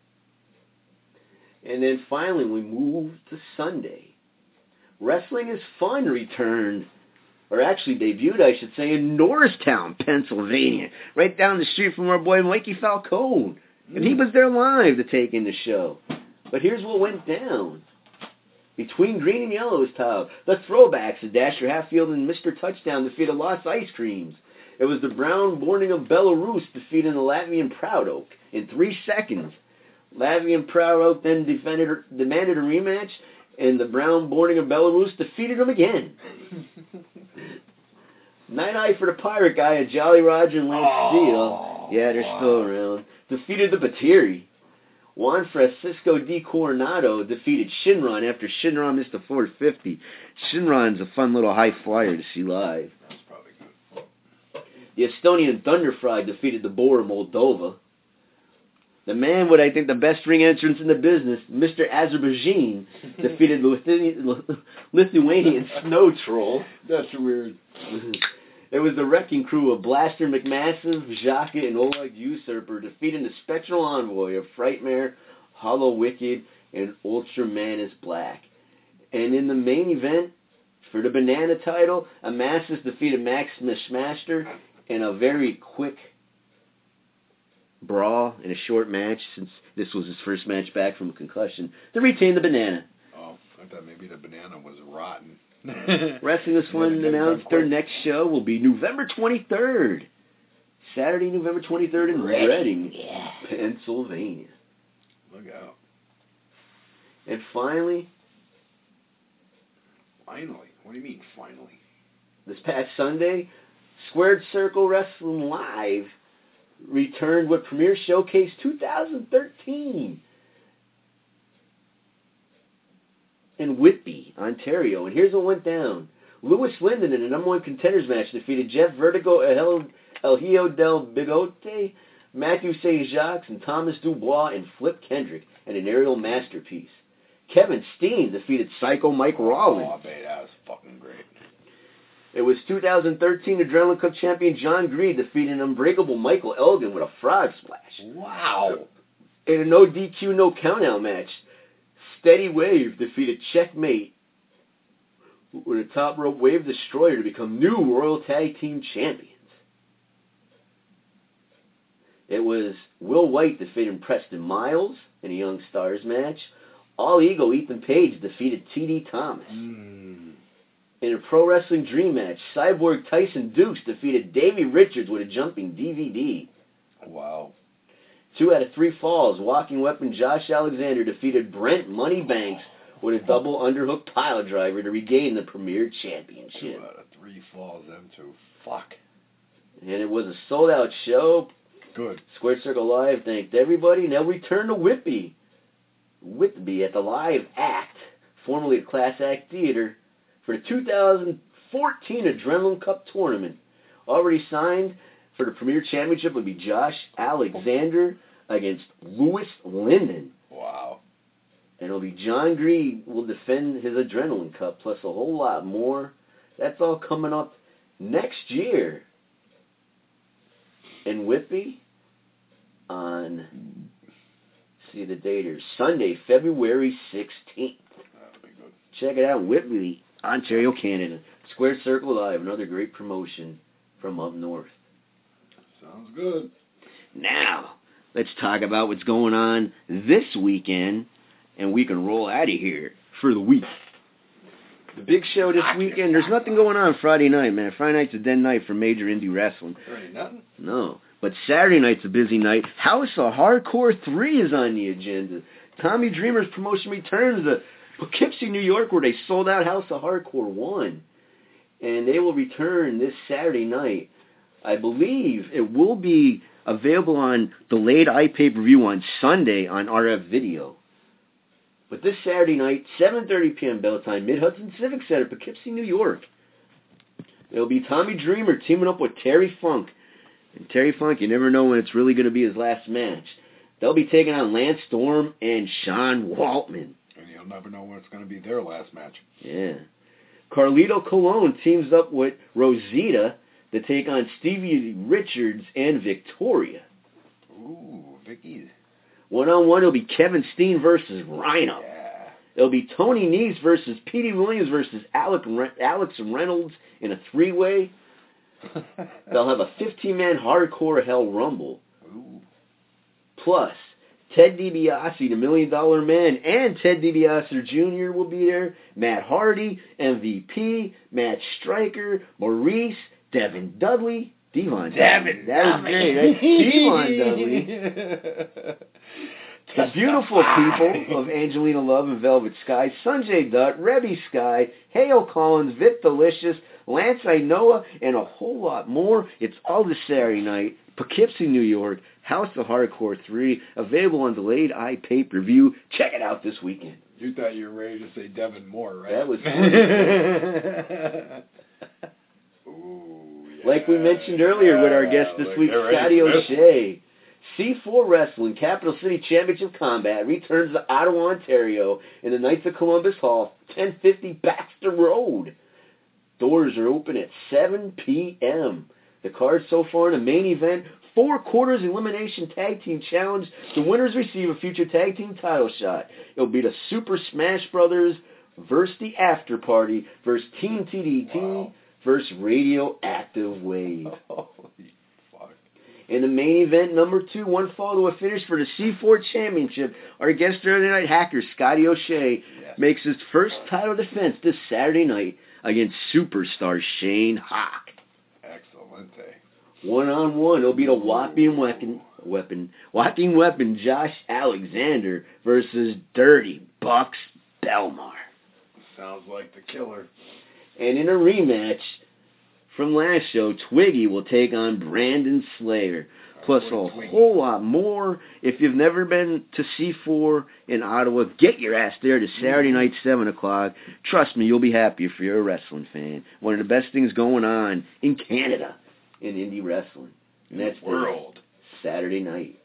And then finally we moved to Sunday. Wrestling is Fun returned, or actually debuted, I should say, in Norristown, Pennsylvania, right down the street from our boy Mikey Falcone. And he was there live to take in the show. But here's what went down. Between Green and Yellow's top, the Throwbacks of Dasher Hatfield and Mister Touchdown defeated Lost Ice Creams. It was the Brown Borning of Belarus defeating the Latvian Proud Oak in three seconds. Latvian Proud Oak then defended, demanded a rematch, and the Brown Borning of Belarus defeated him again. Night Eye for the Pirate Guy and Jolly Roger and Lance oh, Steele, yeah, they're wow. still around, defeated the Batiri. Juan Francisco D. Coronado defeated Shinron after Shinron missed a four fifty. Shinron's a fun little high flyer to see live. That's probably good. The Estonian Thunderfry defeated the Boar of Moldova. The man with, I think, the best ring entrance in the business, Mister Azerbaijan, defeated the Lithuanian, Lithuanian Snow Troll. That's weird. It was the Wrecking Crew of Blaster McMassive, Jaka, and Oleg Usurper defeating the Spectral Envoy of Frightmare, Hollow Wicked, and Ultramanus Black. And in the main event, for the Banana title, Amasis defeated Max Smashmaster in a very quick brawl in a short match, since this was his first match back from a concussion, to retain the Banana. Oh, I thought maybe the Banana was rotten. Wrestling is Fun yeah, announced their next show will be November twenty-third. Saturday, November twenty-third in Reading, Reading yeah. Pennsylvania. Look out. And finally... Finally? What do you mean, finally? This past Sunday, Squared Circle Wrestling Live returned with Premier Showcase two thousand thirteen in Whitby, Ontario. And here's what went down. Lewis Linden in a number one contenders match defeated Jeff Vertigo, El, El Hijo del Bigote, Matthew Saint Jacques, and Thomas Dubois and Flip Kendrick in an aerial masterpiece. Kevin Steen defeated Psycho Mike Rollins. Oh, I bet that was fucking great. It was two thousand thirteen Adrenaline Cup champion John Greed defeating Unbreakable Michael Elgin with a frog splash. Wow. In a no D Q, no countout match, Steady Wave defeated Checkmate with a top rope wave destroyer to become new Royal Tag Team champions. It was Will White defeating Preston Miles in a Young Stars match. All Ego Ethan Page defeated T D Thomas. Mm. In a Pro Wrestling Dream match, Cyborg Tyson Dukes defeated Davey Richards with a jumping D V D. Wow. Two out of three falls, Walking Weapon Josh Alexander defeated Brent Moneybanks with a double underhook pile driver to regain the Premier Championship. Two out of three falls, them two. Fuck. And it was a sold-out show. Good. Squared Circle Live thanked everybody, and they'll return to Whitby. Whitby at the Live Act, formerly at Class Act Theater, for the two thousand fourteen Adrenaline Cup Tournament. Already signed for the Premier Championship would be Josh Alexander against Lewis Linden. Wow. And it'll be John Greed will defend his Adrenaline Cup, plus a whole lot more. That's all coming up next year in Whitby on, see the date here, Sunday, February sixteenth. That'll be good. Check it out, Whitby, Ontario, Canada. Squared Circle Live, another great promotion from up north. Sounds good. Now, let's talk about what's going on this weekend, and we can roll out of here for the week. The big show this weekend, there's nothing going on Friday night, man. Friday night's a dead night for major indie wrestling. There ain't nothing. No. But Saturday night's a busy night. House of Hardcore three is on the agenda. Tommy Dreamer's promotion returns to Poughkeepsie, New York, where they sold out House of Hardcore one. And they will return this Saturday night. I believe it will be available on delayed iPay-per-view on Sunday on R F Video. But this Saturday night, seven thirty p.m. bell time, Mid-Hudson Civic Center, Poughkeepsie, New York. It'll be Tommy Dreamer teaming up with Terry Funk. And Terry Funk, you never know when it's really going to be his last match. They'll be taking on Lance Storm and Sean Waltman. And you'll never know when it's going to be their last match. Yeah. Carlito Colon teams up with Rosita to take on Stevie Richards and Victoria. Ooh, Vicky. One-on-one, it'll be Kevin Steen versus Rhino. Yeah. It'll be Tony Nese versus Petey Williams versus Alec Re- Alex Reynolds in a three-way. They'll have a fifteen-man Hardcore Hell Rumble. Ooh. Plus, Ted DiBiase, the Million Dollar Man, and Ted DiBiase Junior will be there. Matt Hardy, M V P, Matt Stryker, Maurice, Devin Dudley, Devon Dudley. That was great, right? Devon Dudley. The beautiful people of Angelina Love and Velvet Sky, Sanjay Dutt, Rebby Sky, Hale Collins, Vip Delicious, Lance Ainoa, and a whole lot more. It's all this Saturday night. Poughkeepsie, New York, House of Hardcore three, available on delayed iPay-per-view. Check it out this weekend. You thought you were ready to say Devin Moore, right? That was Ooh, yeah. Like we mentioned earlier with our guest this Like week, they're ready Scotty for this. O'Shea. C four Wrestling, Capital City Championship Combat, returns to Ottawa, Ontario, in the Knights of Columbus Hall, ten fifty Baxter Road. Doors are open at seven p.m. The card so far in the main event, four quarters elimination tag team challenge. The winners receive a future tag team title shot. It'll be the Super Smash Brothers versus the After Party versus Team T D T Wow. versus Radioactive Wave. Holy fuck. In the main event, number two, one fall to a finish for the C four Championship. Our guest Saturday Night Hacker, Scotty O'Shea, Yes. makes his first title defense this Saturday night against superstar Shane Hawk. Excelente. One-on-one, it'll be the Whopping Weapon, weapon, Whopping Weapon Josh Alexander versus Dirty Bucks Belmar. Sounds like the killer. And in a rematch from last show, Twiggy will take on Brandon Slayer. Plus a whole lot more. If you've never been to C four in Ottawa, get your ass there to Saturday night, seven o'clock. Trust me, you'll be happy if you're a wrestling fan. One of the best things going on in Canada in indie wrestling. And that's the world. Saturday night.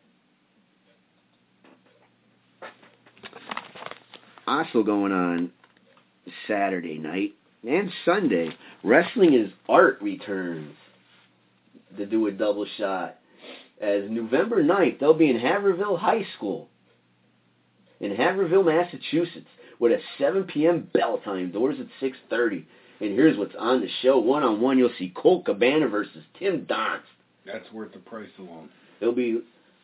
Also going on Saturday night and Sunday, Wrestling is Art returns to do a double shot. As November ninth, they'll be in Haverhill High School in Haverhill, Massachusetts, with a seven p.m. bell time. Doors at six thirty. And here's what's on the show. One-on-one, you'll see Colt Cabana versus Tim Donst. That's worth the price alone. It'll be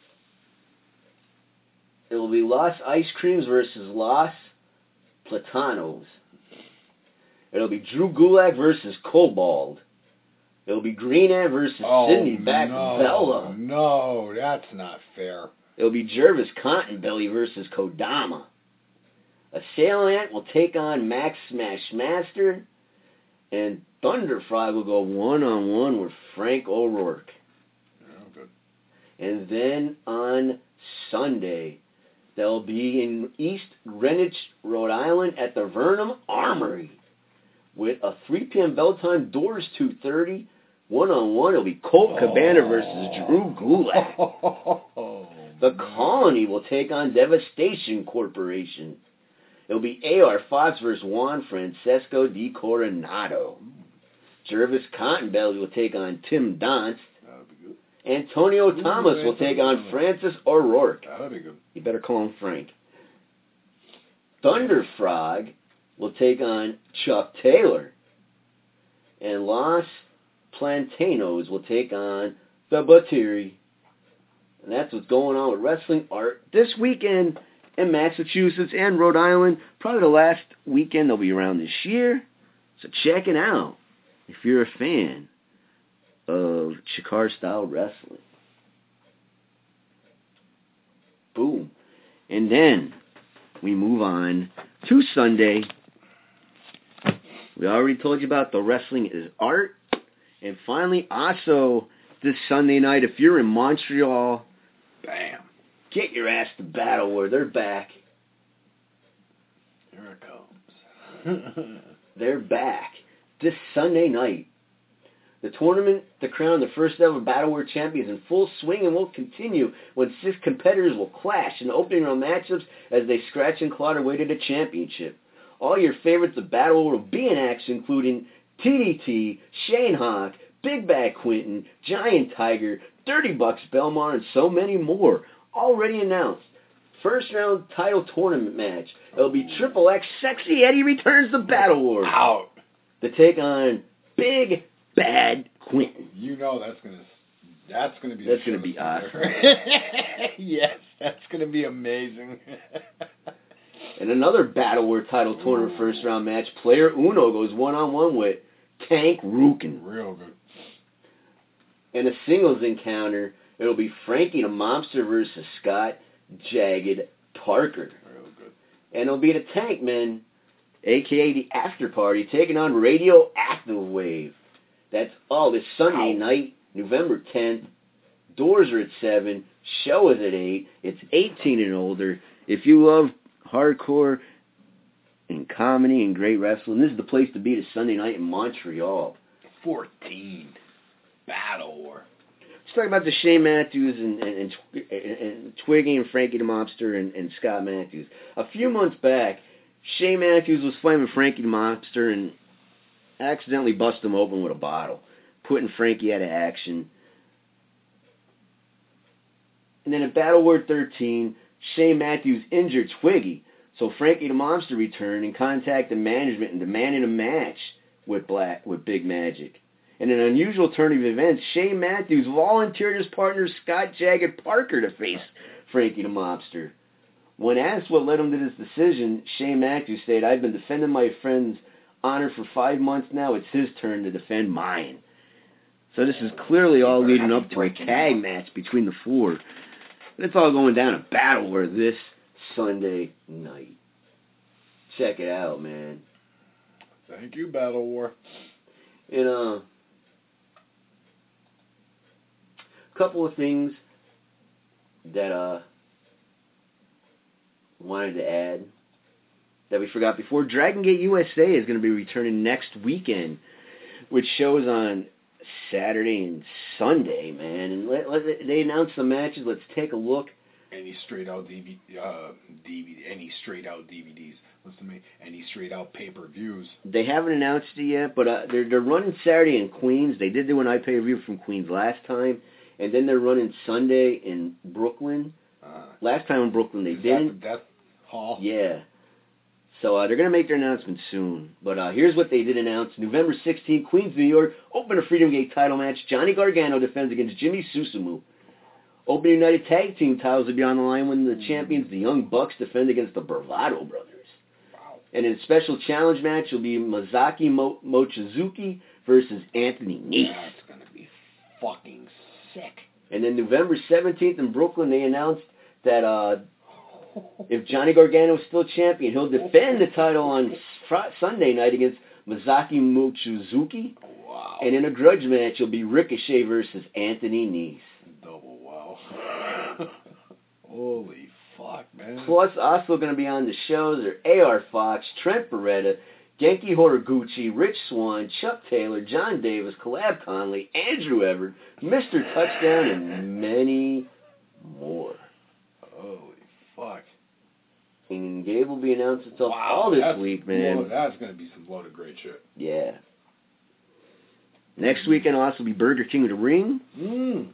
it'll be Los Ice Creams versus Los Platanos. It'll be Drew Gulak versus Cobalt. It'll be Green Ant versus Oh, Sidney no, Bella. no, that's not fair. It'll be Jervis Cottonbelly versus Kodama. Assailant will take on Max Smashmaster. And Thunder Frog will go one-on-one with Frank O'Rourke. Oh, good. And then on Sunday, they'll be in East Greenwich, Rhode Island at the Vernum Armory with a three p.m. bell time, doors two thirty. One-on-one, it'll be Colt Cabana Oh. versus Drew Gulak. The Colony will take on Devastation Corporation. It'll be A R Fox versus Juan Francesco Di Coronado. Jervis Cottonbelly will take on Tim Donst. That'll be good. Antonio Ooh, Thomas will take on Antonio. Francis O'Rourke. That'll be good. You better call him Frank. Thunder Frog will take on Chuck Taylor. And Los Plantanos will take on the Batiri. And that's what's going on with Wrestling Art this weekend in Massachusetts and Rhode Island. Probably the last weekend they'll be around this year. So check it out if you're a fan of Chikara-style wrestling. Boom. And then we move on to Sunday. We already told you about the Wrestling is Art. And finally, also this Sunday night, if you're in Montreal, Bam. get your ass to Battle War. They're back. Here it comes. They're back. This Sunday night. The tournament to crown the first ever Battle War champion is in full swing and will continue when six competitors will clash in opening round matchups as they scratch and claw their way to the championship. All your favorites of Battle War will be in action, including T D T, Shane Hawk, Big Bad Quinton, Giant Tiger, Dirty Bucks Belmar, and so many more. Already announced. First round title tournament match. It'll be Triple X Sexy Eddie returns to Battle War. Out. To take on Big Bad Quinton. You know that's gonna that's gonna be That's gonna be awesome. Yes, that's gonna be amazing. And another Battle War title tournament first round match. Player Uno goes one on one with Tank Rukin. Real good. In a singles encounter, it'll be Frankie the Mobster versus Scott Jagged Parker. Real good. And it'll be the Tank Men, a k a the After Party, taking on Radioactive Wave. That's all this Sunday Ow. night, November tenth. Doors are at seven. Show is at eight. It's eighteen and older. If you love hardcore and comedy and great wrestling, this is the place to be this Sunday night in Montreal. Fourteen. Battle War. Let's talk about the Shane Matthews and, and, and, Tw- and Twiggy and Frankie the Mobster and, and Scott Matthews. A few months back, Shane Matthews was fighting with Frankie the Mobster and accidentally busted him open with a bottle, putting Frankie out of action. And then at Battle War thirteen, Shane Matthews injured Twiggy, so Frankie the Mobster returned and contacted management and demanded a match with Black with Big Magic. In an unusual turn of events, Shane Matthews volunteered his partner Scott Jagged Parker to face Frankie the Mobster. When asked what led him to this decision, Shane Matthews said, "I've been defending my friend's honor for five months now. It's his turn to defend mine." So this is clearly all leading up to a tag match between the four. But it's all going down at Battle War this Sunday night. Check it out, man. Thank you, Battle War. And, uh, a couple of things that, uh, wanted to add that we forgot before. Dragon Gate U S A is going to be returning next weekend, which shows on Saturday and Sunday, man. And let, let, they announced the matches. Let's take a look. Any straight out D V D, uh, D V D, any straight out D V Ds. Listen to me. Any straight out pay per views. They haven't announced it yet, but uh, they're they're running Saturday in Queens. They did do an I Pay Per View from Queens last time, and then they're running Sunday in Brooklyn. Uh, Last time in Brooklyn they is didn't. that the Death Hall? Yeah. So uh, they're going to make their announcement soon. But uh, here's what they did announce. November sixteenth, Queens, New York. Open a Freedom Gate title match. Johnny Gargano defends against Jimmy Susumu. Open United Tag Team titles will be on the line when the champions, the Young Bucks, defend against the Bravado Brothers. Wow. And in a special challenge match will be Mazaki Mo- Mochizuki versus Anthony Nese. That's going to be fucking sick. And then November seventeenth in Brooklyn, they announced that uh, if Johnny Gargano is still champion, he'll defend the title on fr- Sunday night against Masaki Mochizuki. Wow. And in a grudge match, it'll be Ricochet versus Anthony Nese. Double wow. Holy fuck, man. Plus, also going to be on the shows are A R Fox, Trent Beretta, Genki Horiguchi, Rich Swann, Chuck Taylor, John Davis, Collab Conley, Andrew Everett, Mister Touchdown, and many more. Holy fuck. And Gabe will be announcing stuff Wow, all this that's, week, man. Whoa, that's going to be some loaded great shit. Yeah. Next weekend will also be Burger King of the Ring. Mm.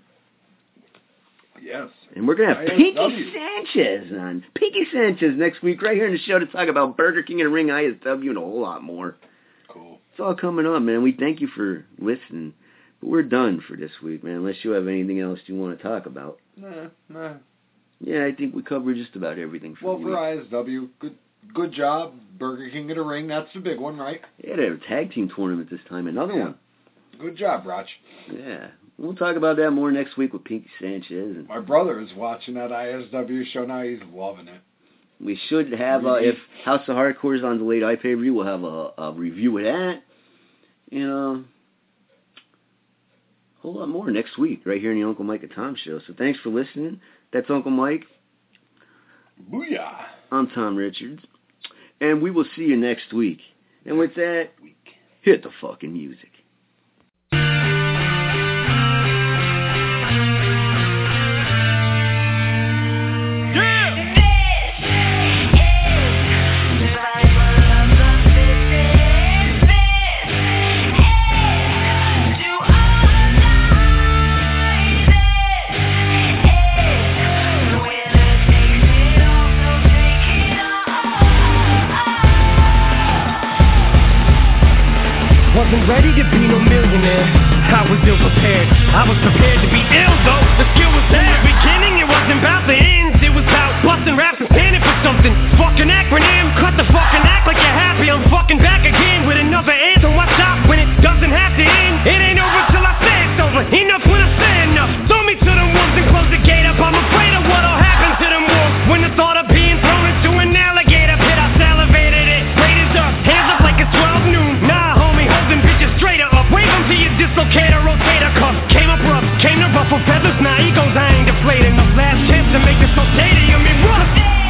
Yes. And we're going to have I S Pinky W. Sanchez on. Pinky Sanchez next week right here in the show to talk about Burger King of the Ring, I S W, and a whole lot more. Cool. It's all coming up, man. We thank you for listening. But we're done for this week, man, unless you have anything else you want to talk about. Nah, nah. Yeah, I think we covered just about everything for Well, the for week. I S W, good good job. Burger King of the Ring, that's the big one, right? Yeah, they have a tag team tournament this time. Another Yeah. one. Good job, Roch. Yeah. We'll talk about that more next week with Pinky Sanchez. And My brother is watching that I S W show now. He's loving it. we should have, uh, if House of Hardcore is on delayed iPay-per-view, we'll have a, a review of that. And uh, a whole lot more next week right here in the Uncle Mike and Tom show. So thanks for listening. That's Uncle Mike. Booyah. I'm Tom Richards. And we will see you next week. And with that, hit the fucking music. Wasn't ready to be no millionaire. I was ill prepared. I was prepared to be ill though. The skill was there. In the beginning, it wasn't about the ends. It was about busting raps and standing for something. Fucking acronym. Cut the fucking act like you're happy. I'm fucking back again with another answer. Why stop when it doesn't have to end? It ain't over till I say it's over. Enough when I say enough. Throw me to the wolves and close the gate up. I'm afraid of what'll happen to them wolves when the thought of being thrown into an alligator pit. I salivated it. Raiders up. Hands up like it's twelve noon. Nah, homie, holding bitches straighter up. Wave them to your dislocator, rotator cuff. Came up rough, came to ruffle feathers. Now nah, egos, I ain't deflated enough. Last chance to make this so stadium and rough.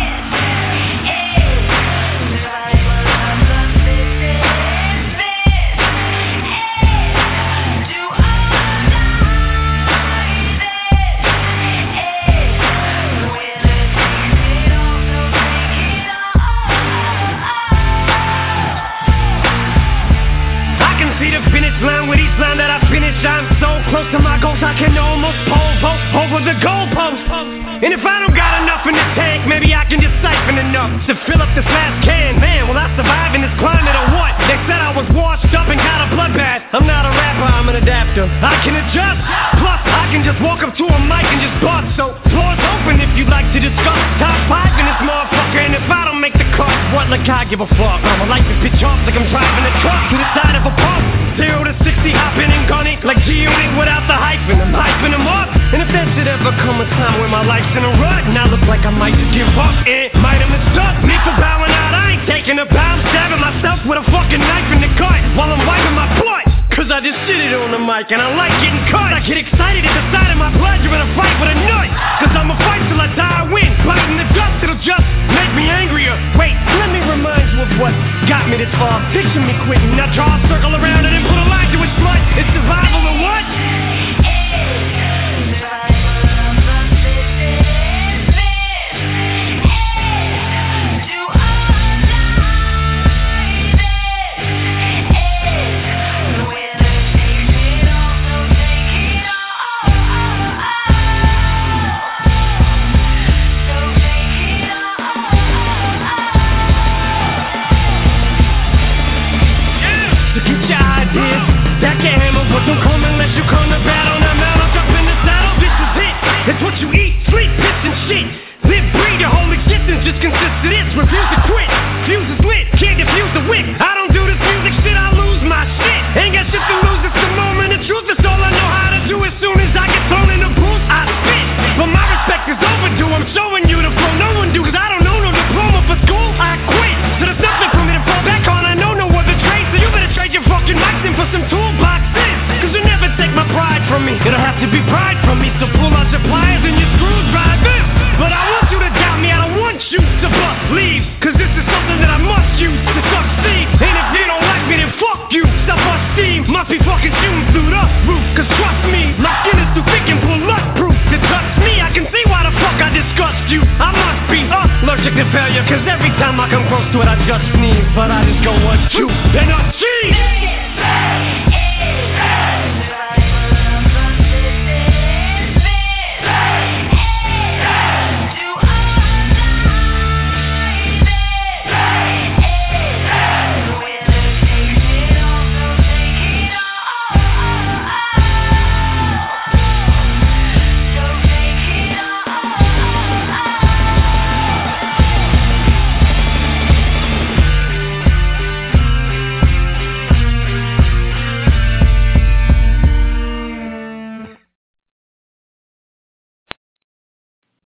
Line with each line that I finish, I'm so close to my goals I can almost pole vault over the goalpost. And if I don't got enough in the tank, maybe I can just siphon enough to fill up this last can. Man, will I survive in this climate or what? They said I was washed up and got a bloodbath. I'm not a rapper, I'm an adapter. I can adjust, plus I can just walk up to a mic and just bust. So floor's open if you'd like to discuss top five in this motherfucker. And if I don't make the cut, what like I give a fuck? I'ma light this bitch off like I'm driving a truck to the side of a pump. Zero to sixty, hopping and gunning like G-Unit without the hyphen. I'm hyping them up. And if there should ever come a time where my life's in a rut, and I look like I might just give up, it might have mistook me for bowing out. I ain't taking a bow, I'm stabbing myself with a fucking knife in the gut while I'm wiping my butt. Cause I just did it on the mic and I like getting cut. I get excited at the sight of my blood. You're in a fight with a nut. Cause I'ma fight till I die, I win. Biting the dust, it'll just make me angrier. Wait, let me remind you of what got me this far. Picture me quitting, now draw a circle around it and put a line to it, smut. It's survival or what? failure, cause every time I come close to it I just sneeze. But I just go, what you and a cheese.